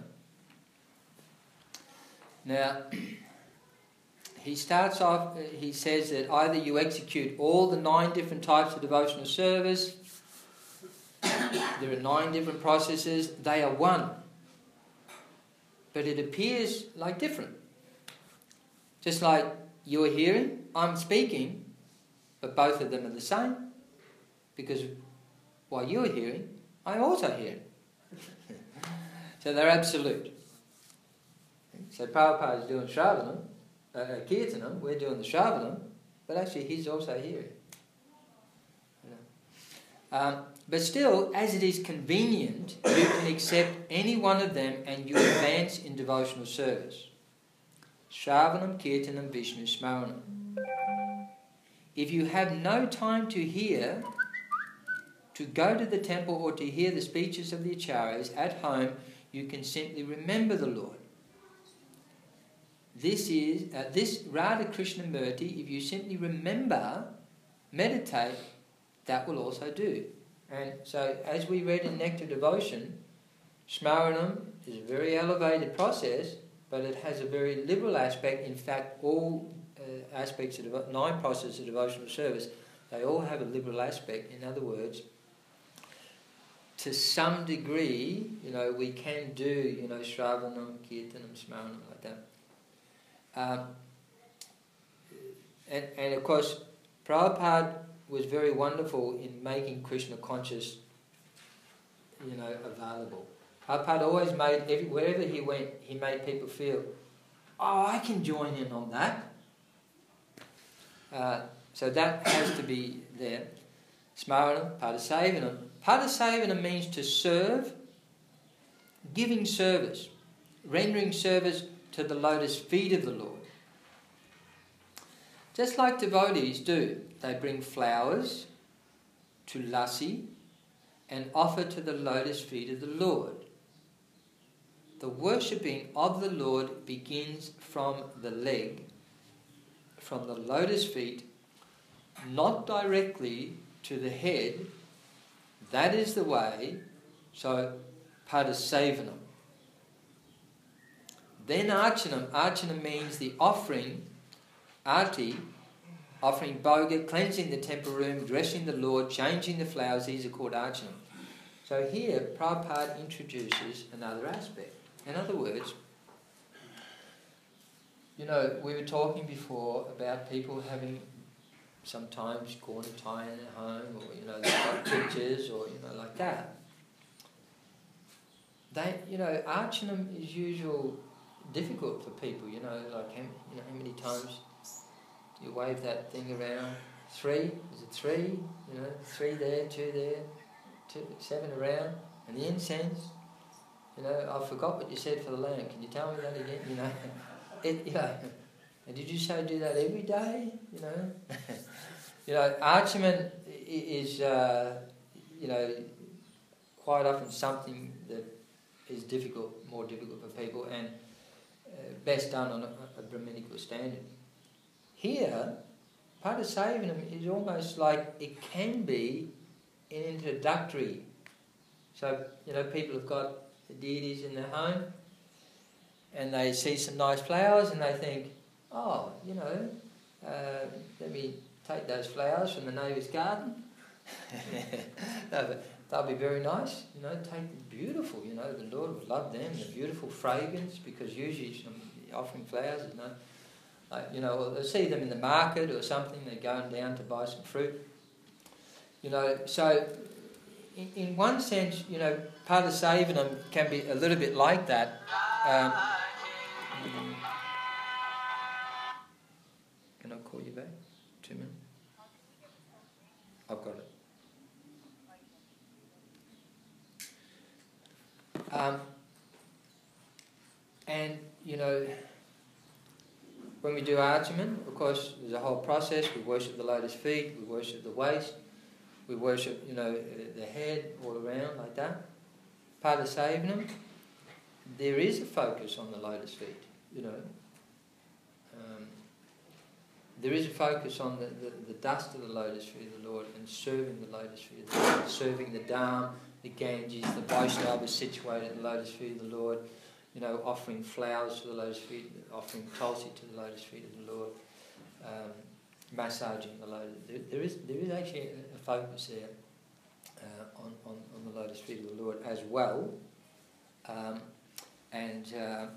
Now, he starts off, he says that either you execute all the nine different types of devotional service, there are nine different processes, they are one. But it appears like different. Just like you're hearing, I'm speaking, but both of them are the same. Because while you're hearing, I'm also hearing. So they're absolute. So Prabhupada is doing Shravanam, uh, Kirtanam, we're doing the Shravanam, but actually he's also hearing. You know? um, but still, as it is convenient, you can accept any one of them and you advance in devotional service. Shravanam, Kirtanam, Vishnu, Smaranam. If you have no time to hear, to go to the temple or to hear the speeches of the acharyas at home, you can simply remember the Lord. This is, uh, this Radha Krishna Murti, if you simply remember, meditate, that will also do. And so, as we read in Nectar Devotion, Smaranam is a very elevated process, but it has a very liberal aspect. In fact, all uh, aspects of devo- nine processes of devotional service, they all have a liberal aspect. In other words, to some degree, you know, we can do, you know, Shravanam, Kirtanam, Smaranam, like that. Um, and, and of course, Prabhupada was very wonderful in making Krishna conscious, you know, available. Prabhupada always made, every, wherever he went, he made people feel, oh, I can join in on that. Uh, so that has to be there. Smaranam, Padasevanam. Padasevanam means to serve, giving service, rendering service to the lotus feet of the Lord. Just like devotees do, they bring flowers to lassi and offer to the lotus feet of the Lord. The worshipping of the Lord begins from the leg, from the lotus feet, not directly to the head. That is the way. So, Padasevanam. Then Archanam. Archanam means the offering, Arti, offering bhoga, cleansing the temple room, dressing the Lord, changing the flowers. These are called Archanam. So here, Prabhupada introduces another aspect. In other words, you know, we were talking before about people having sometimes Gaunataya at home, or, you know, they've got pictures, or, you know, like that. They, you know, Archanam is usual difficult for people, you know, like how, you know, how many times do you wave that thing around? Three? Is it three? You know, three there, two there, two, seven around, and the incense. You know, I forgot what you said for the lamp. Can you tell me that again? You know, it, you know, and did you say do that every day? You know, you know, Archaman is, uh, you know, quite often something that is difficult, more difficult for people, and uh, best done on a, a Brahminical standard. Here, Padasevanam is almost like it can be an introductory. So, you know, people have got the deities in their home, and they see some nice flowers, and they think, oh, you know, uh, let me take those flowers from the neighbour's garden. They'll be very nice, you know, take them beautiful, you know, the Lord would love them, the beautiful fragrance, because usually some offering flowers, you know, like, you know, they'll see them in the market or something, they're going down to buy some fruit. You know, so in, in one sense, you know, Padasevanam can be a little bit like that. Um, can I call you back? Two minutes? I've got it. Um, and, you know, when we do Archaman, of course, there's a whole process. We worship the lotus feet, we worship the waist, we worship, you know, the head all around like that. Padasevanam, there is a focus on the lotus feet, you know. Um, there is a focus on the, the, the dust of the lotus feet of the Lord and serving the lotus feet of the Lord, serving the Dham, the Ganges, the Vaishnavas situated at the lotus feet of the Lord, you know, offering flowers to the lotus feet, offering tulsi to the lotus feet of the Lord, um, massaging the lotus. There, there is there is actually a, a focus there uh, on, on, on the lotus feet of the Lord as well. Um, and uh,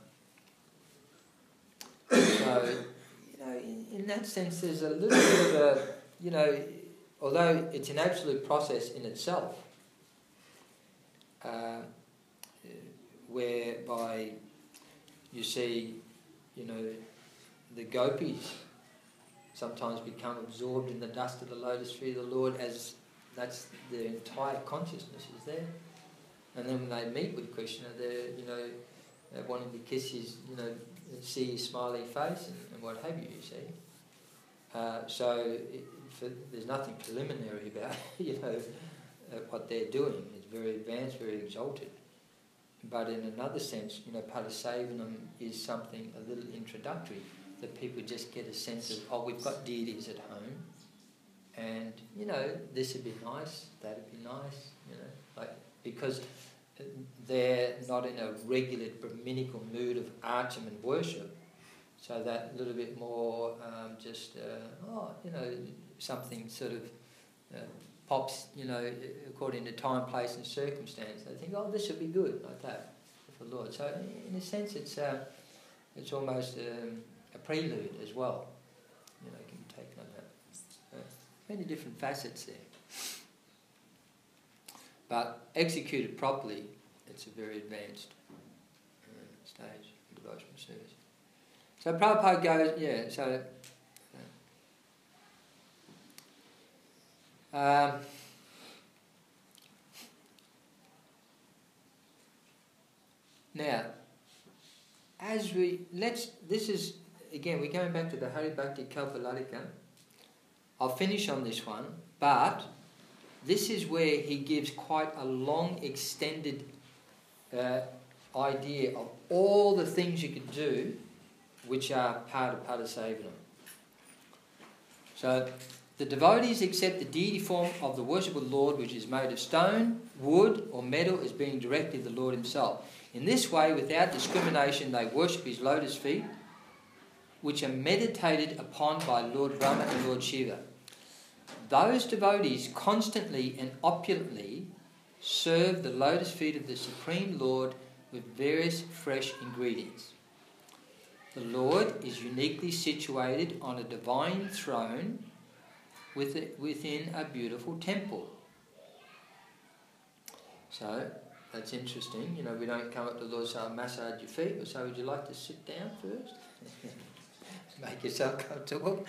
so, you know, in, in that sense, there's a little bit of a, you know, although it's an absolute process in itself, uh, whereby you see, you know, the gopis sometimes become absorbed in the dust of the lotus feet of the Lord, as that's their entire consciousness is there. And then when they meet with Krishna, they're, you know, they're wanting to kiss his, you know, see his smiling face and, and what have you, you see. Uh, so it, for, there's nothing preliminary about, you know, uh, what they're doing. It's very advanced, very exalted. But in another sense, you know, Padasevanam is something a little introductory, that people just get a sense of, oh, we've got deities at home, and, you know, this would be nice, that would be nice, you know, like, because they're not in a regular Brahminical mood of archam and worship. So that little bit more um, just, uh, oh, you know, something sort of uh, pops, you know, according to time, place and circumstance. They think, oh, this will be good, like that, for the Lord. So in a sense, it's uh, it's almost um, a prelude as well. You know, can be taken on that. Uh, many different facets there. But executed properly, it's a very advanced uh, stage of devotional service. So Prabhupada goes, yeah, so... Um, now, as we, let's, this is, again, we're going back to the Hari Bhakti Kalpaladika. I'll finish on this one, but this is where he gives quite a long, extended uh, idea of all the things you could do which are part of Padasevanam. So, the devotees accept the deity form of the worshipable Lord, which is made of stone, wood or metal, as being directly the Lord himself. In this way, without discrimination, they worship his lotus feet, which are meditated upon by Lord Brahma and Lord Shiva. Those devotees constantly and opulently serve the lotus feet of the Supreme Lord with various fresh ingredients. The Lord is uniquely situated on a divine throne within a beautiful temple. So, that's interesting. You know, we don't come up to the Lord and say, I'll massage your feet. We say, would you like to sit down first? Make yourself comfortable.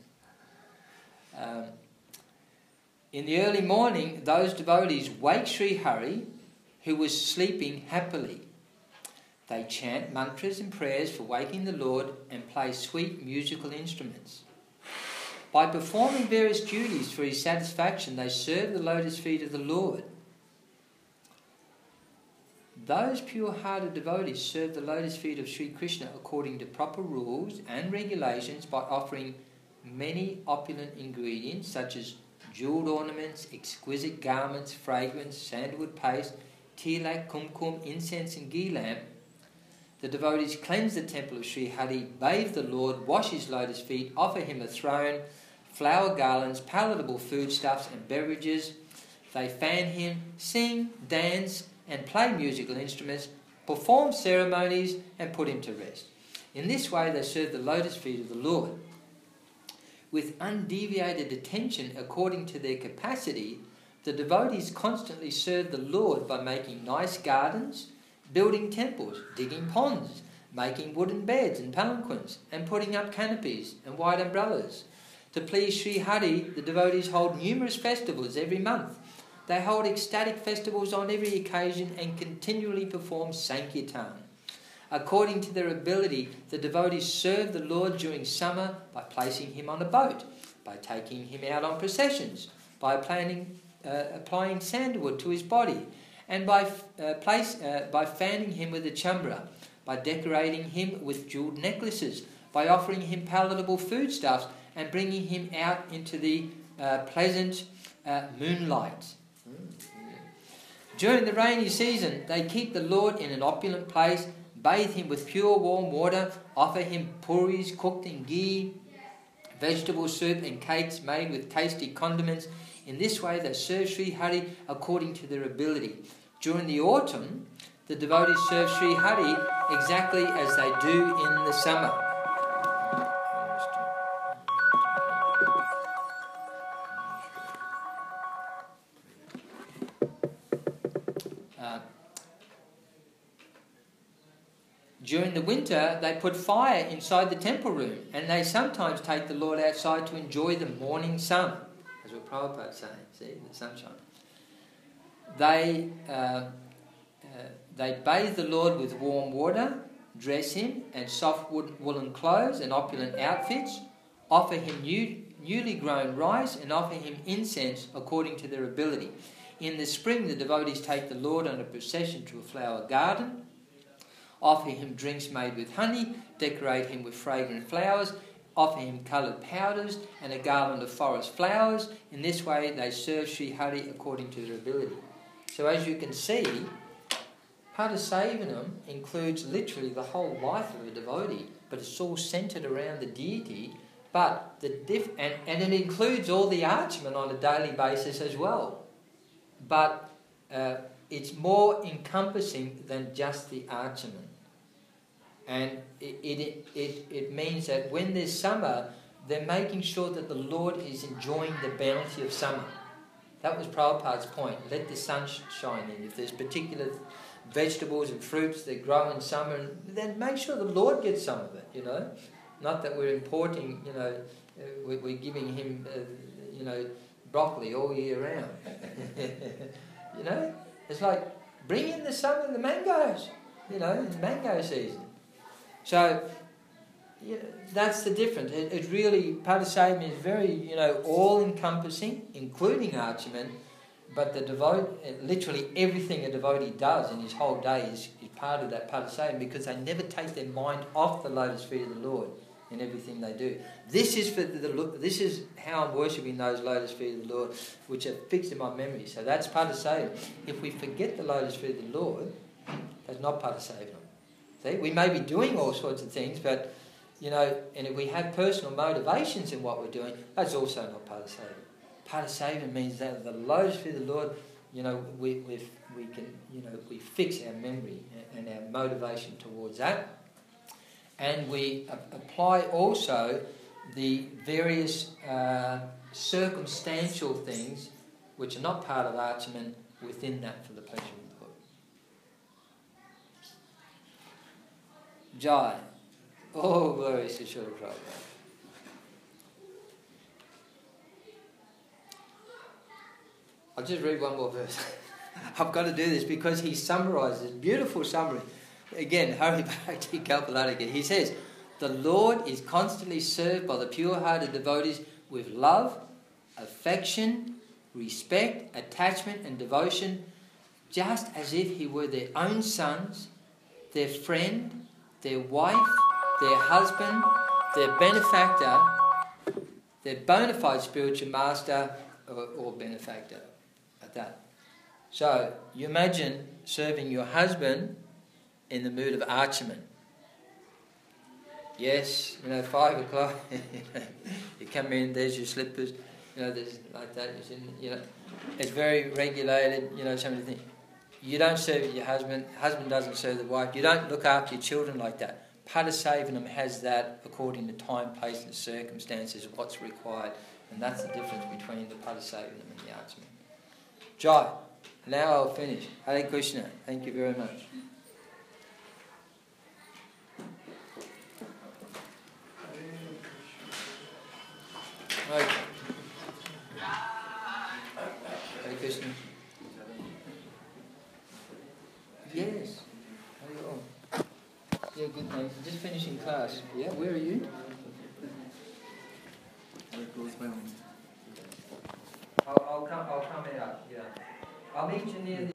um, in the early morning, those devotees wake Sri Hari, who was sleeping happily. They chant mantras and prayers for waking the Lord and play sweet musical instruments. By performing various duties for his satisfaction, they serve the lotus feet of the Lord. Those pure-hearted devotees serve the lotus feet of Sri Krishna according to proper rules and regulations by offering many opulent ingredients such as jewelled ornaments, exquisite garments, fragrance, sandalwood paste, tilak, kumkum, incense and ghee lamp. The devotees cleanse the temple of Sri Hari, bathe the Lord, wash his lotus feet, offer him a throne, flower garlands, palatable foodstuffs and beverages. They fan him, sing, dance and play musical instruments, perform ceremonies and put him to rest. In this way they serve the lotus feet of the Lord. With undeviated attention according to their capacity, the devotees constantly serve the Lord by making nice gardens, building temples, digging ponds, making wooden beds and palanquins, and putting up canopies and white umbrellas. To please Sri Hari, the devotees hold numerous festivals every month. They hold ecstatic festivals on every occasion and continually perform Sankirtan. According to their ability, the devotees serve the Lord during summer by placing him on a boat, by taking him out on processions, by planning, uh, applying sandalwood to his body, and by uh, place uh, by fanning him with a chambra, by decorating him with jewelled necklaces, by offering him palatable foodstuffs, and bringing him out into the uh, pleasant uh, moonlight. During the rainy season, they keep the Lord in an opulent place, bathe him with pure warm water, offer him puris cooked in ghee, vegetable soup and cakes made with tasty condiments. In this way they serve Sri Hari according to their ability. During the autumn, the devotees serve Sri Hari exactly as they do in the summer. Uh, during the winter, they put fire inside the temple room, and they sometimes take the Lord outside to enjoy the morning sun. That's what Prabhupada is saying, see, the sunshine. They, uh, uh, they bathe the Lord with warm water, dress him in soft wood, woolen clothes and opulent outfits, offer him new, newly grown rice and offer him incense according to their ability. In the spring, the devotees take the Lord on a procession to a flower garden, offer him drinks made with honey, decorate him with fragrant flowers, offer him coloured powders and a garland of forest flowers. In this way, they serve Sri Hari according to their ability. So as you can see, Padasevanam includes literally the whole life of a devotee, but it's all centred around the deity. But the diff and, and it includes all the archmen on a daily basis as well. But uh, it's more encompassing than just the archmen. And it, it, it, it means that when there's summer, they're making sure that the Lord is enjoying the bounty of summer. That was Prabhupada's point. Let the sun shine in. If there's particular vegetables and fruits that grow in summer, then make sure the Lord gets some of it, you know. Not that we're importing, you know, uh, we're, we're giving him, uh, you know, broccoli all year round. You know, it's like, bring in the summer, the mangoes, you know, it's mango season. So, you know, that's the difference. It, it really, Padasevanam is very, you know, all-encompassing, including archmen, but the devote, literally everything a devotee does in his whole day is, is part of that Padasevanam, because they never take their mind off the lotus feet of the Lord in everything they do. This is for the, the this is how I'm worshipping those lotus feet of the Lord, which are fixed in my memory. So that's Padasevanam. If we forget the lotus feet of the Lord, that's not Padasevanam. See, we may be doing all sorts of things, but you know, and if we have personal motivations in what we're doing, that's also not Padasevanam. Padasevanam means that the lotus feet of the Lord, you know, we we we can, you know, we fix our memory and our motivation towards that. And we apply also the various uh, circumstantial things which are not part of archmen within that for the pleasure of the Lord. Jai. Oh, glory to Srila Prabhupada. I'll just read one more verse. I've got to do this because he summarises, beautiful summary. Again, Hari Bhakti Kalpaladika. He says, the Lord is constantly served by the pure-hearted devotees with love, affection, respect, attachment and devotion, just as if he were their own sons, their friend, their wife, their husband, their benefactor, their bona fide spiritual master or, or benefactor. Like that. So, you imagine serving your husband in the mood of archman. Yes, you know, five o'clock, you come in, there's your slippers, you know, there's like that, you know, it's very regulated, you know, some of the things. You don't serve your husband, husband doesn't serve the wife, you don't look after your children like that. Padasevanam has that according to time, place and circumstances, what's required, and that's the difference between the Padasevanam and the archman. Jai, now I'll finish. Hare Krishna, thank you very much. Okay. Hare Krishna. Yes. How are you all? Yeah, good thanks. Just finishing class. Yeah, where are you? I'll, I'll come. I'll come out. Yeah. I'll meet you near the.